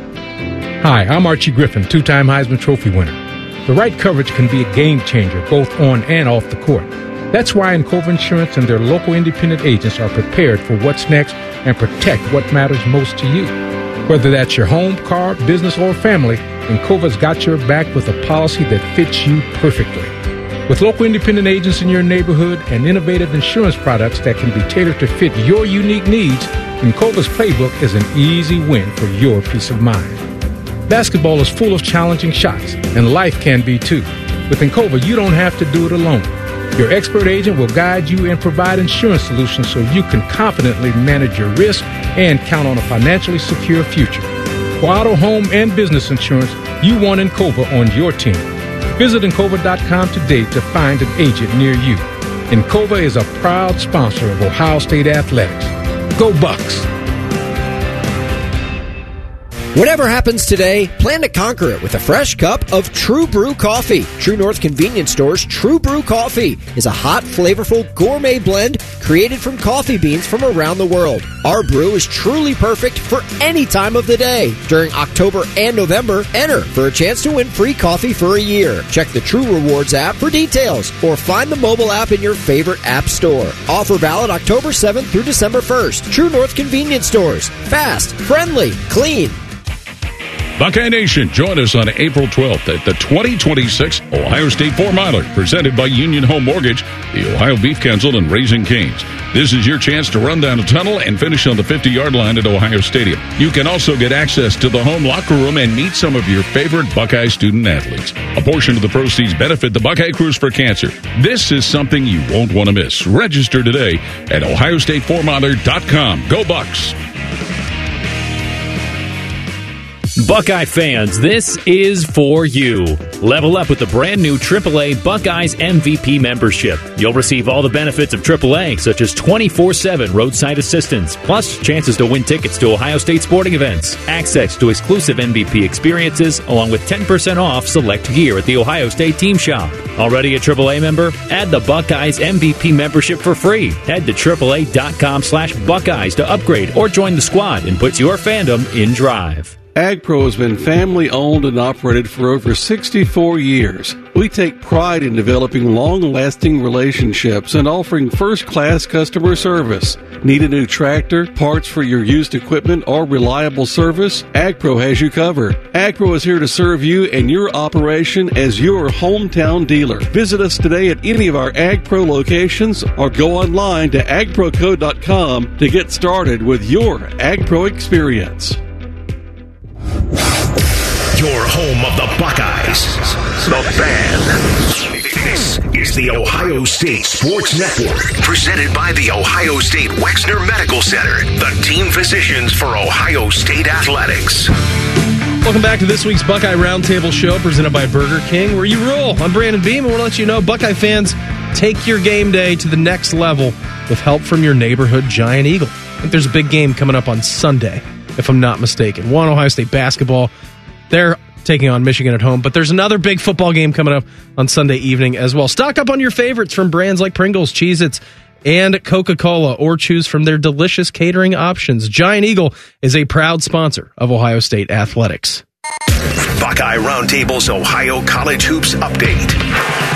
Speaker 17: Hi, I'm Archie Griffin, two-time Heisman Trophy winner. The right coverage can be a game changer both on and off the court. That's why Encova Insurance and their local independent agents are prepared for what's next and protect what matters most to you. Whether that's your home, car, business, or family, Encova's got your back with a policy that fits you perfectly. With local independent agents in your neighborhood and innovative insurance products that can be tailored to fit your unique needs, Encova's playbook is an easy win for your peace of mind. Basketball is full of challenging shots, and life can be too. With Encova, you don't have to do it alone. Your expert agent will guide you and provide insurance solutions so you can confidently manage your risk and count on a financially secure future. For auto, home, and business insurance, you want Encova on your team. Visit Encova dot com today to find an agent near you. Encova is a proud sponsor of Ohio State Athletics. Go Bucks!
Speaker 19: Whatever happens today, plan to conquer it with a fresh cup of True Brew Coffee. True North Convenience Store's True Brew Coffee is a hot, flavorful gourmet blend created from coffee beans from around the world. Our brew is truly perfect for any time of the day. During October and November, enter for a chance to win free coffee for a year. Check the True Rewards app for details or find the mobile app in your favorite app store. Offer valid October seventh through December first. True North Convenience Stores. Fast, friendly, clean.
Speaker 8: Buckeye Nation, join us on April twelfth at the twenty twenty-six Ohio State Four Miler, presented by Union Home Mortgage, the Ohio Beef Council, and Raising Cane's. This is your chance to run down a tunnel and finish on the fifty-yard line at Ohio Stadium. You can also get access to the home locker room and meet some of your favorite Buckeye student athletes. A portion of the proceeds benefit the Buckeye Cruise for Cancer. This is something you won't want to miss. Register today at ohio state four miler dot com. Go Bucks!
Speaker 20: Buckeye fans, this is for you. Level up with the brand new triple A Buckeyes M V P membership. You'll receive all the benefits of triple A, such as twenty-four seven roadside assistance, plus chances to win tickets to Ohio State sporting events, access to exclusive M V P experiences, along with ten percent off select gear at the Ohio State Team Shop. Already a triple A member? Add the Buckeyes M V P membership for free. Head to triple A dot com slash Buckeyes to upgrade or join the squad and put your fandom in drive.
Speaker 22: AgPro has been family-owned and operated for over sixty-four years. We take pride in developing long-lasting relationships and offering first-class customer service. Need a new tractor, parts for your used equipment, or reliable service? AgPro has you covered. AgPro is here to serve you and your operation as your hometown dealer. Visit us today at any of our AgPro locations or go online to ag pro co dot com to get started with your AgPro experience.
Speaker 4: Your home of the Buckeyes, the Fan. This is the Ohio State Sports Network, presented by the Ohio State Wexner Medical Center, the team physicians for Ohio State Athletics.
Speaker 5: Welcome back to this week's Buckeye Roundtable show, presented by Burger King, where you rule. I'm Brandon Beam, and I want to let you know, Buckeye fans, take your game day to the next level with help from your neighborhood Giant Eagle. I think there's a big game coming up on Sunday, if I'm not mistaken. One, Ohio State basketball. They're taking on Michigan at home, but there's another big football game coming up on Sunday evening as well. Stock up on your favorites from brands like Pringles, Cheez-Its, and Coca-Cola, or choose from their delicious catering options. Giant Eagle is a proud sponsor of Ohio State Athletics.
Speaker 4: Buckeye Roundtable's Ohio College Hoops Update.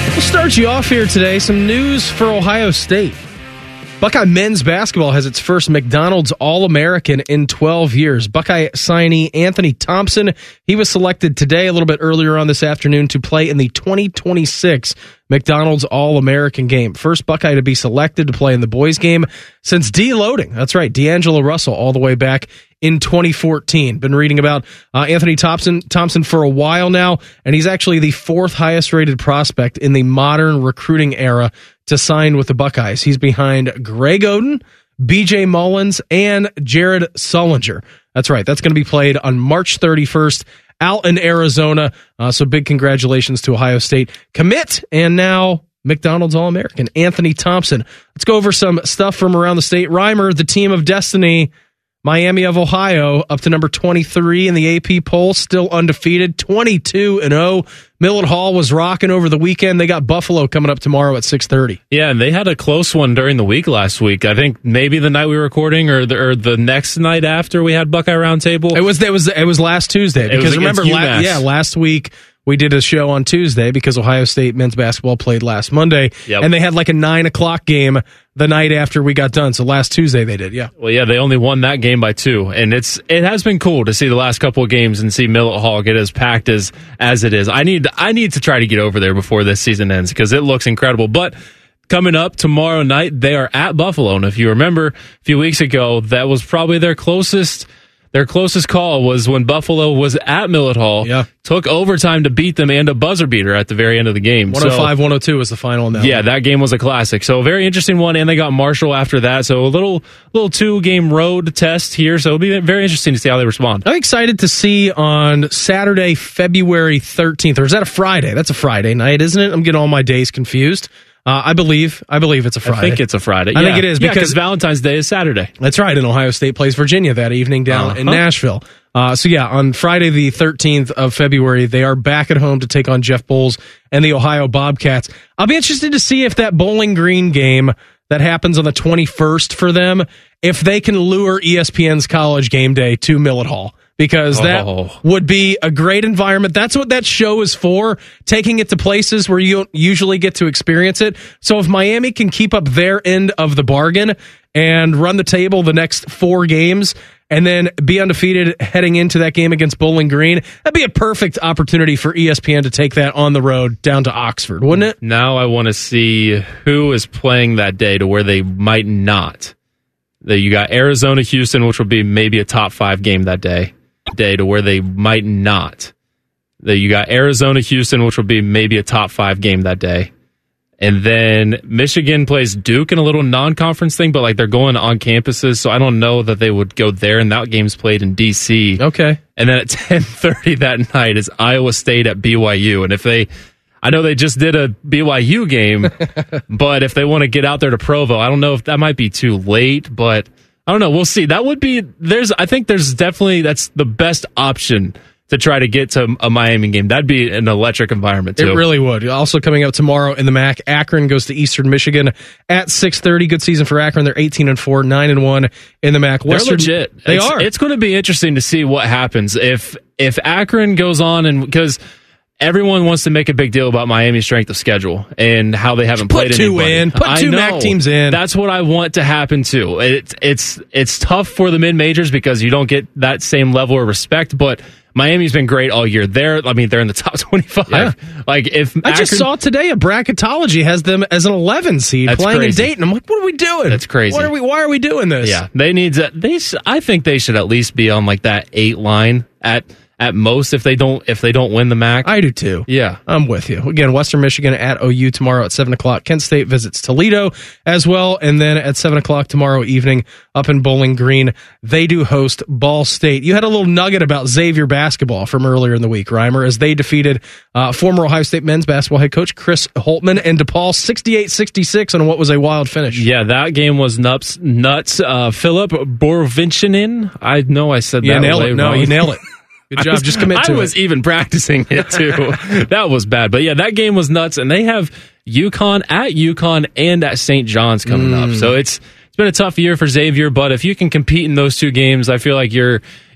Speaker 5: We'll start you off here today. Some news for Ohio State. Buckeye men's basketball has its first McDonald's All-American in twelve years. Buckeye signee Anthony Thompson, he was selected today, a little bit earlier on this afternoon, to play in the twenty twenty-six McDonald's All-American game. First Buckeye to be selected to play in the boys game since deloading. That's right, D'Angelo Russell all the way back in twenty fourteen. Been reading about uh, Anthony Thompson, Thompson for a while now, and he's actually the fourth highest rated prospect in the modern recruiting era to sign with the Buckeyes. He's behind Greg Oden, B J Mullins, and Jared Sullinger. That's right. That's going to be played on March thirty-first out in Arizona. Uh, so big congratulations to Ohio State commit and now McDonald's All-American Anthony Thompson. Let's go over some stuff from around the state. Reimer, the team of destiny, Miami of Ohio, up to number twenty-three in the A P poll, still undefeated, twenty-two and oh. Millett Hall was rocking over the weekend. They got Buffalo coming up tomorrow at six thirty.
Speaker 6: Yeah, and they had a close one during the week last week. I think maybe the night we were recording or the, or the next night after we had Buckeye Roundtable.
Speaker 5: It was it was it was last Tuesday because remember, la- yeah, last week we did a show on Tuesday because Ohio State men's basketball played last Monday,
Speaker 6: yep.
Speaker 5: and they had like a nine o'clock game the night after we got done. So last Tuesday they did, yeah.
Speaker 6: Well, yeah, they only won that game by two, and it's it has been cool to see the last couple of games and see Millett Hall get as packed as as it is. I need I need to try to get over there before this season ends because it looks incredible. But coming up tomorrow night, they are at Buffalo, and if you remember a few weeks ago, that was probably their closest. Their closest call was when Buffalo was at Millett Hall,
Speaker 5: yeah.
Speaker 6: took overtime to beat them and a buzzer beater at the very end of the game.
Speaker 5: one oh five one oh two was the final in that
Speaker 6: Yeah,
Speaker 5: one.
Speaker 6: that game was a classic. So a very interesting one, and they got Marshall after that. So a little little two-game road test here. So it'll be very interesting to see how they respond.
Speaker 5: I'm excited to see on Saturday, February thirteenth, or is that a Friday? That's a Friday night, isn't it? I'm getting all my days confused. Uh, I believe I believe it's a Friday.
Speaker 6: I think it's a Friday.
Speaker 5: I
Speaker 6: yeah.
Speaker 5: think it is
Speaker 6: yeah,
Speaker 5: because
Speaker 6: Valentine's Day is Saturday.
Speaker 5: That's right, and Ohio State plays Virginia that evening down
Speaker 6: uh-huh.
Speaker 5: in Nashville. Uh, so yeah, on Friday the thirteenth of February, they are back at home to take on Jeff Bowles and the Ohio Bobcats. I'll be interested to see if that Bowling Green game that happens on the twenty-first for them, if they can lure E S P N's College Game Day to Millett Hall. Because that
Speaker 6: oh.
Speaker 5: would be a great environment. That's what that show is for, taking it to places where you don't usually get to experience it. So if Miami can keep up their end of the bargain and run the table the next four games and then be undefeated heading into that game against Bowling Green, that'd be a perfect opportunity for E S P N to take that on the road down to Oxford, wouldn't it?
Speaker 6: Now I want to see who is playing that day to where they might not. You got Arizona, Houston, which will be maybe a top five game that day. Day to where they might not. You got Arizona, Houston, which will be maybe a top five game that day. And then Michigan plays Duke in a little non-conference thing, but like they're going on campuses, so I don't know that they would go there. And that game's played in D C.
Speaker 5: Okay.
Speaker 6: And then at ten thirty that night is Iowa State at B Y U. And if they, I know they just did a B Y U game, but if they want to get out there to Provo, I don't know if that might be too late, but I don't know. We'll see. That would be, there's, I think there's definitely, that's the best option to try to get to a Miami game. That'd be an electric environment, too.
Speaker 5: It really would. Also coming up tomorrow in the M A C, Akron goes to Eastern Michigan at six thirty. Good season for Akron. They're eighteen and four, nine and one in the M A C.
Speaker 6: Western, They're legit.
Speaker 5: They
Speaker 6: it's,
Speaker 5: are.
Speaker 6: It's going to be interesting to see what happens if if Akron goes on, and because everyone wants to make a big deal about Miami's strength of schedule and how they haven't
Speaker 5: Put
Speaker 6: played
Speaker 5: two
Speaker 6: anybody.
Speaker 5: in. Put two
Speaker 6: I know.
Speaker 5: M A C teams in.
Speaker 6: That's what I want to happen too. It's it's it's tough for the mid majors because you don't get that same level of respect, but Miami's been great all year. They're, I mean, they're in the top twenty-five.
Speaker 5: Yeah.
Speaker 6: Like if
Speaker 5: I
Speaker 6: Akron,
Speaker 5: just saw today a bracketology has them as an eleven seed
Speaker 6: That's
Speaker 5: playing
Speaker 6: crazy.
Speaker 5: in Dayton. I'm like, what are we doing?
Speaker 6: That's crazy.
Speaker 5: What are we? Why are we doing this?
Speaker 6: Yeah, they need to. They, sh- I think they should at least be on like that eight line at at most if they don't if they don't win the M A C.
Speaker 5: I do too.
Speaker 6: Yeah,
Speaker 5: I'm with you. Again, Western Michigan at O U tomorrow at seven o'clock. Kent State visits Toledo as well, and then at seven o'clock tomorrow evening up in Bowling Green, they do host Ball State. You had a little nugget about Xavier basketball from earlier in the week, Reimer, as they defeated uh, former Ohio State men's basketball head coach Chris Holtman and DePaul sixty-eight sixty-six on what was a wild finish.
Speaker 6: Yeah, that game was nuts. Nuts. Uh, Philip Borvinchinin. I know I said
Speaker 5: Yeah,
Speaker 6: that.
Speaker 5: nail it. No,
Speaker 6: wrong.
Speaker 5: you nail it. Good job.
Speaker 6: Was,
Speaker 5: Just commit to
Speaker 6: I
Speaker 5: it.
Speaker 6: I was even practicing it too. That was bad. But yeah, that game was nuts. And they have UConn at UConn and at Saint John's coming
Speaker 5: Mm.
Speaker 6: up. So it's it's been a tough year for Xavier. But if you can compete in those two games, I feel like you're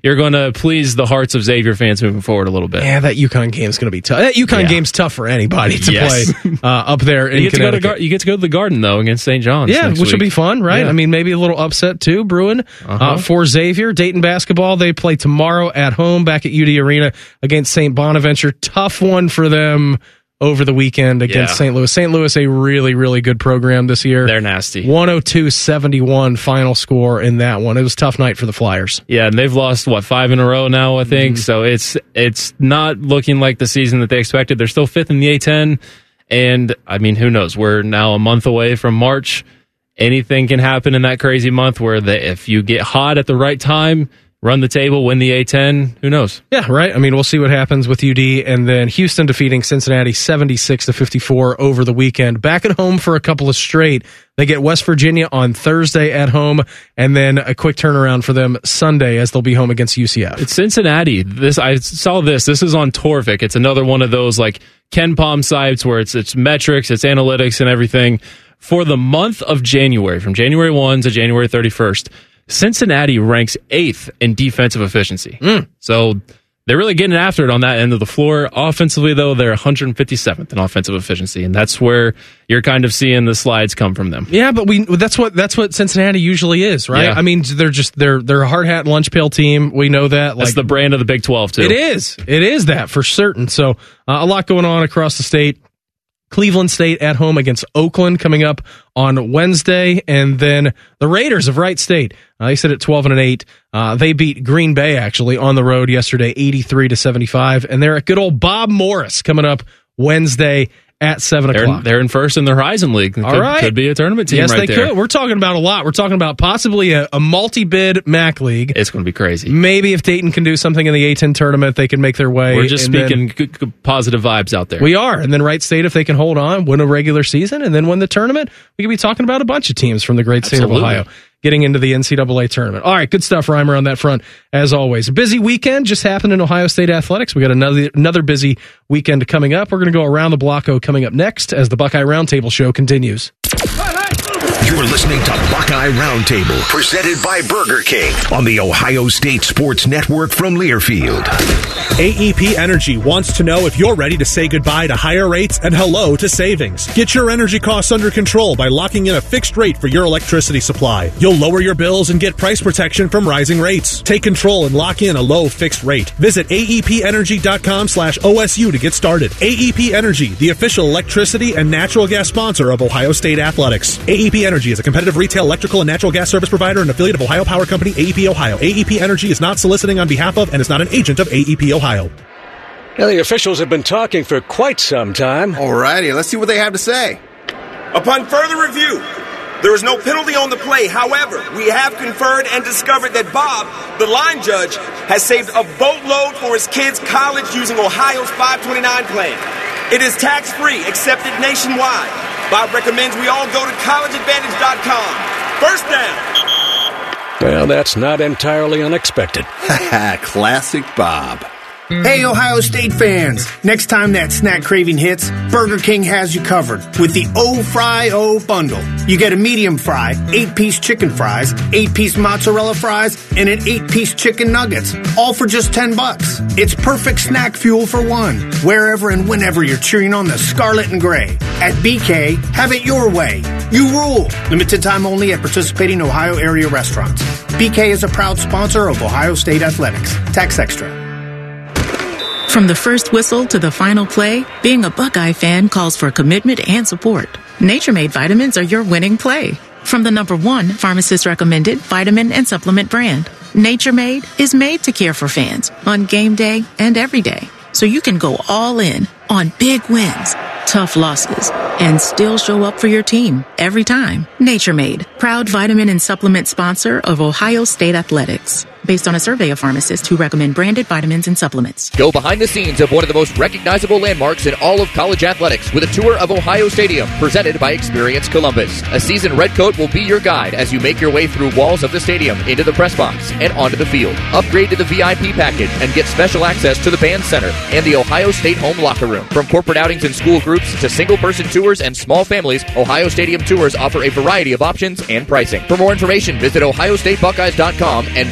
Speaker 6: you're going to please the hearts of Xavier fans moving forward a little bit.
Speaker 5: Yeah, that UConn game's going to be tough. That UConn yeah. game's tough for anybody to
Speaker 6: yes.
Speaker 5: play uh, up there in
Speaker 6: you get
Speaker 5: Connecticut.
Speaker 6: To go to, you get to go to the Garden, though, against Saint John's.
Speaker 5: Yeah, which
Speaker 6: week.
Speaker 5: will be fun, right?
Speaker 6: Yeah.
Speaker 5: I mean, maybe a little upset, too, brewing uh-huh. uh, for Xavier. Dayton basketball, they play tomorrow at home back at U D Arena against Saint Bonaventure. Tough one for them over the weekend against
Speaker 6: yeah.
Speaker 5: Saint Louis. Saint Louis, a really, really good program this year.
Speaker 6: They're nasty.
Speaker 5: one oh two seventy-one final score in that one. It was a tough night for the Flyers.
Speaker 6: Yeah, and they've lost, what, five in a row now, I think. Mm-hmm. So it's it's not looking like the season that they expected. They're still fifth in the A ten. And, I mean, who knows? We're now a month away from March. Anything can happen in that crazy month where the, if you get hot at the right time, run the table, win the A ten. Who knows?
Speaker 5: Yeah, right. I mean, we'll see what happens with U D, and then Houston defeating Cincinnati seventy-six to fifty-four over the weekend. Back at home for a couple of straight. They get West Virginia on Thursday at home, and then a quick turnaround for them Sunday as they'll be home against U C F.
Speaker 6: It's Cincinnati. This I saw this. This is on Torvik. It's another one of those like Ken Palm sites where it's it's metrics, it's analytics, and everything. For the month of January, from January first to January thirty-first, Cincinnati ranks eighth in defensive efficiency.
Speaker 5: Mm.
Speaker 6: So they're really getting after it on that end of the floor. Offensively, though, they're one hundred fifty-seventh in offensive efficiency, and that's where you're kind of seeing the slides come from them.
Speaker 5: Yeah, but we that's what that's what Cincinnati usually is, right?
Speaker 6: Yeah.
Speaker 5: I mean, they're just they're they're a hard hat lunch pail team. We know that.
Speaker 6: That's
Speaker 5: like,
Speaker 6: the brand of the Big twelve, too.
Speaker 5: It is. It is that for certain. So uh, a lot going on across the state. Cleveland State at home against Oakland coming up on Wednesday, and then the Raiders of Wright State. Uh, they sit at twelve and eight. Uh, they beat Green Bay actually on the road yesterday, eighty-three to seventy-five, and they're at good old Bob Morris coming up Wednesday at seven
Speaker 6: they're,
Speaker 5: o'clock.
Speaker 6: They're in first in the Horizon League. Could,
Speaker 5: All right.
Speaker 6: Could be a tournament team
Speaker 5: yes,
Speaker 6: right
Speaker 5: they
Speaker 6: there.
Speaker 5: could. We're talking about a lot. We're talking about possibly a, a multi-bid M A C league.
Speaker 6: It's going to be crazy.
Speaker 5: Maybe if Dayton can do something in the A ten tournament, they can make their way.
Speaker 6: We're just
Speaker 5: and
Speaker 6: speaking
Speaker 5: then,
Speaker 6: good, good, positive vibes out there.
Speaker 5: We are. And then Wright State, if they can hold on, win a regular season, and then win the tournament, we could be talking about a bunch of teams from the great state
Speaker 6: Absolutely.
Speaker 5: of Ohio getting into the N C double A tournament. All right, good stuff, Reimer, on that front, as always. A busy weekend just happened in Ohio State athletics. We got another another busy weekend coming up. We're going to go around the block coming up next as the Buckeye Roundtable show continues.
Speaker 4: You're listening to Buckeye Roundtable, presented by Burger King on the Ohio State Sports Network from Learfield.
Speaker 2: A E P Energy wants to know if you're ready to say goodbye to higher rates and hello to savings. Get your energy costs under control by locking in a fixed rate for your electricity supply. You'll lower your bills and get price protection from rising rates. Take control and lock in a low fixed rate. Visit aepenergy.com slash OSU to get started. A E P Energy, the official electricity and natural gas sponsor of Ohio State Athletics. A E P Energy is a competitive retail electrical and natural gas service provider and affiliate of Ohio Power Company, A E P Ohio. A E P Energy is not soliciting on behalf of and is not an agent of A E P Ohio.
Speaker 7: Now, the officials have been talking for quite some time.
Speaker 9: Alrighty, let's see what they have to say.
Speaker 21: Upon further review, there is no penalty on the play. However, we have conferred and discovered that Bob, the line judge, has saved a boatload for his kids' college using Ohio's five twenty-nine plan. It is tax-free, accepted nationwide. Bob recommends we all go to college advantage dot com. First down.
Speaker 7: Well, that's not entirely unexpected.
Speaker 9: Classic Bob.
Speaker 24: Hey, Ohio State fans! Next time that snack craving hits, Burger King has you covered with the O-Fry-O bundle. You get a medium fry, eight-piece chicken fries, eight-piece mozzarella fries, and an eight-piece chicken nuggets, all for just ten bucks. It's perfect snack fuel for one, wherever and whenever you're cheering on the scarlet and gray. At B K, have it your way. You rule! Limited time only at participating Ohio area restaurants. B K is a proud sponsor of Ohio State Athletics. Tax extra.
Speaker 26: From the first whistle to the final play, being a Buckeye fan calls for commitment and support. Nature Made vitamins are your winning play. From the number one pharmacist recommended vitamin and supplement brand, Nature Made is made to care for fans on game day and every day. So you can go all in on big wins, tough losses, and still show up for your team every time. Nature Made, proud vitamin and supplement sponsor of Ohio State Athletics. Based on a survey of pharmacists who recommend branded vitamins and supplements.
Speaker 27: Go behind the scenes of one of the most recognizable landmarks in all of college athletics with a tour of Ohio Stadium, presented by Experience Columbus. A seasoned redcoat will be your guide as you make your way through walls of the stadium, into the press box, and onto the field. Upgrade to the V I P package and get special access to the band center and the Ohio State home locker room. From corporate outings and school groups to single-person tours and small families, Ohio Stadium tours offer a variety of options and pricing. For more information, visit ohio state buckeyes dot com and book your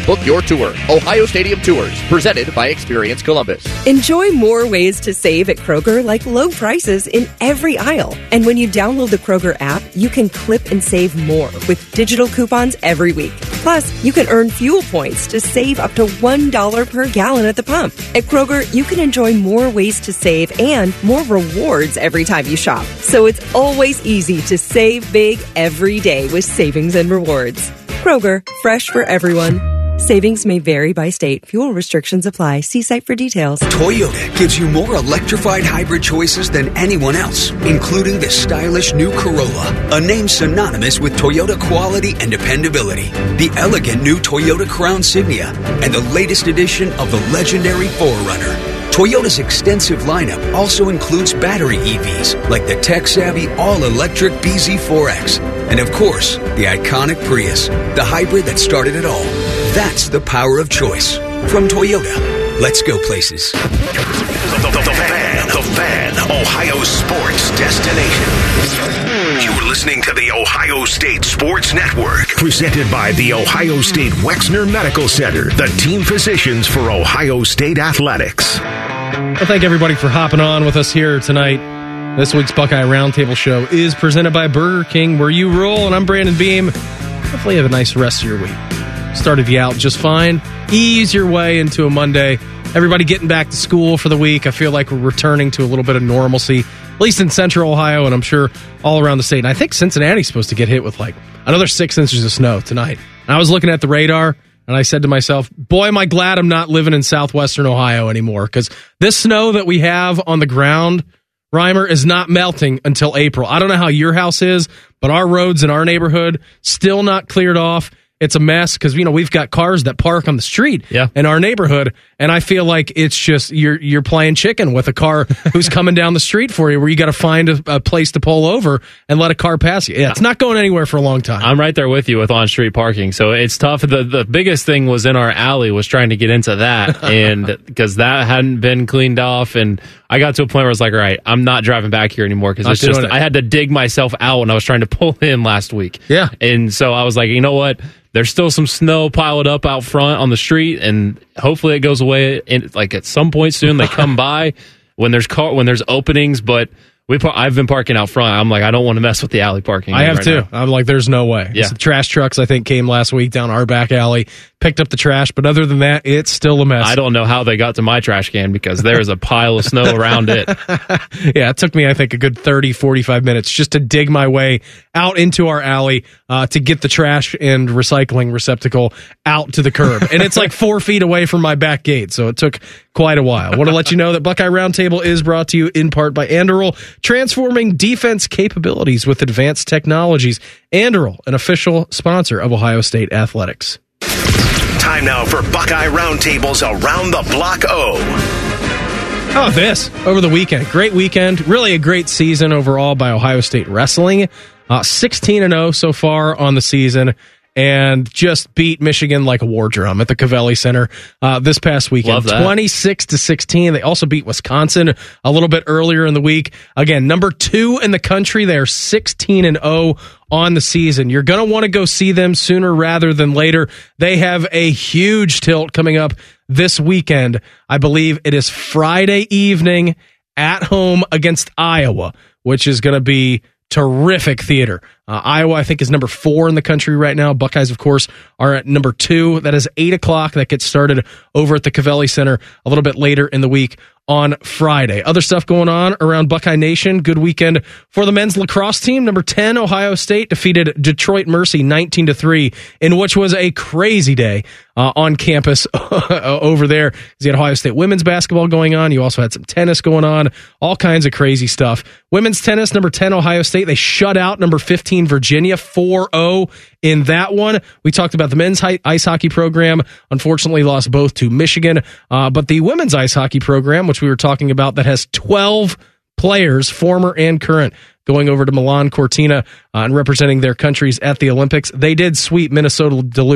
Speaker 27: Tour. Ohio Stadium Tours, presented by Experience Columbus.
Speaker 1: Enjoy more ways to save at Kroger, like low prices in every aisle. And when you download the Kroger app, you can clip and save more with digital coupons every week. Plus, you can earn fuel points to save up to one dollar per gallon at the pump. At Kroger, you can enjoy more ways to save and more rewards every time you shop. So it's always easy to save big every day with savings and rewards. Kroger, fresh for everyone. Savings may vary by state. Fuel restrictions apply. See site for details.
Speaker 10: Toyota gives you more electrified hybrid choices than anyone else, including the stylish new Corolla, a name synonymous with Toyota quality and dependability, the elegant new Toyota Crown Signia, and the latest edition of the legendary four runner. Toyota's extensive lineup also includes battery E Vs like the tech-savvy all-electric B Z four X, and of course, the iconic Prius, the hybrid that started it all. That's the power of choice. From Toyota, let's go places.
Speaker 4: The, the, the Fan, the Fan, Ohio sports destination. You're listening to the Ohio State Sports Network, presented by the Ohio State Wexner Medical Center, the team physicians for Ohio State athletics.
Speaker 5: Well, thank everybody for hopping on with us here tonight. This week's Buckeye Roundtable Show is presented by Burger King, where you roll, and I'm Brandon Beam. Hopefully you have a nice rest of your week. Started you out just fine. Ease your way into a Monday. Everybody getting back to school for the week. I feel like we're returning to a little bit of normalcy, at least in central Ohio, and I'm sure all around the state. And I think Cincinnati's supposed to get hit with like another six inches of snow tonight. And I was looking at the radar, and I said to myself, boy, am I glad I'm not living in southwestern Ohio anymore, because this snow that we have on the ground, Reimer, is not melting until April. I don't know how your house is, but our roads in our neighborhood still not cleared off. It's a mess because, you know, we've got cars that park on the street yeah. in our neighborhood, and I feel like it's just you're you're playing chicken with a car who's coming down the street for you, where you got to find a, a place to pull over and let a car pass you. Yeah, it's not going anywhere for a long time.
Speaker 6: I'm right there with you with on-street parking, so it's tough. The the biggest thing was in our alley was trying to get into that, and because that hadn't been cleaned off, and I got to a point where I was like, all right, I'm not driving back here anymore because it's just it. I had to dig myself out when I was trying to pull in last week.
Speaker 5: Yeah,
Speaker 6: and so I was like, you know what? There's still some snow piled up out front on the street, and hopefully it goes away. In, like at some point soon, they come by when there's car when there's openings. But we, par- I've been parking out front. I'm like, I don't want to mess with the alley parking.
Speaker 5: I have
Speaker 6: right
Speaker 5: too.
Speaker 6: Now.
Speaker 5: I'm like, there's no way.
Speaker 6: Yeah.
Speaker 5: The trash trucks, I think, came last week down our back alley, picked up the trash, but other than that, it's still a mess.
Speaker 6: I don't know how they got to my trash can because there's a pile of snow around it.
Speaker 5: Yeah, it took me, I think, a good thirty, forty-five minutes just to dig my way out into our alley uh, to get the trash and recycling receptacle out to the curb. And it's like four feet away from my back gate, so it took quite a while. I want to let you know that Buckeye Roundtable is brought to you in part by Anduril, transforming defense capabilities with advanced technologies. Anduril, an official sponsor of Ohio State Athletics.
Speaker 4: Time now for Buckeye Roundtables Around the Block O.
Speaker 5: How about this? Over the weekend. Great weekend. Really a great season overall by Ohio State Wrestling. Uh, sixteen and oh so far on the season, and just beat Michigan like a war drum at the Covelli Center uh, this past weekend. twenty-six to sixteen. They also beat Wisconsin a little bit earlier in the week. Again, number two in the country. They're sixteen and oh on the season. You're going to want to go see them sooner rather than later. They have a huge tilt coming up this weekend. I believe it is Friday evening at home against Iowa, which is going to be terrific theater. Uh, Iowa, I think, is number four in the country right now. Buckeyes, of course, are at number two. That is eight o'clock. That gets started over at the Covelli Center a little bit later in the week on Friday. Other stuff going on around Buckeye Nation. Good weekend for the men's lacrosse team. Number ten, Ohio State defeated Detroit Mercy nineteen to three, in which was a crazy day uh, on campus over there. You had Ohio State women's basketball going on. You also had some tennis going on. All kinds of crazy stuff. Women's tennis, number ten, Ohio State. They shut out number fifteen, Virginia, four oh in that one. We talked about the men's ice hockey program. Unfortunately, lost both to Michigan. Uh, but the women's ice hockey program, which we were talking about, that has twelve players, former and current, going over to Milan Cortina uh, and representing their countries at the Olympics. They did sweep Minnesota Duluth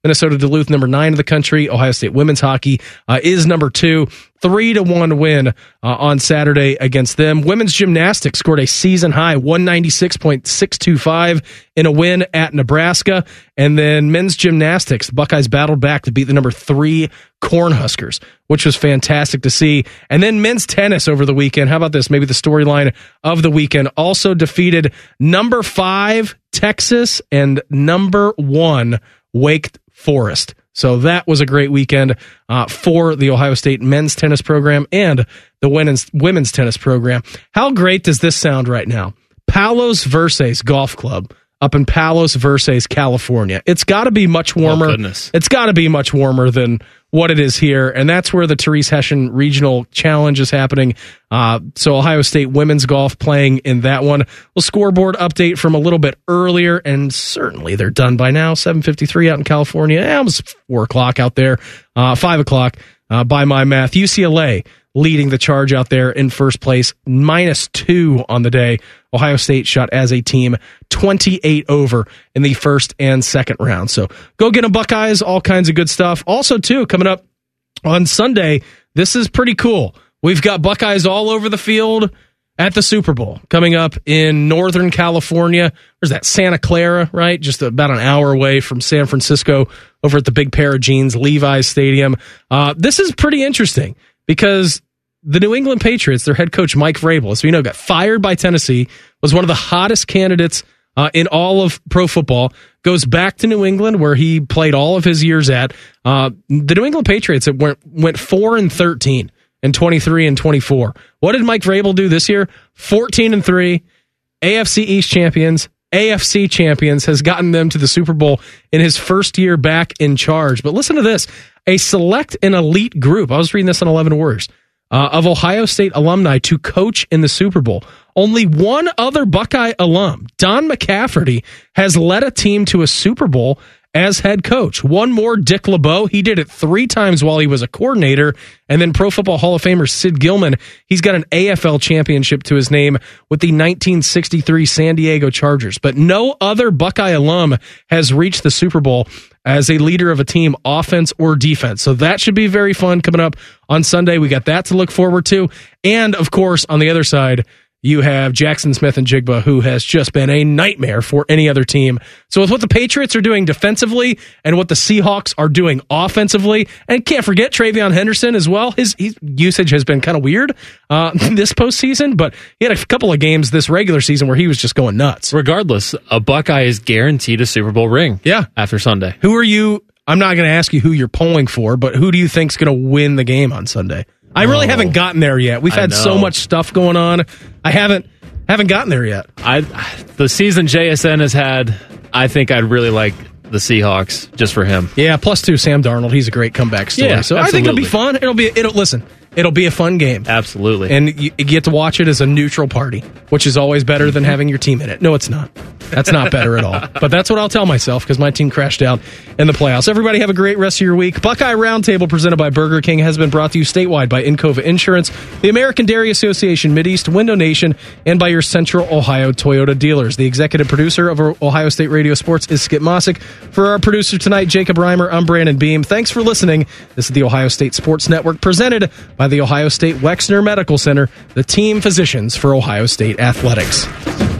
Speaker 5: Minnesota Duluth, number nine in the country. Ohio State women's hockey uh, is number two. Three to one win uh, on Saturday against them. Women's gymnastics scored a season high one ninety-six point six two five in a win at Nebraska. And then men's gymnastics, the Buckeyes battled back to beat the number three Cornhuskers, which was fantastic to see. And then men's tennis over the weekend. How about this? Maybe the storyline of the weekend. Also defeated number five Texas and number one Wake Forest. So that was a great weekend uh, for the Ohio State men's tennis program and the women's women's tennis program. How great does this sound right now? Palos Verdes Golf Club up in Palos Verdes, California. It's got to be much warmer.
Speaker 6: Oh, goodness.
Speaker 5: It's got to be much warmer than what it is here, and that's where the Therese Hessian Regional Challenge is happening. Uh, so Ohio State women's golf playing in that one. Well, scoreboard update from a little bit earlier, and certainly they're done by now. seven fifty-three out in California. Eh, it was four o'clock out there. Uh, five o'clock uh, by my math. U C L A leading the charge out there in first place, minus two on the day. Ohio State shot as a team twenty-eight over in the first and second round. So go get them, Buckeyes, all kinds of good stuff. Also, too, coming up on Sunday, this is pretty cool. We've got Buckeyes all over the field at the Super Bowl coming up in Northern California. Where's that? Santa Clara, right? Just about an hour away from San Francisco over at the Big Pair of Jeans, Levi's Stadium. Uh, this is pretty interesting because the New England Patriots, their head coach, Mike Vrabel, as we know, got fired by Tennessee, was one of the hottest candidates uh, in all of pro football, goes back to New England where he played all of his years at. Uh, the New England Patriots went, went four and thirteen and twenty-three and twenty-four. What did Mike Vrabel do this year? fourteen and three, A F C East champions, A F C champions, has gotten them to the Super Bowl in his first year back in charge. But listen to this, a select and elite group, I was reading this on eleven Warriors, Uh, of Ohio State alumni to coach in the Super Bowl. Only one other Buckeye alum, Don McCafferty, has led a team to a Super Bowl as head coach. One more, Dick LeBeau. He did it three times while he was a coordinator. And then Pro Football Hall of Famer Sid Gilman, he's got an A F L championship to his name with the nineteen sixty-three San Diego Chargers. But no other Buckeye alum has reached the Super Bowl as a leader of a team, offense or defense. So that should be very fun coming up on Sunday. We got that to look forward to. And, of course, on the other side, you have Jackson Smith-Njigba, who has just been a nightmare for any other team. So with what the Patriots are doing defensively and what the Seahawks are doing offensively, and can't forget Travion Henderson as well. His, his usage has been kind of weird uh, this postseason, but he had a couple of games this regular season where he was just going nuts.
Speaker 6: Regardless, a Buckeye is guaranteed a Super Bowl ring.
Speaker 5: Yeah,
Speaker 6: after Sunday.
Speaker 5: Who are you? I'm not going to ask you who you're polling for, but who do you think's going to win the game on Sunday? I really oh, haven't gotten there yet. We've had so much stuff going on. I haven't haven't gotten there yet.
Speaker 6: I the season J S N has had, I think I'd really like the Seahawks just for him.
Speaker 5: Yeah, plus two, Sam Darnold. He's a great comeback story.
Speaker 6: Yeah,
Speaker 5: so
Speaker 6: absolutely.
Speaker 5: I think it'll be fun. It'll be it'll listen. It'll be a fun game.
Speaker 6: Absolutely.
Speaker 5: And you, you get to watch it as a neutral party, which is always better than having your team in it. No, it's not. That's not better at all. But that's what I'll tell myself because my team crashed out in the playoffs. Everybody have a great rest of your week. Buckeye Roundtable presented by Burger King has been brought to you statewide by Encova Insurance, the American Dairy Association, Mideast, Window Nation, and by your Central Ohio Toyota dealers. The executive producer of Ohio State Radio Sports is Skip Mossick. For our producer tonight, Jacob Reimer, I'm Brandon Beam. Thanks for listening. This is the Ohio State Sports Network presented by the Ohio State Wexner Medical Center, the team physicians for Ohio State athletics.